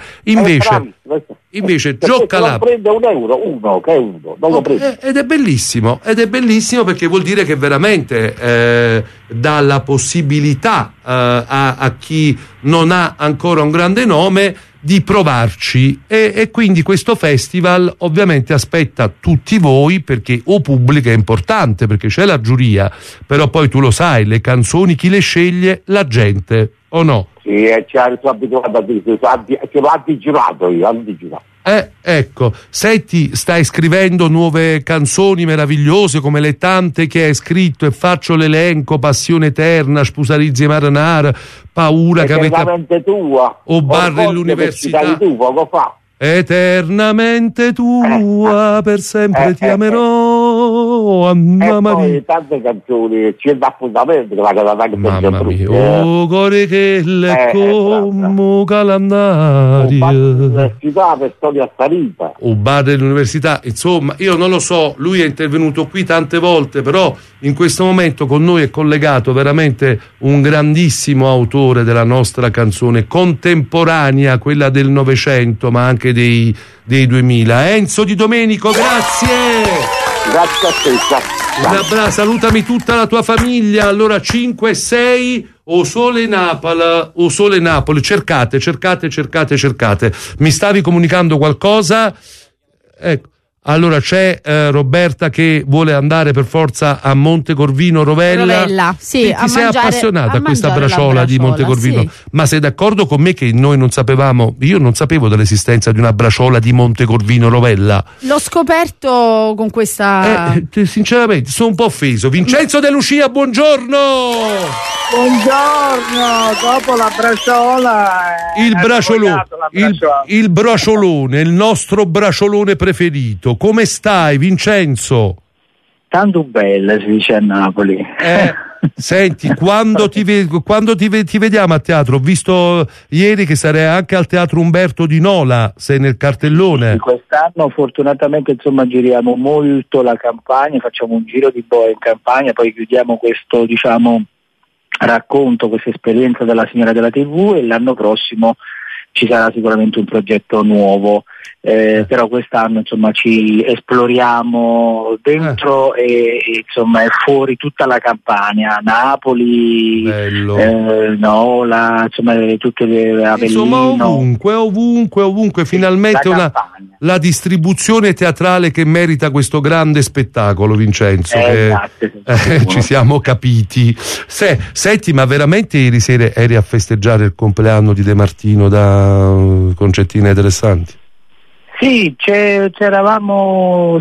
Invece Gio Calabria prende €1, che è uno, non lo prende. Ed è bellissimo perché vuol dire che veramente dà la possibilità a chi non ha ancora un grande nome di provarci e quindi questo festival ovviamente aspetta tutti voi, perché o pubblico è importante perché c'è la giuria, però poi tu lo sai, le canzoni chi le sceglie? La gente, o no? Sì, sono abituato a dire, ce l'ho antigirato io. Ecco, senti, stai scrivendo nuove canzoni meravigliose come le tante che hai scritto, e faccio l'elenco: Passione eterna, Spusarizzi Maranara, Paura che avete tua, o Barre l'università. Tu poco fa. Eternamente tua, per sempre ti amerò, Anna Maria. Poi tante canzoni, c'è l'appuntamento che la anche mamma mia, oh cuore che le come calendario. L'università per storia salita. O bar dell'università, insomma, io non lo so, lui è intervenuto qui tante volte, però in questo momento con noi è collegato veramente un grandissimo autore della nostra canzone contemporanea, quella del Novecento, ma anche dei 2000. Enzo Di Domenico, grazie. Grazie a te. Un abbraccio, salutami tutta la tua famiglia. Allora 5 6 o Sole Napoli, cercate. Mi stavi comunicando qualcosa? Ecco. Allora c'è Roberta che vuole andare per forza a Montecorvino Rovella. Sì, ti sei appassionata a questa braciola di Montecorvino, sì. Ma sei d'accordo con me che noi non sapevamo, io non sapevo dell'esistenza di una braciola di Montecorvino Rovella? L'ho scoperto con questa... sinceramente sono un po' offeso. Vincenzo De Lucia, buongiorno. Buongiorno, dopo la braciola il braciolone, il nostro braciolone preferito. Come stai, Vincenzo? Tanto bella, si dice a Napoli. Senti, quando ti vediamo a teatro? Ho visto ieri che sarei anche al Teatro Umberto di Nola, sei nel cartellone. Sì, quest'anno fortunatamente giriamo molto la Campania, facciamo un giro di boa in Campania, poi chiudiamo questo racconto, questa esperienza della Signora della TV, e l'anno prossimo ci sarà sicuramente un progetto nuovo, però quest'anno ci esploriamo dentro e è fuori tutta la Campania, Napoli, Nola, tutte le Avellino. Ovunque finalmente la distribuzione teatrale che merita questo grande spettacolo, Vincenzo. Ci siamo capiti. Senti, ma veramente ieri sera eri a festeggiare il compleanno di De Martino da Concettina Interessanti? Sì, c'eravamo,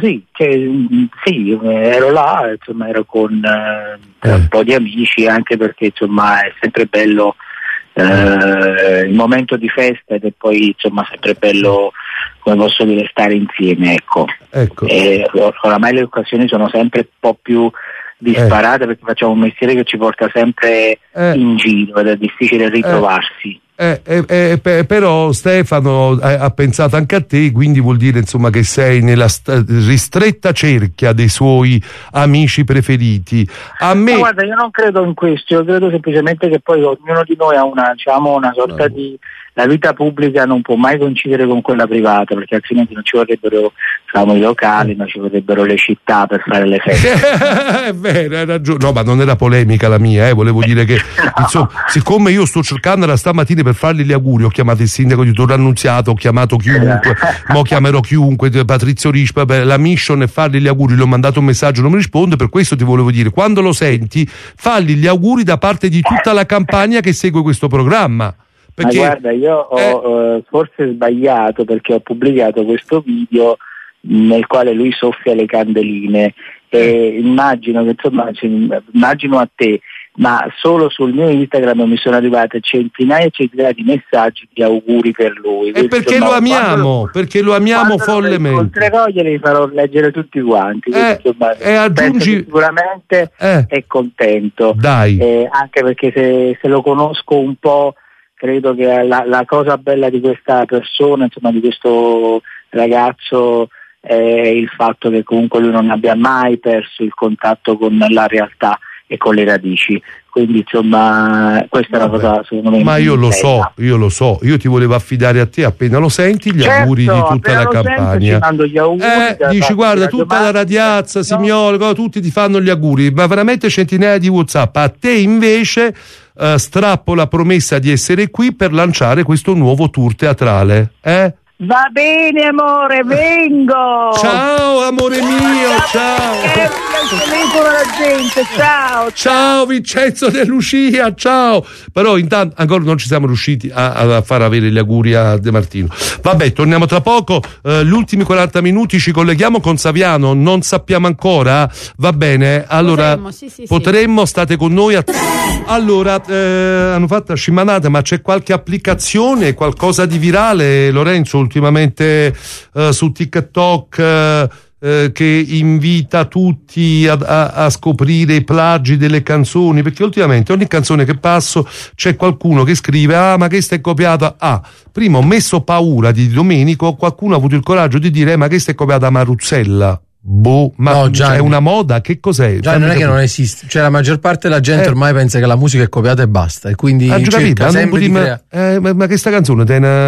ero là, ero con un po' di amici, anche perché è sempre bello il momento di festa, ed è poi sempre bello, come posso dire, stare insieme, ecco. E oramai le occasioni sono sempre un po' più disparate, perché facciamo un mestiere che ci porta sempre in giro ed è difficile ritrovarsi. Però Stefano ha pensato anche a te, quindi vuol dire che sei nella ristretta cerchia dei suoi amici preferiti. A me... guarda, io non credo in questo, io credo semplicemente che poi ognuno di noi ha una sorta di... La vita pubblica non può mai coincidere con quella privata, perché altrimenti non ci vorrebbero i locali, non ci vorrebbero le città per fare le feste. È vero, hai ragione. No, ma non era polemica la mia, volevo dire che siccome io sto cercando da stamattina per fargli gli auguri, ho chiamato il sindaco di Torre Annunziata, ho chiamato chiunque, mo chiamerò chiunque, Patrizio Rispa, la mission è fargli gli auguri, gli ho mandato un messaggio, non mi risponde, per questo ti volevo dire, quando lo senti, fagli gli auguri da parte di tutta la Campania che segue questo programma. Perché, ma guarda, io ho forse sbagliato, perché ho pubblicato questo video nel quale lui soffia le candeline. Immagino che immagino a te, ma solo sul mio Instagram mi sono arrivate centinaia e centinaia di messaggi di auguri per lui. E perché lo amiamo, perché lo amiamo follemente. Glieli farò leggere tutti quanti. E aggiungi sicuramente è contento. Dai. Anche perché se lo conosco un po', credo che la cosa bella di questa persona, insomma, di questo ragazzo, è il fatto che comunque lui non abbia mai perso il contatto con la realtà e con le radici, quindi insomma questa è una cosa secondo me. Ma io lo so, io ti volevo affidare a te, appena lo senti gli auguri di tutta la Campania. Mando gli auguri, dici guarda tutta la radiazza, Signore, tutti ti fanno gli auguri, ma veramente centinaia di WhatsApp. A te invece strappo la promessa di essere qui per lanciare questo nuovo tour teatrale, Va bene amore, vengo. Ciao amore mio, ciao. La gente, ciao. Ciao Vincenzo De Lucia, ciao. Però intanto ancora non ci siamo riusciti a far avere gli auguri a De Martino. Vabbè, torniamo tra poco. Gli ultimi 40 minuti ci colleghiamo con Saviano, non sappiamo ancora. Va bene, allora potremmo, state con noi. Allora, hanno fatto scimanate, ma c'è qualche applicazione, qualcosa di virale, Lorenzo, ultimamente su TikTok che invita tutti a scoprire i plagi delle canzoni, perché ultimamente ogni canzone che passo c'è qualcuno che scrive ma questa è copiata. Prima ho messo Paura di Domenico, qualcuno ha avuto il coraggio di dire ma questa è copiata Maruzzella. Ma no, è una moda, che cos'è? Non è che non esiste, cioè la maggior parte della gente ormai pensa che la musica è copiata e basta, e quindi cerca sempre di ma questa canzone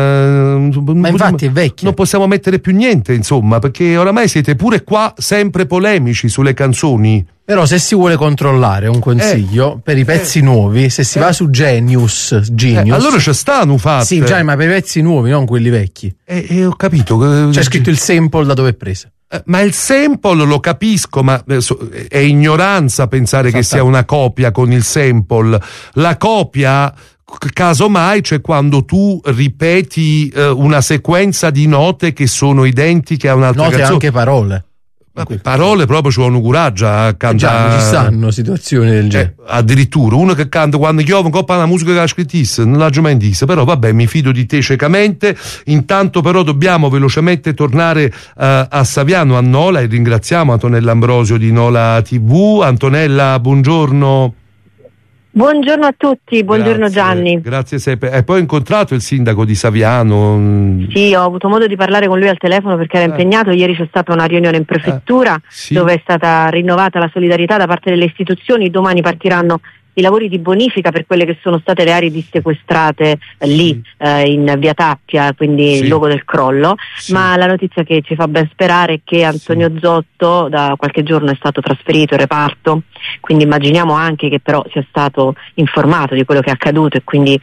ma infatti è vecchia, non possiamo mettere più niente, insomma, perché oramai siete pure qua sempre polemici sulle canzoni. Però se si vuole controllare, un consiglio per i pezzi nuovi, se si va su Genius allora ci stanno fatti. Sì, già, ma per i pezzi nuovi, non quelli vecchi. Ho capito. C'è scritto il sample da dove è presa. Ma il sample lo capisco, ma è ignoranza pensare che sia una copia con il sample. La copia, casomai, c'è quando tu ripeti una sequenza di note che sono identiche a un'altra canzone. Note anche parole. Parole proprio ci vuole un coraggio a cantare. Ci stanno situazioni del genere. Addirittura uno che canta quando chiove un coppa la musica che ha scrittissa, non l'ha già mai disse, però vabbè, mi fido di te ciecamente. Intanto però dobbiamo velocemente tornare a Saviano, a Nola, e ringraziamo Antonella Ambrosio di Nola TV. Antonella, buongiorno. Buongiorno a tutti, buongiorno Gianni. Grazie sempre. Hai poi incontrato il sindaco di Saviano? Sì, ho avuto modo di parlare con lui al telefono perché era impegnato. Ieri c'è stata una riunione in prefettura dove è stata rinnovata la solidarietà da parte delle istituzioni. Domani partiranno i lavori di bonifica per quelle che sono state le aree dissequestrate lì in via Tappia, quindi il luogo del crollo, ma la notizia che ci fa ben sperare è che Antonio Zotto da qualche giorno è stato trasferito in reparto, quindi immaginiamo anche che però sia stato informato di quello che è accaduto e quindi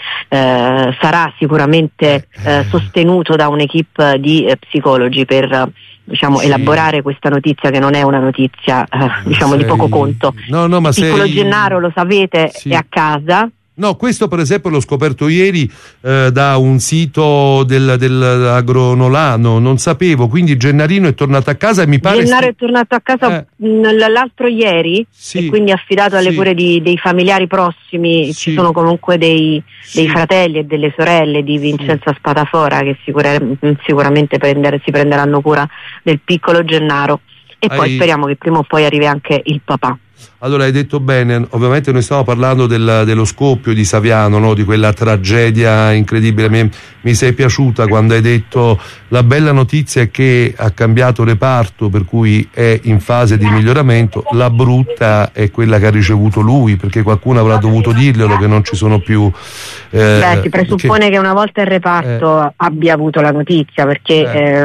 sarà sicuramente sostenuto da un'equipe di psicologi per elaborare questa notizia, che non è una notizia di poco conto. Ma Piccolo Gennaro, lo sapete, è a casa. No, questo per esempio l'ho scoperto ieri da un sito dell'Agronolano, non sapevo, quindi Gennarino è tornato a casa e mi pare... Gennaro è tornato a casa l'altro ieri e quindi affidato alle cure dei familiari prossimi. Ci sono comunque dei fratelli e delle sorelle di Vincenzo Spadafora che sicuramente si prenderanno cura del piccolo Gennaro e poi speriamo che prima o poi arrivi anche il papà. Allora, hai detto bene, ovviamente noi stiamo parlando dello scoppio di Saviano, no? Di quella tragedia incredibile. Mi sei piaciuta quando hai detto la bella notizia è che ha cambiato reparto, per cui è in fase di miglioramento. La brutta è quella che ha ricevuto lui, perché qualcuno avrà dovuto dirglielo che non ci sono più... si presuppone che una volta il reparto abbia avuto la notizia, perché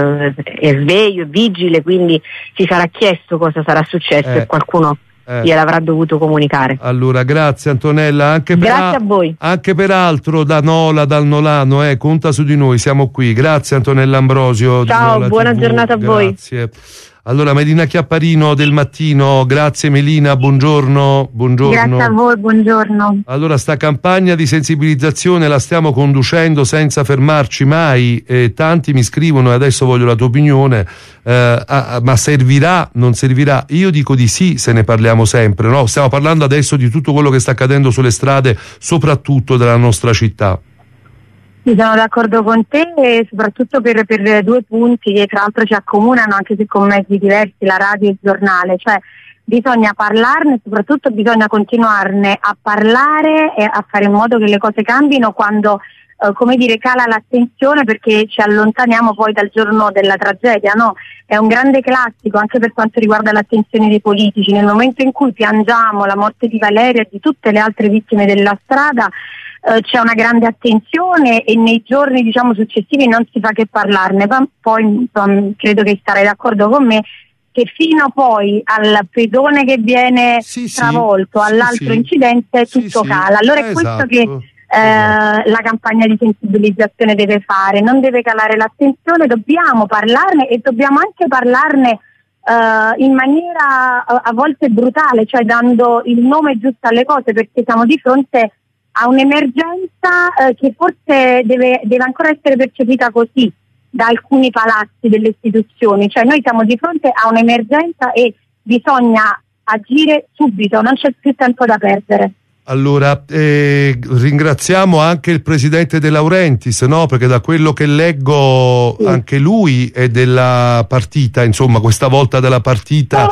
è sveglio, è vigile, quindi si sarà chiesto cosa sarà successo e qualcuno gliel'avrà dovuto comunicare. Allora, grazie Antonella, grazie a voi. Anche peraltro dal Nolano, conta su di noi, siamo qui. Grazie Antonella Ambrosio. Ciao, buona giornata a voi. Grazie. Allora, Melina Chiapparino del Mattino, grazie Melina, buongiorno. Grazie a voi, buongiorno. Allora, sta campagna di sensibilizzazione la stiamo conducendo senza fermarci mai, tanti mi scrivono, e adesso voglio la tua opinione, ma servirà, non servirà? Io dico di sì, se ne parliamo sempre, no? Stiamo parlando adesso di tutto quello che sta accadendo sulle strade, soprattutto della nostra città. Sono d'accordo con te, e soprattutto per 2 punti che tra l'altro ci accomunano, anche se con mezzi diversi, la radio e il giornale, cioè bisogna parlarne, soprattutto bisogna continuarne a parlare e a fare in modo che le cose cambino quando cala l'attenzione, perché ci allontaniamo poi dal giorno della tragedia, no? È un grande classico anche per quanto riguarda l'attenzione dei politici. Nel momento in cui piangiamo la morte di Valeria e di tutte le altre vittime della strada, c'è una grande attenzione, e nei giorni successivi non si fa che parlarne. Ma poi credo che starai d'accordo con me che fino poi al pedone che viene travolto, all'altro incidente, tutto cala. Allora è questo che la campagna di sensibilizzazione deve fare, non deve calare l'attenzione, dobbiamo parlarne, e dobbiamo anche parlarne in maniera a volte brutale, cioè dando il nome giusto alle cose, perché siamo di fronte a un'emergenza che forse deve ancora essere percepita così da alcuni palazzi delle istituzioni, cioè noi siamo di fronte a un'emergenza e bisogna agire subito, non c'è più tempo da perdere. Allora, ringraziamo anche il presidente De Laurentiis, no? Perché da quello che leggo anche lui è della partita, insomma, questa volta della partita,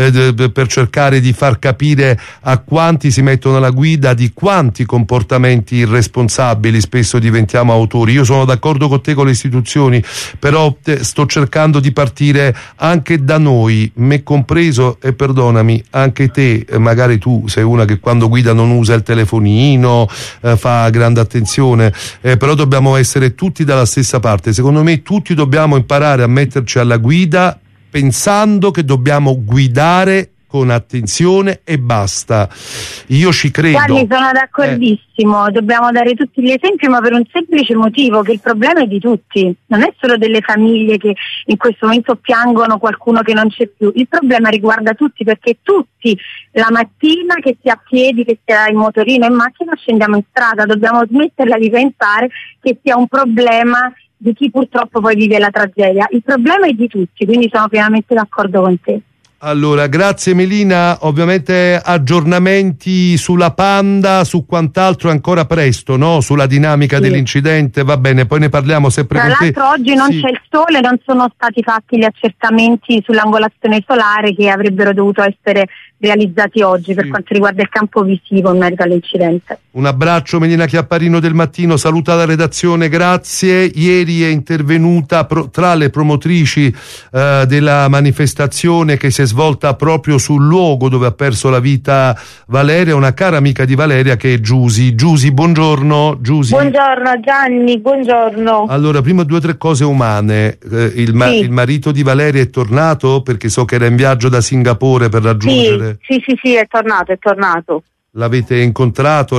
per cercare di far capire a quanti si mettono alla guida di quanti comportamenti irresponsabili spesso diventiamo autori. Io sono d'accordo con te, con le istituzioni, però sto cercando di partire anche da noi, me compreso, e perdonami, anche te, magari tu sei una che quando guida non usa il telefonino, fa grande attenzione, però dobbiamo essere tutti dalla stessa parte. Secondo me tutti dobbiamo imparare a metterci alla guida pensando che dobbiamo guidare con attenzione e basta. Io ci credo. Guardi, sono d'accordissimo, dobbiamo dare tutti gli esempi, ma per un semplice motivo, che il problema è di tutti, non è solo delle famiglie che in questo momento piangono qualcuno che non c'è più, il problema riguarda tutti, perché tutti la mattina, che sia a piedi, che sia in motorino, in macchina, scendiamo in strada, dobbiamo smetterla di pensare che sia un problema di chi purtroppo poi vive la tragedia, il problema è di tutti, quindi sono pienamente d'accordo con te. Allora, grazie Melina, ovviamente aggiornamenti sulla Panda, su quant'altro è ancora presto, no? Sulla dinamica dell'incidente, va bene, poi ne parliamo sempre con te. Tra l'altro oggi non c'è il sole, non sono stati fatti gli accertamenti sull'angolazione solare che avrebbero dovuto essere realizzati oggi per quanto riguarda il campo visivo in merito all'incidente. Un abbraccio Melina Chiapparino del Mattino, saluta la redazione, grazie. Ieri è intervenuta tra le promotrici della manifestazione che si è svolta proprio sul luogo dove ha perso la vita Valeria, una cara amica di Valeria che è Giusy. Giusy, buongiorno. Giusy. Buongiorno Gianni, buongiorno. Allora, prima 2 o 3 cose umane. Il marito di Valeria è tornato? Perché so che era in viaggio da Singapore per raggiungere... Sì, è tornato. L'avete incontrato?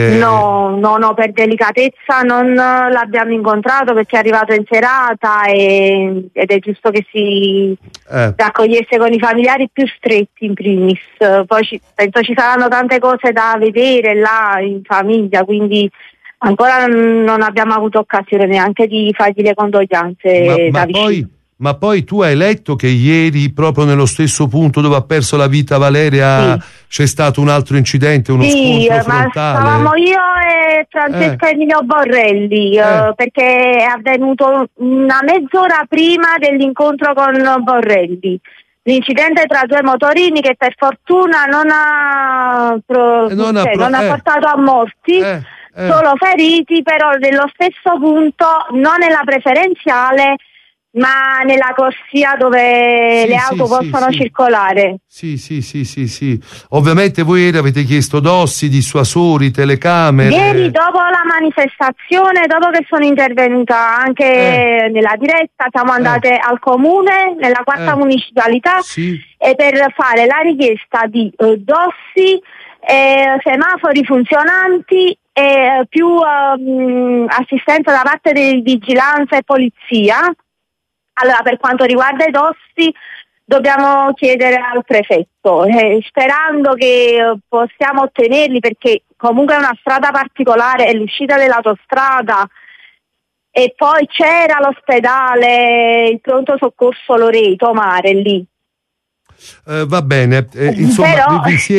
No, per delicatezza non l'abbiamo incontrato perché è arrivato in serata ed è giusto che si raccogliesse con i familiari più stretti in primis. Poi penso ci saranno tante cose da vedere là in famiglia, quindi ancora non abbiamo avuto occasione neanche di fargli le condoglianze da vicino. Ma poi tu hai letto che ieri, proprio nello stesso punto dove ha perso la vita Valeria, c'è stato un altro incidente, uno scontro frontale? Sì, ma stavamo io e Francesco Emilio Borrelli, perché è avvenuto una mezz'ora prima dell'incontro con Borrelli. L'incidente tra 2 motorini che per fortuna non ha portato a morti, solo feriti, però nello stesso punto, non nella preferenziale, ma nella corsia dove le auto possono circolare. Sì. Ovviamente voi ieri avete chiesto dossi, dissuasori, telecamere. Ieri dopo la manifestazione, dopo che sono intervenuta anche nella diretta, siamo andate al comune, nella 4ª municipalità, e per fare la richiesta di dossi, semafori funzionanti e più assistenza da parte di vigilanza e polizia. Allora, per quanto riguarda i dossi, dobbiamo chiedere al prefetto, sperando che possiamo ottenerli, perché comunque è una strada particolare, è l'uscita dell'autostrada e poi c'era l'ospedale, il pronto soccorso Loreto Mare lì. Va bene, insomma, però...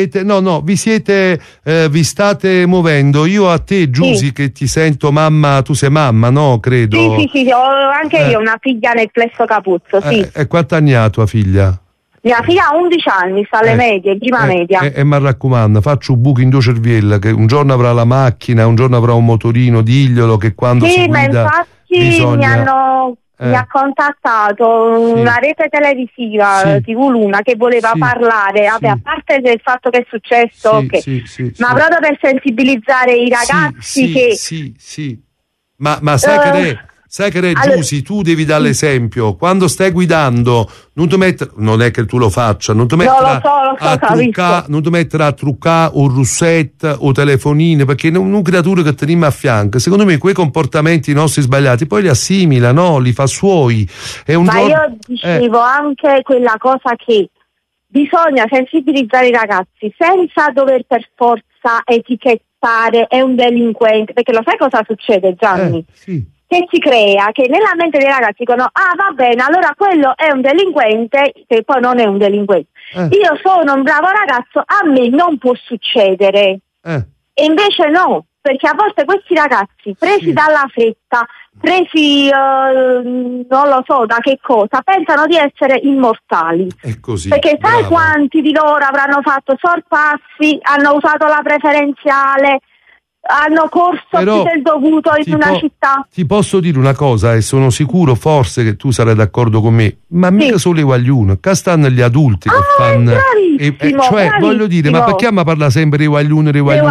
vi state muovendo. Io a te, Giusy, che ti sento mamma, tu sei mamma, no? Credo. Sì, ho anche io una figlia nel plesso Capuzzo, sì. E quanti anni ha tua figlia? Mia figlia ha 11 anni, sta alle medie, in prima media. E mi raccomando, faccio un buco in due cerviella, che un giorno avrà la macchina, un giorno avrà un motorino, diglielo che quando si guida... Sì, ma infatti mi ha contattato una rete televisiva, TV Luna, che voleva parlare, a parte del fatto che è successo, ma proprio per sensibilizzare i ragazzi che... Sì. Ma sai che Giusy, tu devi dare l'esempio. Quando stai guidando, non ti mettere, non è che tu lo faccia, non ti mettere a truccare o rusette o telefonine, perché un creatura che teniamo a fianco, secondo me quei comportamenti nostri sbagliati poi li assimila, no? Li fa suoi. Io dicevo anche quella cosa che bisogna sensibilizzare i ragazzi senza dover per forza etichettare è un delinquente, perché lo sai cosa succede, Gianni? Che si crea, che nella mente dei ragazzi dicono va bene, allora quello è un delinquente, che poi non è un delinquente. Io sono un bravo ragazzo, a me non può succedere. E invece no, perché a volte questi ragazzi, presi dalla fretta, presi non lo so da che cosa, pensano di essere immortali. È così. Perché sai quanti di loro avranno fatto sorpassi, hanno usato la preferenziale, hanno corso più del dovuto in una città. Ti posso dire una cosa, e sono sicuro forse che tu sarai d'accordo con me, ma mica solo i guaglioni, che stanno gli adulti che fanno, bravissimo. Voglio dire, ma perché mi parla sempre di guaglioni?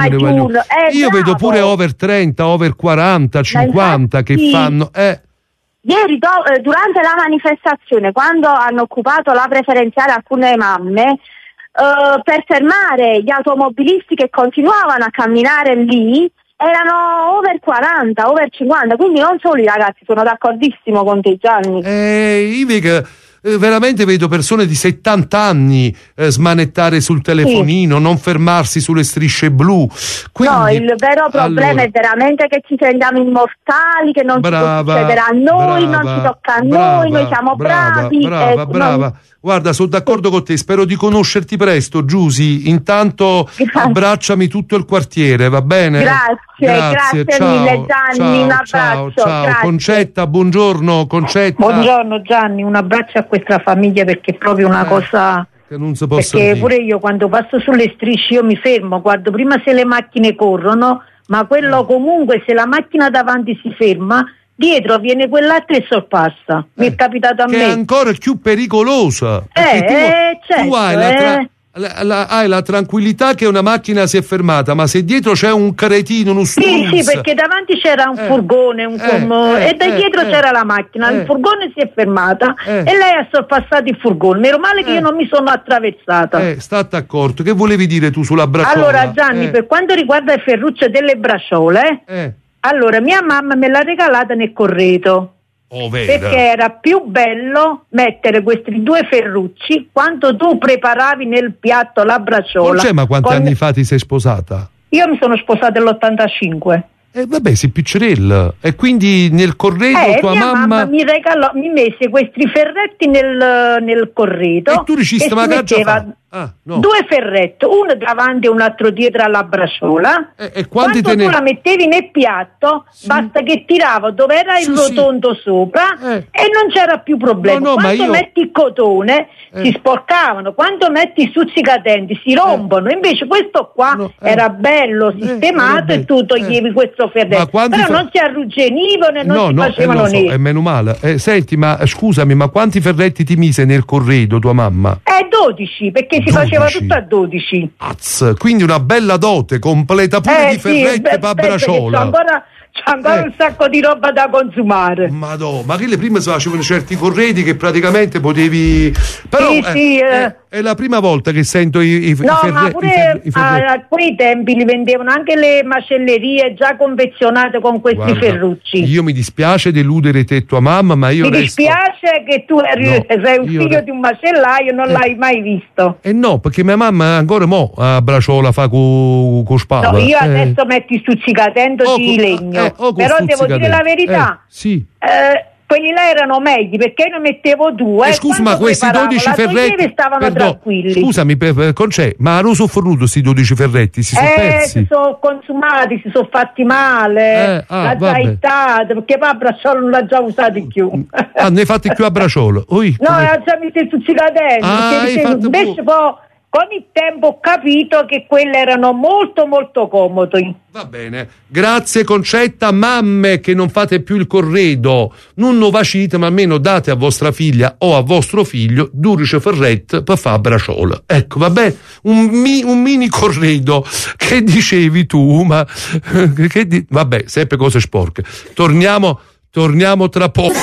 Io vedo pure over 30, over 40, 50 che fanno Ieri durante la manifestazione, quando hanno occupato la preferenziale alcune mamme, per fermare gli automobilisti che continuavano a camminare lì, erano over 40, over 50, quindi non solo i ragazzi, sono d'accordissimo con te, Gianni. Veramente vedo persone di 70 anni smanettare sul telefonino, non fermarsi sulle strisce blu. Quindi, no, il vero problema è veramente che ci sentiamo immortali, che non ci può succedere a noi, non ci tocca a noi siamo bravi. Brava. Guarda, sono d'accordo con te, spero di conoscerti presto, Giusy. Intanto abbracciami tutto il quartiere, va bene? Grazie mille, Gianni, un abbraccio. Ciao. Concetta, buongiorno, Concetta. Buongiorno Gianni, un abbraccio a questa famiglia, perché è proprio una cosa che non si può perché dire. Pure io quando passo sulle strisce io mi fermo, guardo prima se le macchine corrono, ma quello comunque se la macchina davanti si ferma, dietro viene quell'altro e sorpassa. Mi è capitato a me. Che è ancora più pericolosa. Tu hai la tranquillità che una macchina si è fermata, ma se dietro c'è un cretino, uno struzzo... Sì, perché davanti c'era un furgone, e da dietro c'era la macchina, il furgone si è fermata e lei ha sorpassato il furgone. Meno male che io non mi sono attraversata. State accorto. Che volevi dire tu sulla bracciola? Allora Gianni, per quanto riguarda il ferruccio delle bracciole, allora mia mamma me l'ha regalata nel corredo. Perché era più bello mettere questi due ferrucci quando tu preparavi nel piatto la bracciola. Ma quanti anni fa ti sei sposata? Io mi sono sposata nell'85. Vabbè, sei piccerella. E quindi nel corredo tua mamma mi regalò, mi mise questi ferretti nel corredo. E tu riusciste magari due ferretti, uno davanti e un altro dietro alla bracciola. E quando tu la mettevi nel piatto, basta che tiravo dove era il rotondo sopra e non c'era più problema. Quando metti il cotone si sporcavano, quando metti i stuzzicadenti si rompono. Invece questo qua era bello sistemato e tu toglievi questo ferretto, però non si arruggenivano e non si facevano neri. È meno male. Senti, ma scusami, ma quanti ferretti ti mise nel corredo tua mamma? 12, perché si faceva tutto a 12. Quindi una bella dote completa pure di ferretti e braciola. c'è ancora un sacco di roba da consumare. Madonna, ma che le prime si facevano certi corredi che praticamente potevi. Però è la prima volta che sento i ma pure a quei tempi li vendevano anche le macellerie già confezionate con questi ferrucci. Io mi dispiace deludere te e tua mamma, ma io mi dispiace che tu sei un figlio di un macellaio, non l'hai mai visto. No, perché mia mamma ancora a Braciola fa con spada. No, io adesso metto i stuzzicatento di legno, però devo dire la verità. Sì. Quelli là erano meglio perché ne mettevo 2. Scusa, ma questi 12 ferretti stavano tranquilli. Scusami, ma non sono fornuto questi 12 ferretti, si sono persi. Si sono consumati, si sono fatti male, l'ha già ittata, perché poi a Bracciolo non l'ha già usato più. Ne hai fatti più a Bracciolo? No, l'ha già messo il stuzzicadente, invece poi con il tempo ho capito che quelli erano molto molto comodi. Va bene, grazie Concetta. Mamme che non fate più il corredo, non vacite, ma almeno date a vostra figlia o a vostro figlio 12 ferretti per fare Braciola. Ecco, vabbè, un mini corredo. Che dicevi tu? Ma vabbè, sempre cose sporche. Torniamo tra poco.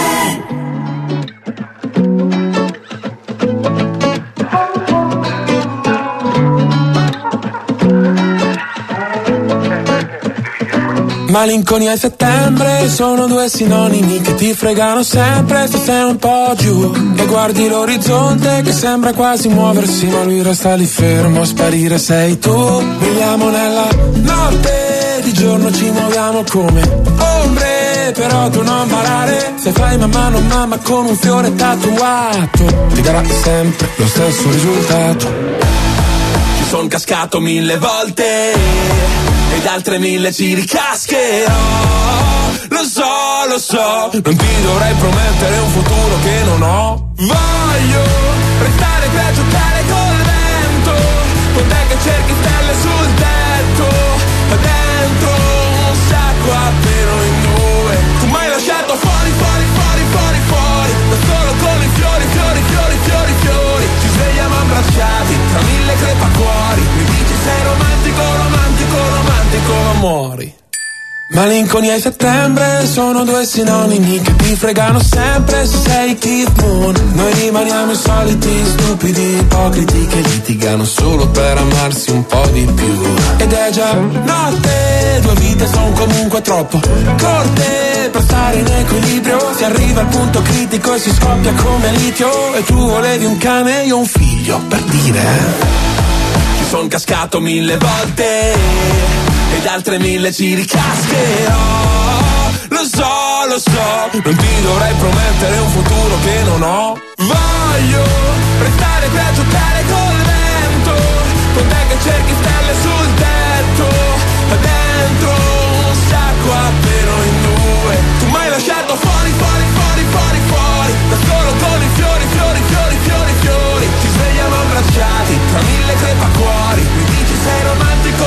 Malinconia e settembre sono due sinonimi che ti fregano sempre se sei un po' giù e guardi l'orizzonte che sembra quasi muoversi, ma lui resta lì fermo, sparire sei tu. Viviamo nella notte, di giorno ci muoviamo come ombre, però tu non parare, se fai mamma non mamma con un fiore tatuato, ti darà sempre lo stesso risultato. Ci son cascato 1000 volte ed altre 1000 ci ricascherò. Lo so, non ti dovrei promettere un futuro che non ho. Voglio restare qui a giocare col vento, con te che cerchi stelle sul tetto, dentro un sacco appena in 2. Tu m'hai lasciato fuori, da solo con i fiori. Ci svegliamo abbracciati tra 1000 crepacuori. Mi dici sei romantico, ma muori. Malinconia e settembre sono due sinonimi che ti fregano sempre se sei Keith Moon. Noi rimaniamo i soliti stupidi ipocriti che litigano solo per amarsi un po' di più. Ed è già notte, 2 vite son comunque troppo corte per stare in equilibrio. Si arriva al punto critico e si scoppia come litio. E tu volevi un cane, io un figlio, per dire. Ci son cascato 1000 volte ed altre 1000 ci ricascherò. Lo so, non ti dovrei promettere un futuro che non ho. Voglio restare qui a giocare col vento, con te che cerchi stelle sul tetto, dentro un sacco appena in 2. Tu m'hai lasciato fuori, da solo con i fiori. Ci svegliamo abbracciati tra 1000 crepacuori. Mi dici sei romantico,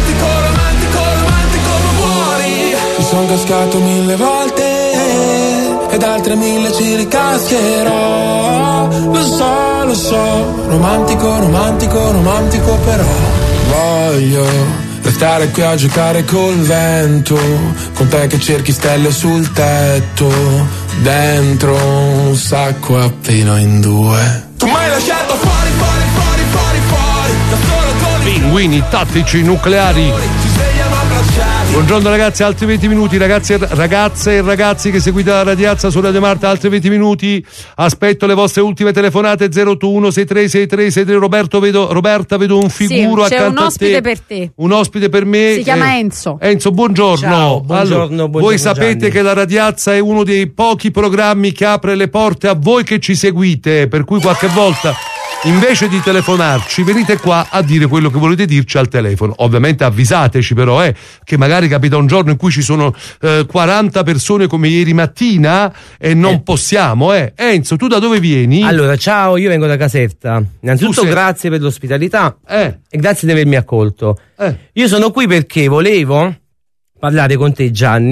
sono cascato 1000 volte ed altre 1000 ci ricascherò. Lo so, romantico però. Voglio restare qui a giocare col vento, con te che cerchi stelle sul tetto, dentro un sacco appena in 2. Tu m'hai lasciato fuori, da solo con i pinguini tattici nucleari. Buongiorno ragazzi, altri 20 minuti, ragazze e ragazzi che seguite la Radiazza su Radio Marta, altri 20 minuti, aspetto le vostre ultime telefonate. 081 6363. Roberta, vedo un figuro accanto a te. C'è un ospite per te. Un ospite per me. Si chiama Enzo. Enzo, buongiorno. Ciao, buongiorno. Voi sapete Gianni, che la Radiazza è uno dei pochi programmi che apre le porte a voi che ci seguite, per cui qualche volta invece di telefonarci venite qua a dire quello che volete dirci al telefono. Ovviamente avvisateci però che magari capita un giorno in cui ci sono 40 persone come ieri mattina e non possiamo. Enzo, tu da dove vieni? Allora, ciao, io vengo da Caserta. Innanzitutto grazie per l'ospitalità e grazie di avermi accolto. Io sono qui perché volevo parlare con te, Gianni,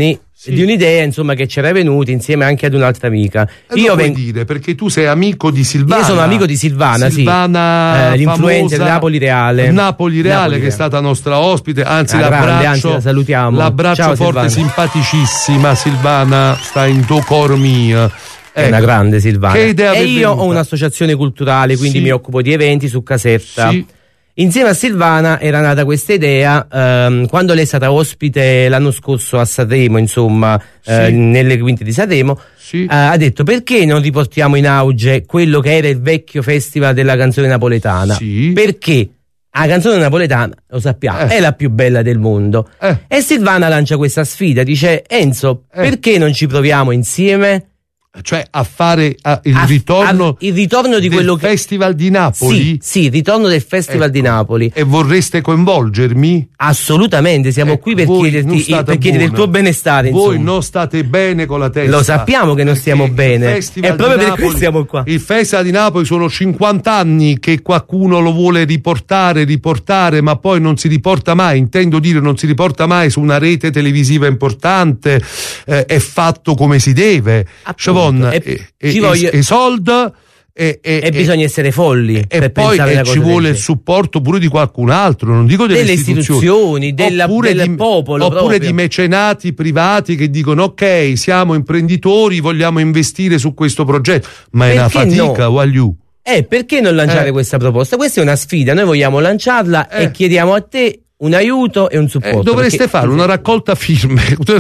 di un'idea, insomma, che c'era venuta insieme anche ad un'altra amica. Io vuoi dire, perché tu sei amico di Silvana. Io sono amico di Silvana, l'influencer Napoli Reale. Napoli Reale, che è stata nostra ospite, anzi la salutiamo. L'abbraccio Ciao, forte, Silvana. Simpaticissima Silvana, sta in tuo cor mia. È una grande Silvana. Che idea e io ho un'associazione culturale, quindi mi occupo di eventi su Caserta. Insieme a Silvana era nata questa idea quando lei è stata ospite l'anno scorso a Sanremo, insomma, nelle quinte di Sanremo. Ha detto: perché non riportiamo in auge quello che era il vecchio festival della canzone napoletana? Perché la canzone napoletana, lo sappiamo, è la più bella del mondo. E Silvana lancia questa sfida, dice: Enzo, perché non ci proviamo insieme? Cioè a fare il ritorno di quello Festival di Napoli? Sì, il ritorno del Festival di Napoli. E vorreste coinvolgermi? Assolutamente, siamo qui per chiedere il tuo benestare. Voi non state bene con la testa. Lo sappiamo che non stiamo bene. È proprio per questo stiamo qua. Il Festival di Napoli sono 50 anni che qualcuno lo vuole riportare, ma poi non si riporta mai. Intendo dire, non si riporta mai su una rete televisiva importante. È fatto come si deve. E soldi e bisogna essere folli e poi ci vuole il supporto pure di qualcun altro, non dico delle istituzioni, del popolo, oppure di mecenati privati che dicono: ok, siamo imprenditori, vogliamo investire su questo progetto, ma è una fatica, perché non lanciare questa proposta? Questa è una sfida, noi vogliamo lanciarla e chiediamo a te un aiuto e un supporto. Dovreste fare una raccolta firme,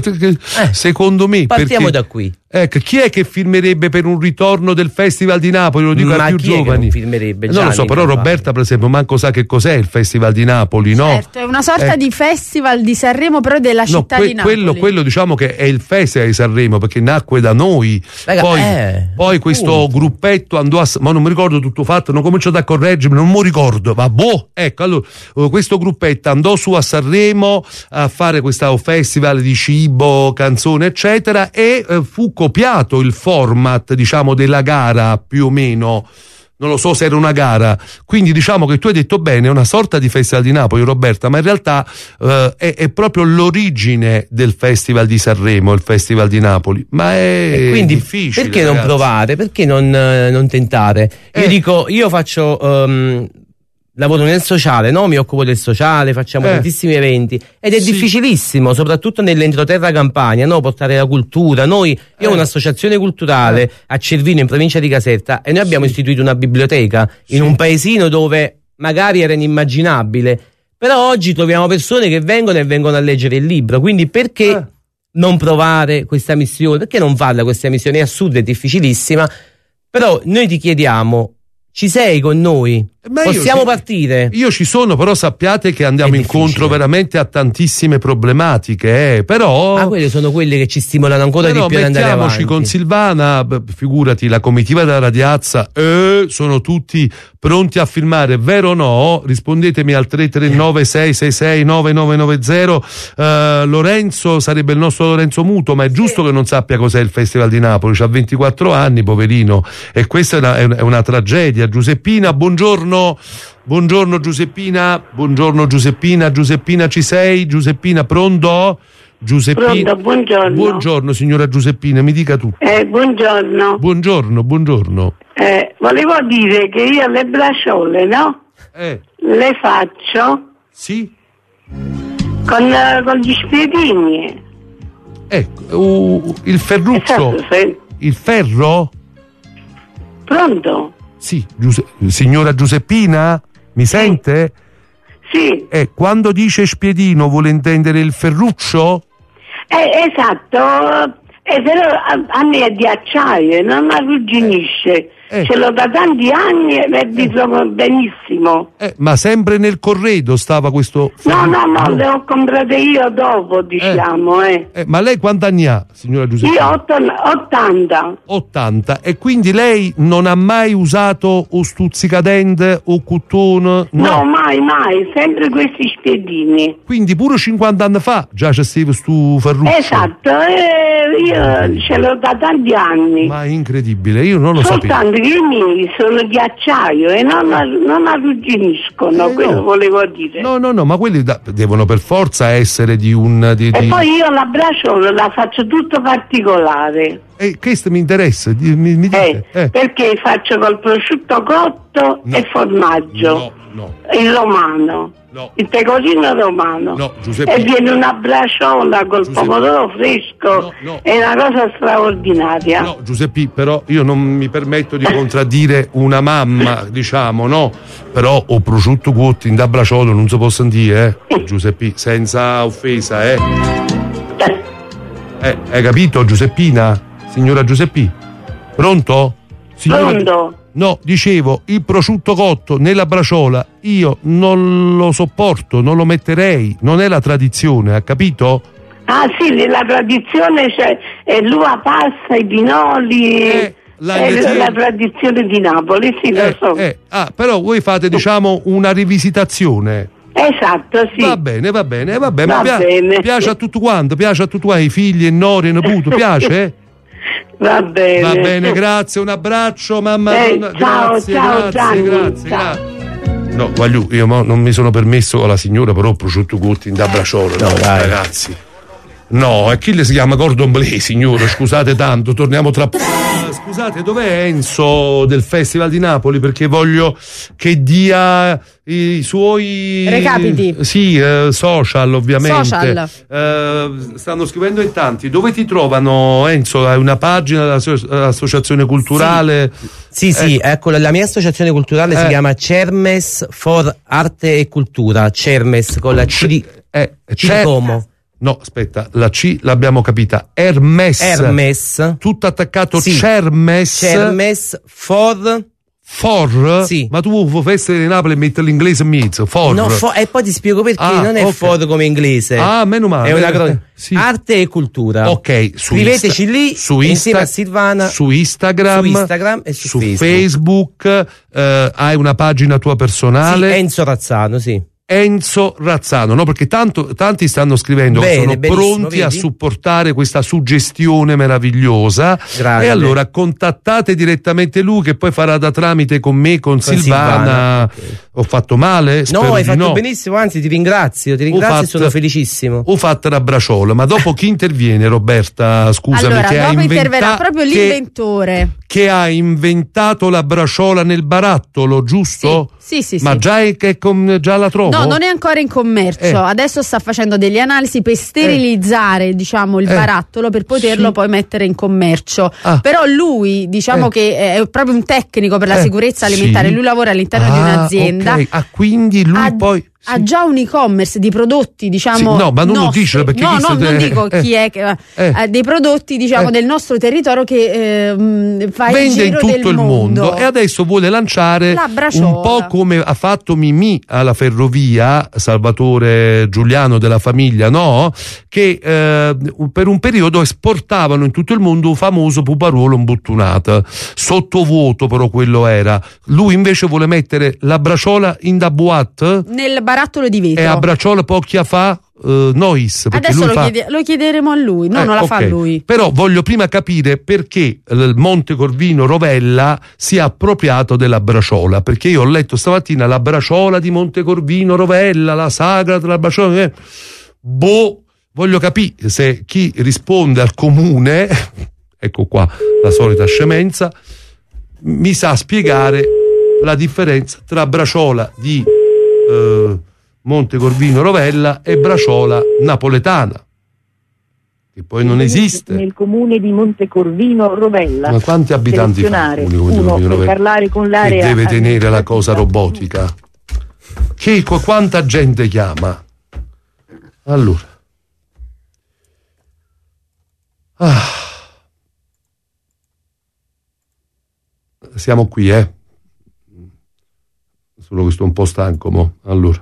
secondo me. Partiamo da qui. Chi è che firmerebbe per un ritorno del Festival di Napoli? Lo dico ai più giovani. Firmerebbe? Non lo so, però Roberta per esempio manco sa che cos'è il Festival di Napoli, no? Certo, è una sorta di Festival di Sanremo, però della città di Napoli. Quello diciamo che è il Festival di Sanremo, perché nacque da noi. Poi questo gruppetto andò ma non mi ricordo tutto fatto, non ho cominciato a correggermi, non mi ricordo, allora questo gruppetto andò su a Sanremo a fare questo festival di cibo, canzone eccetera, e fu copiato il format, diciamo, della gara, più o meno. Non lo so se era una gara, quindi diciamo che tu hai detto bene, è una sorta di Festival di Napoli, Roberta, ma in realtà è proprio l'origine del Festival di Sanremo, il Festival di Napoli, ma è quindi difficile. Perché non provare? Perché non tentare? Io dico, io faccio lavoro nel sociale, no? Mi occupo del sociale, facciamo tantissimi eventi ed è difficilissimo, soprattutto nell'entroterra Campania, no? Portare la cultura. Io ho un'associazione culturale a Cervino, in provincia di Caserta, e noi abbiamo istituito una biblioteca in un paesino dove magari era inimmaginabile, però oggi troviamo persone che vengono a leggere il libro, quindi perché non provare questa missione? Perché non farla questa missione? È assurda, è difficilissima, però noi ti chiediamo: ci sei con noi? Possiamo partire? Io ci sono, però sappiate che andiamo incontro veramente a tantissime problematiche, però quelle sono quelle che ci stimolano ancora di più ad andare avanti. Mettiamoci con Silvana, figurati, la comitiva della Radiazza, sono tutti pronti a filmare, vero o no? Rispondetemi al 339 666 9990. Lorenzo sarebbe il nostro Lorenzo Muto, ma è giusto che non sappia cos'è il Festival di Napoli, c'ha 24 anni, poverino, e questa è una tragedia. Giuseppina, buongiorno. Buongiorno Giuseppina, Giuseppina ci sei? Giuseppina, pronto? Giuseppina. Pronto, buongiorno. Buongiorno signora Giuseppina, mi dica tutto. Buongiorno. Buongiorno. Volevo dire che io le bracciole, no? Le faccio. Sì. Con gli spiedini. Il ferruccio. Esatto, il ferro? Pronto? Sì, signora Giuseppina, mi sente? Sì. Quando dice spiedino vuole intendere il ferruccio? Esatto, però a me è di acciaio, non arrugginisce. Ce l'ho da tanti anni e vi trovo benissimo. Ma sempre nel corredo stava questo ferruccio? No, le ho comprate io dopo, diciamo. Ma lei quanti anni ha, signora Giuseppina? Io 80. 80, e quindi lei non ha mai usato o stuzzicadente o cottone? No, mai, sempre questi spiedini. Quindi pure 50 anni fa già c'è stu ferruccio? Esatto, io ce l'ho da tanti anni. Ma è incredibile, io non lo sapevo. perché i miei sono di acciaio e non arrugginiscono, quello volevo dire. No, ma quelli devono per forza essere di un... E poi io la braciola la faccio tutto particolare. Questo mi interessa, mi dite. Perché faccio col prosciutto cotto e formaggio. Il romano. Il pecorino romano. E viene una braciola col pomodoro fresco. È una cosa straordinaria. No, Giuseppe, però io non mi permetto di contraddire una mamma, diciamo, no? Però ho prosciutto cotto in da braciola non si può sentire, Giuseppe, senza offesa, hai capito, Giuseppina? Signora Giuseppi? Pronto? Pronto? No, dicevo, il prosciutto cotto nella braciola io non lo sopporto, non lo metterei, non è la tradizione, ha capito? Ah sì, nella tradizione c'è l'uva passa, i pinoli, la tradizione di Napoli, sì, lo so. Però voi fate, diciamo, una rivisitazione. Esatto, sì. Va bene, ma piace a tutto quanto, ai figli, e nori, e nipote, piace? Va bene, grazie, un abbraccio, mamma. Grazie. No, voglio, io non mi sono permesso con la signora, però prosciutto cotto in da braciola, ragazzi. No, e chi le si chiama Gordon Bleu, signore, scusate tanto, torniamo tra poco. Scusate, dov'è Enzo del Festival di Napoli? Perché voglio che dia i suoi recapiti. Social, ovviamente. Stanno scrivendo in tanti. Dove ti trovano, Enzo? Hai una pagina dell'associazione culturale? Sì, ecco, la mia associazione culturale si chiama Cermes for Arte e Cultura. Cermes con la C di Como. No, aspetta, la C l'abbiamo capita. Hermes. Tutto attaccato. Sì. Cermes for. Sì. Ma tu Festival di Napoli metti l'inglese in mezzo. E poi ti spiego perché non è for come inglese. Meno male. È una Arte e Cultura. Ok, scriveteci lì insieme a Silvana su Instagram e su Facebook. Hai una pagina tua personale? Sì, Enzo Razzano, sì. Enzo Razzano, no? Perché tanti stanno scrivendo che sono pronti a supportare questa suggestione meravigliosa. Grande. E allora contattate direttamente lui, che poi farà da tramite con me, con Silvana. Okay. Ho fatto male? No, hai fatto benissimo, anzi ti ringrazio e sono felicissimo. Ho fatto la braciola, ma dopo chi interviene, Roberta? Scusami, allora, che dopo interverrà proprio l'inventore che ha inventato la braciola nel barattolo, giusto? Sì. Ma già la trovo? No, non è ancora in commercio. Adesso sta facendo delle analisi per sterilizzare, diciamo, il barattolo per poterlo poi mettere in commercio. Però lui, diciamo che è proprio un tecnico per la sicurezza alimentare. Lui lavora all'interno di un'azienda. Okay. Quindi lui poi ha già un e-commerce di prodotti, diciamo. No, ma non lo dice perché non dico chi è dei prodotti, diciamo, del nostro territorio che fa vende il giro in tutto il mondo. E adesso vuole lanciare un po' come ha fatto Mimì alla ferrovia, Salvatore Giuliano della famiglia, no? Che per un periodo esportavano in tutto il mondo un famoso puparuolo imbottunato, sottovuoto però quello era. Lui invece vuole mettere la braciola in da boîte nel barattolo di vetro. E a braciola pocchia fa nois. Adesso lo chiederemo a lui, non la fa lui. Però voglio prima capire perché il Monte Corvino Rovella si è appropriato della braciola, perché io ho letto stamattina la braciola di Monte Corvino Rovella, la sagra della braciola. Voglio capire se chi risponde al comune, ecco qua la solita scemenza, mi sa spiegare la differenza tra braciola di Monte Corvino Rovella e braciola napoletana, che poi non esiste nel comune di Monte Corvino Rovella. Ma quanti abitanti fa il comune per parlare con l'area che deve tenere la cosa robotica? Quanta gente chiama? Allora siamo qui, solo che sto un po' stanco mo. Allora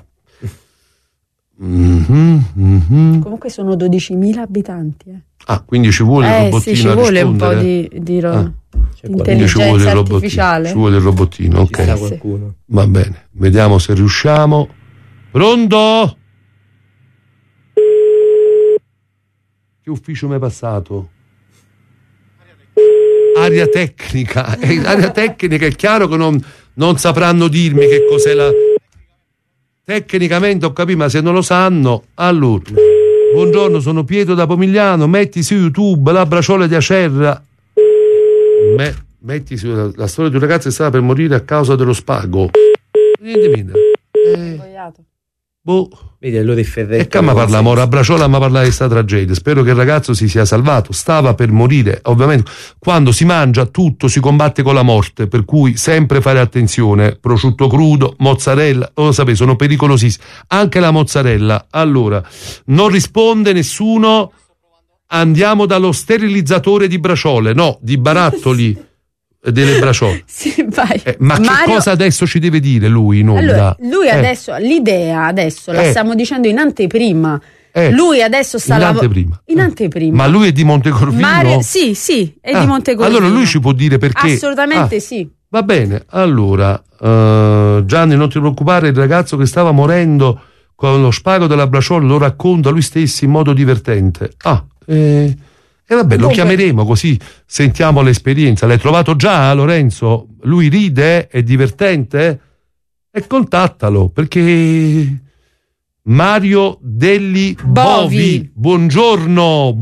comunque sono 12.000 abitanti. Quindi ci vuole il robottino, ci vuole un po' di intelligenza artificiale. Ci vuole il robottino, ok. Va bene, vediamo se riusciamo. Pronto? Che ufficio mi è passato? aria tecnica. Aria tecnica, è chiaro che non sapranno dirmi che cos'è la... Tecnicamente ho capito, ma se non lo sanno, allora... Buongiorno, sono Pietro da Pomigliano, metti su YouTube la braciola di Acerra. Metti su la storia di un ragazzo che stava per morire a causa dello spago. Niente. Vedi, allora il Ferretto. E ma parliamo ora a braciola, ma parlare di sta tragedia. Spero che il ragazzo si sia salvato. Stava per morire. Ovviamente, quando si mangia tutto, si combatte con la morte. Per cui sempre fare attenzione. Prosciutto crudo, mozzarella, lo sapete, sono pericolosissimi. Anche la mozzarella. Allora, non risponde nessuno. Andiamo dallo sterilizzatore di braciole, no, di barattoli. Delle braciole. Sì, vai. Ma Mario... che cosa adesso ci deve dire lui in onda? Allora, lui adesso l'idea la stiamo dicendo in anteprima. Lui adesso sta lavorando in anteprima. Ma lui è di Montecorvino? Sì, è di Montecorvino. Allora lui ci può dire perché? Assolutamente sì. Va bene. Allora, Gianni, non ti preoccupare, il ragazzo che stava morendo con lo spago della braciola lo racconta lui stesso in modo divertente. E vabbè, lo chiameremo così sentiamo l'esperienza. L'hai trovato già, Lorenzo? Lui ride? È divertente? E contattalo, perché Mario Delli Bovi. Buongiorno.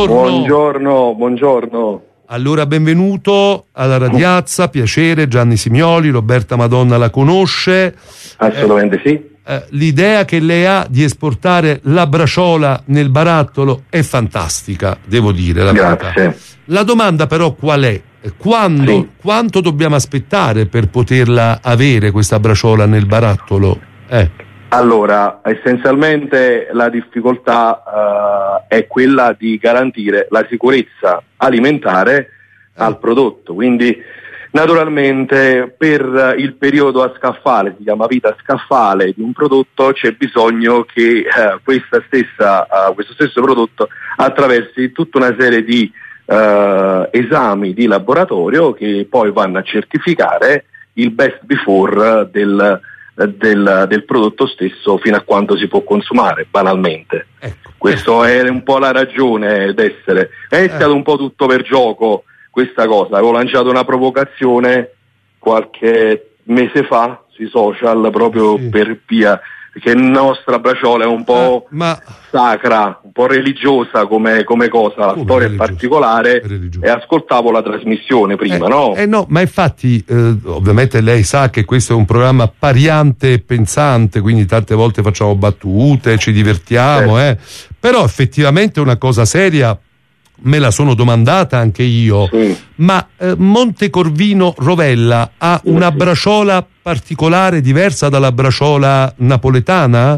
Allora, benvenuto alla Radiazza, piacere, Gianni Simioli, Roberta Madonna la conosce. Assolutamente sì. L'idea che lei ha di esportare la braciola nel barattolo è fantastica, devo dire. Grazie. La domanda però qual è? Quanto dobbiamo aspettare per poterla avere questa braciola nel barattolo? Allora, essenzialmente la difficoltà è quella di garantire la sicurezza alimentare al prodotto, quindi naturalmente per il periodo a scaffale, si chiama vita scaffale di un prodotto, c'è bisogno che questo stesso prodotto attraversi tutta una serie di esami di laboratorio che poi vanno a certificare il best before del prodotto stesso fino a quando si può consumare, banalmente. Questa è un po' la ragione d'essere. È stato un po' tutto per gioco questa cosa. Avevo lanciato una provocazione qualche mese fa sui social proprio per via che la nostra braciola è un po' sacra, un po' religiosa come cosa, la storia è particolare e ascoltavo la trasmissione prima, no? No, ma infatti ovviamente lei sa che questo è un programma pariante e pensante, quindi tante volte facciamo battute, ci divertiamo, però effettivamente una cosa seria me la sono domandata anche io, ma Montecorvino Rovella ha una braciola particolare, diversa dalla braciola napoletana?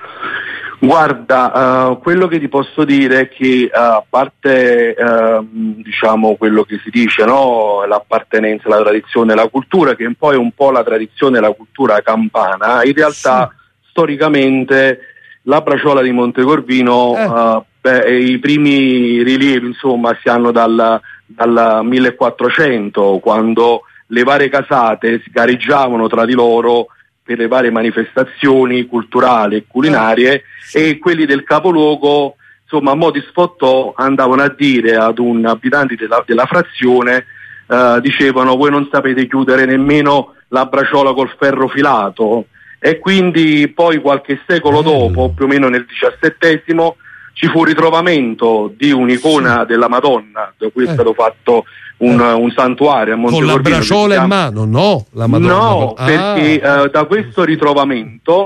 Guarda, quello che ti posso dire è che a parte diciamo quello che si dice, no? L'appartenenza, la tradizione, la cultura, che poi è un po' la tradizione e la cultura campana, in realtà storicamente la braciola di Montecorvino i primi rilievi insomma si hanno dal 1400, quando le varie casate si gareggiavano tra di loro per le varie manifestazioni culturali e culinarie, e quelli del capoluogo insomma a mo' di sfottò andavano a dire ad un abitante della frazione, dicevano: voi non sapete chiudere nemmeno la braciola col ferro filato. E quindi poi qualche secolo dopo, più o meno nel XVII, ci fu il ritrovamento di un'icona della Madonna, da cui è stato fatto un santuario a Montecorvino. Con la braciola in mano, no? La Madonna. No, perché da questo ritrovamento,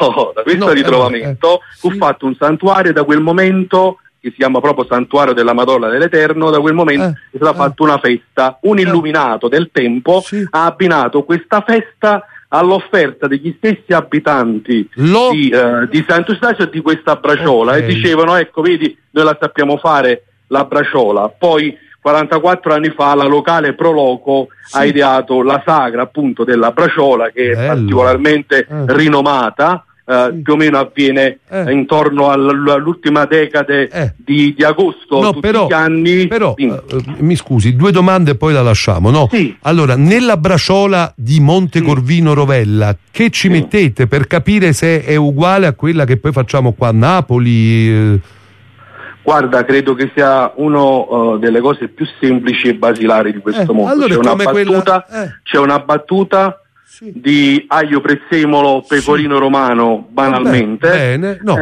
fu fatto un santuario, da quel momento, che si chiama proprio Santuario della Madonna dell'Eterno, da quel momento è stata fatta una festa. Un illuminato del tempo ha abbinato questa festa all'offerta degli stessi abitanti di Sant'Eustachio di questa braciola, e dicevano: ecco, vedi, noi la sappiamo fare la braciola. Poi 44 anni fa la locale Proloco ha ideato la sagra appunto della braciola, che è particolarmente rinomata, più o meno avviene intorno all'ultima decade di agosto, tutti gli anni. Però mi scusi, due domande e poi la lasciamo, no? Allora, nella braciola di Montecorvino Rovella, che ci mettete per capire se è uguale a quella che poi facciamo qua a Napoli? Guarda, credo che sia uno delle cose più semplici e basilari di questo mondo. Allora c'è una battuta di aglio, prezzemolo, pecorino romano, banalmente. Bene. No,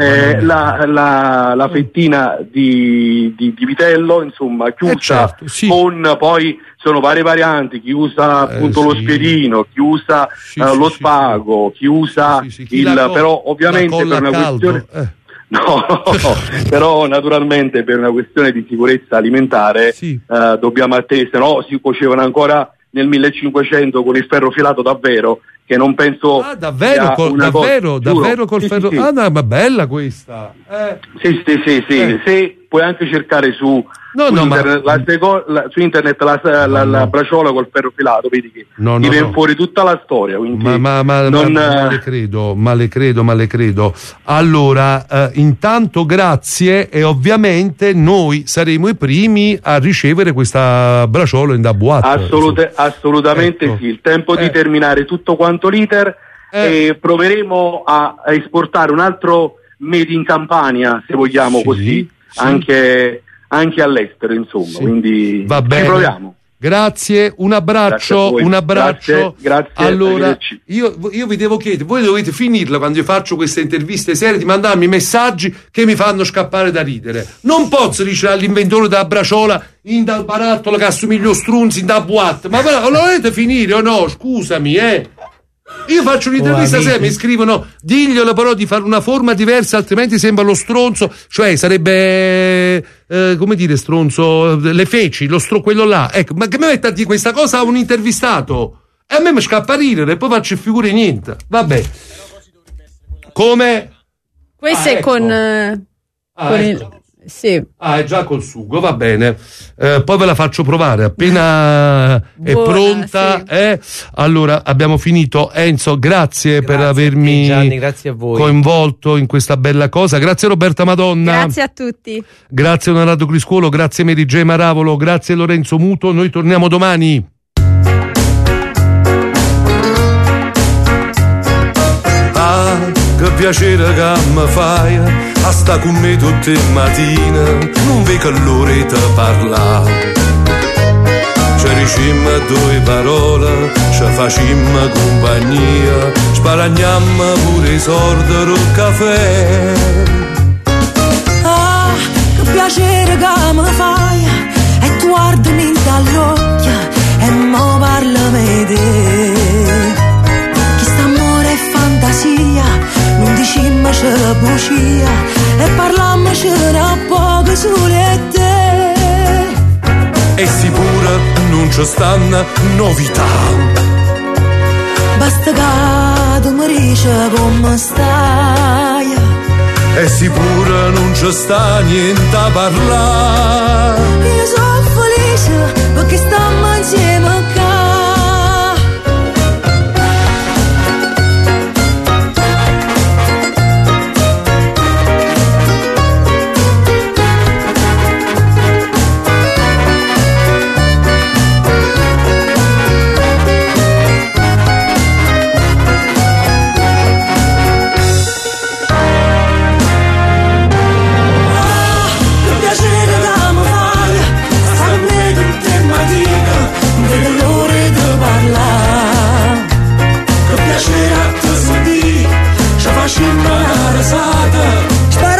la fettina di vitello, insomma, chiusa con poi sono varie varianti, chi usa appunto lo spiedino, chi usa lo spago, chi usa però ovviamente per una questione no, però naturalmente per una questione di sicurezza alimentare dobbiamo attendere, se no si cuocevano ancora nel 1500 con il ferro filato davvero, che non penso davvero col ferro. Ah, no, ma bella questa. Sì, puoi anche cercare su internet la braciola col ferro filato, vedi che ti viene fuori tutta la storia, quindi ma le credo. Allora, intanto grazie, e ovviamente noi saremo i primi a ricevere questa braciola in da boîte. Assolutamente sì, il tempo di terminare tutto quanto l'iter e proveremo a esportare un altro made in Campania, se vogliamo così. Anche all'estero, insomma, quindi va bene. Ci proviamo. Grazie, un abbraccio. Grazie. Allora, io vi devo chiedere, voi dovete finirla quando io faccio queste interviste serie di mandarmi messaggi che mi fanno scappare da ridere. Non posso dire all'inventore della braciola in dal barattolo che assomiglio Strunzi in da boîte, ma lo volete finire o no? Scusami, Io faccio un'intervista seria, mi scrivono diglielo però di fare una forma diversa, altrimenti sembra lo stronzo, cioè sarebbe come dire stronzo, le feci, quello là. Ecco, ma che mi mette a dire questa cosa a un intervistato? E a me mi scappa a ridere, poi faccio figure niente. Vabbè. Come? Questo è con il... Sì. È già col sugo, va bene. Poi ve la faccio provare appena è pronta. Allora abbiamo finito. Enzo, grazie per avermi Gianni, grazie a voi. Coinvolto in questa bella cosa. Grazie Roberta Madonna. Grazie a tutti. Grazie Onorato Criscuolo, grazie Mary J Maravolo, grazie Lorenzo Muto. Noi torniamo domani. Che piacere che mi fai a sta con me tutte le mattine, non vedo l'ora di parlare. Ci dicemmo due parole, ci facemmo compagnia, sparagniamo pure i soldi del caffè. Ah, che piacere che mi fai, e tu guardami dagli occhi e mo parlami di te. Chi sta amore e fantasia, non dicimmoci bugia e parlammoci da poco sole te. E sicuro non ci stanno novità, basta che tu mi dici come stai. E sicuro non ci sta niente a parlare. Io sono felice perché stiamo insieme qua. Facimmo una risata,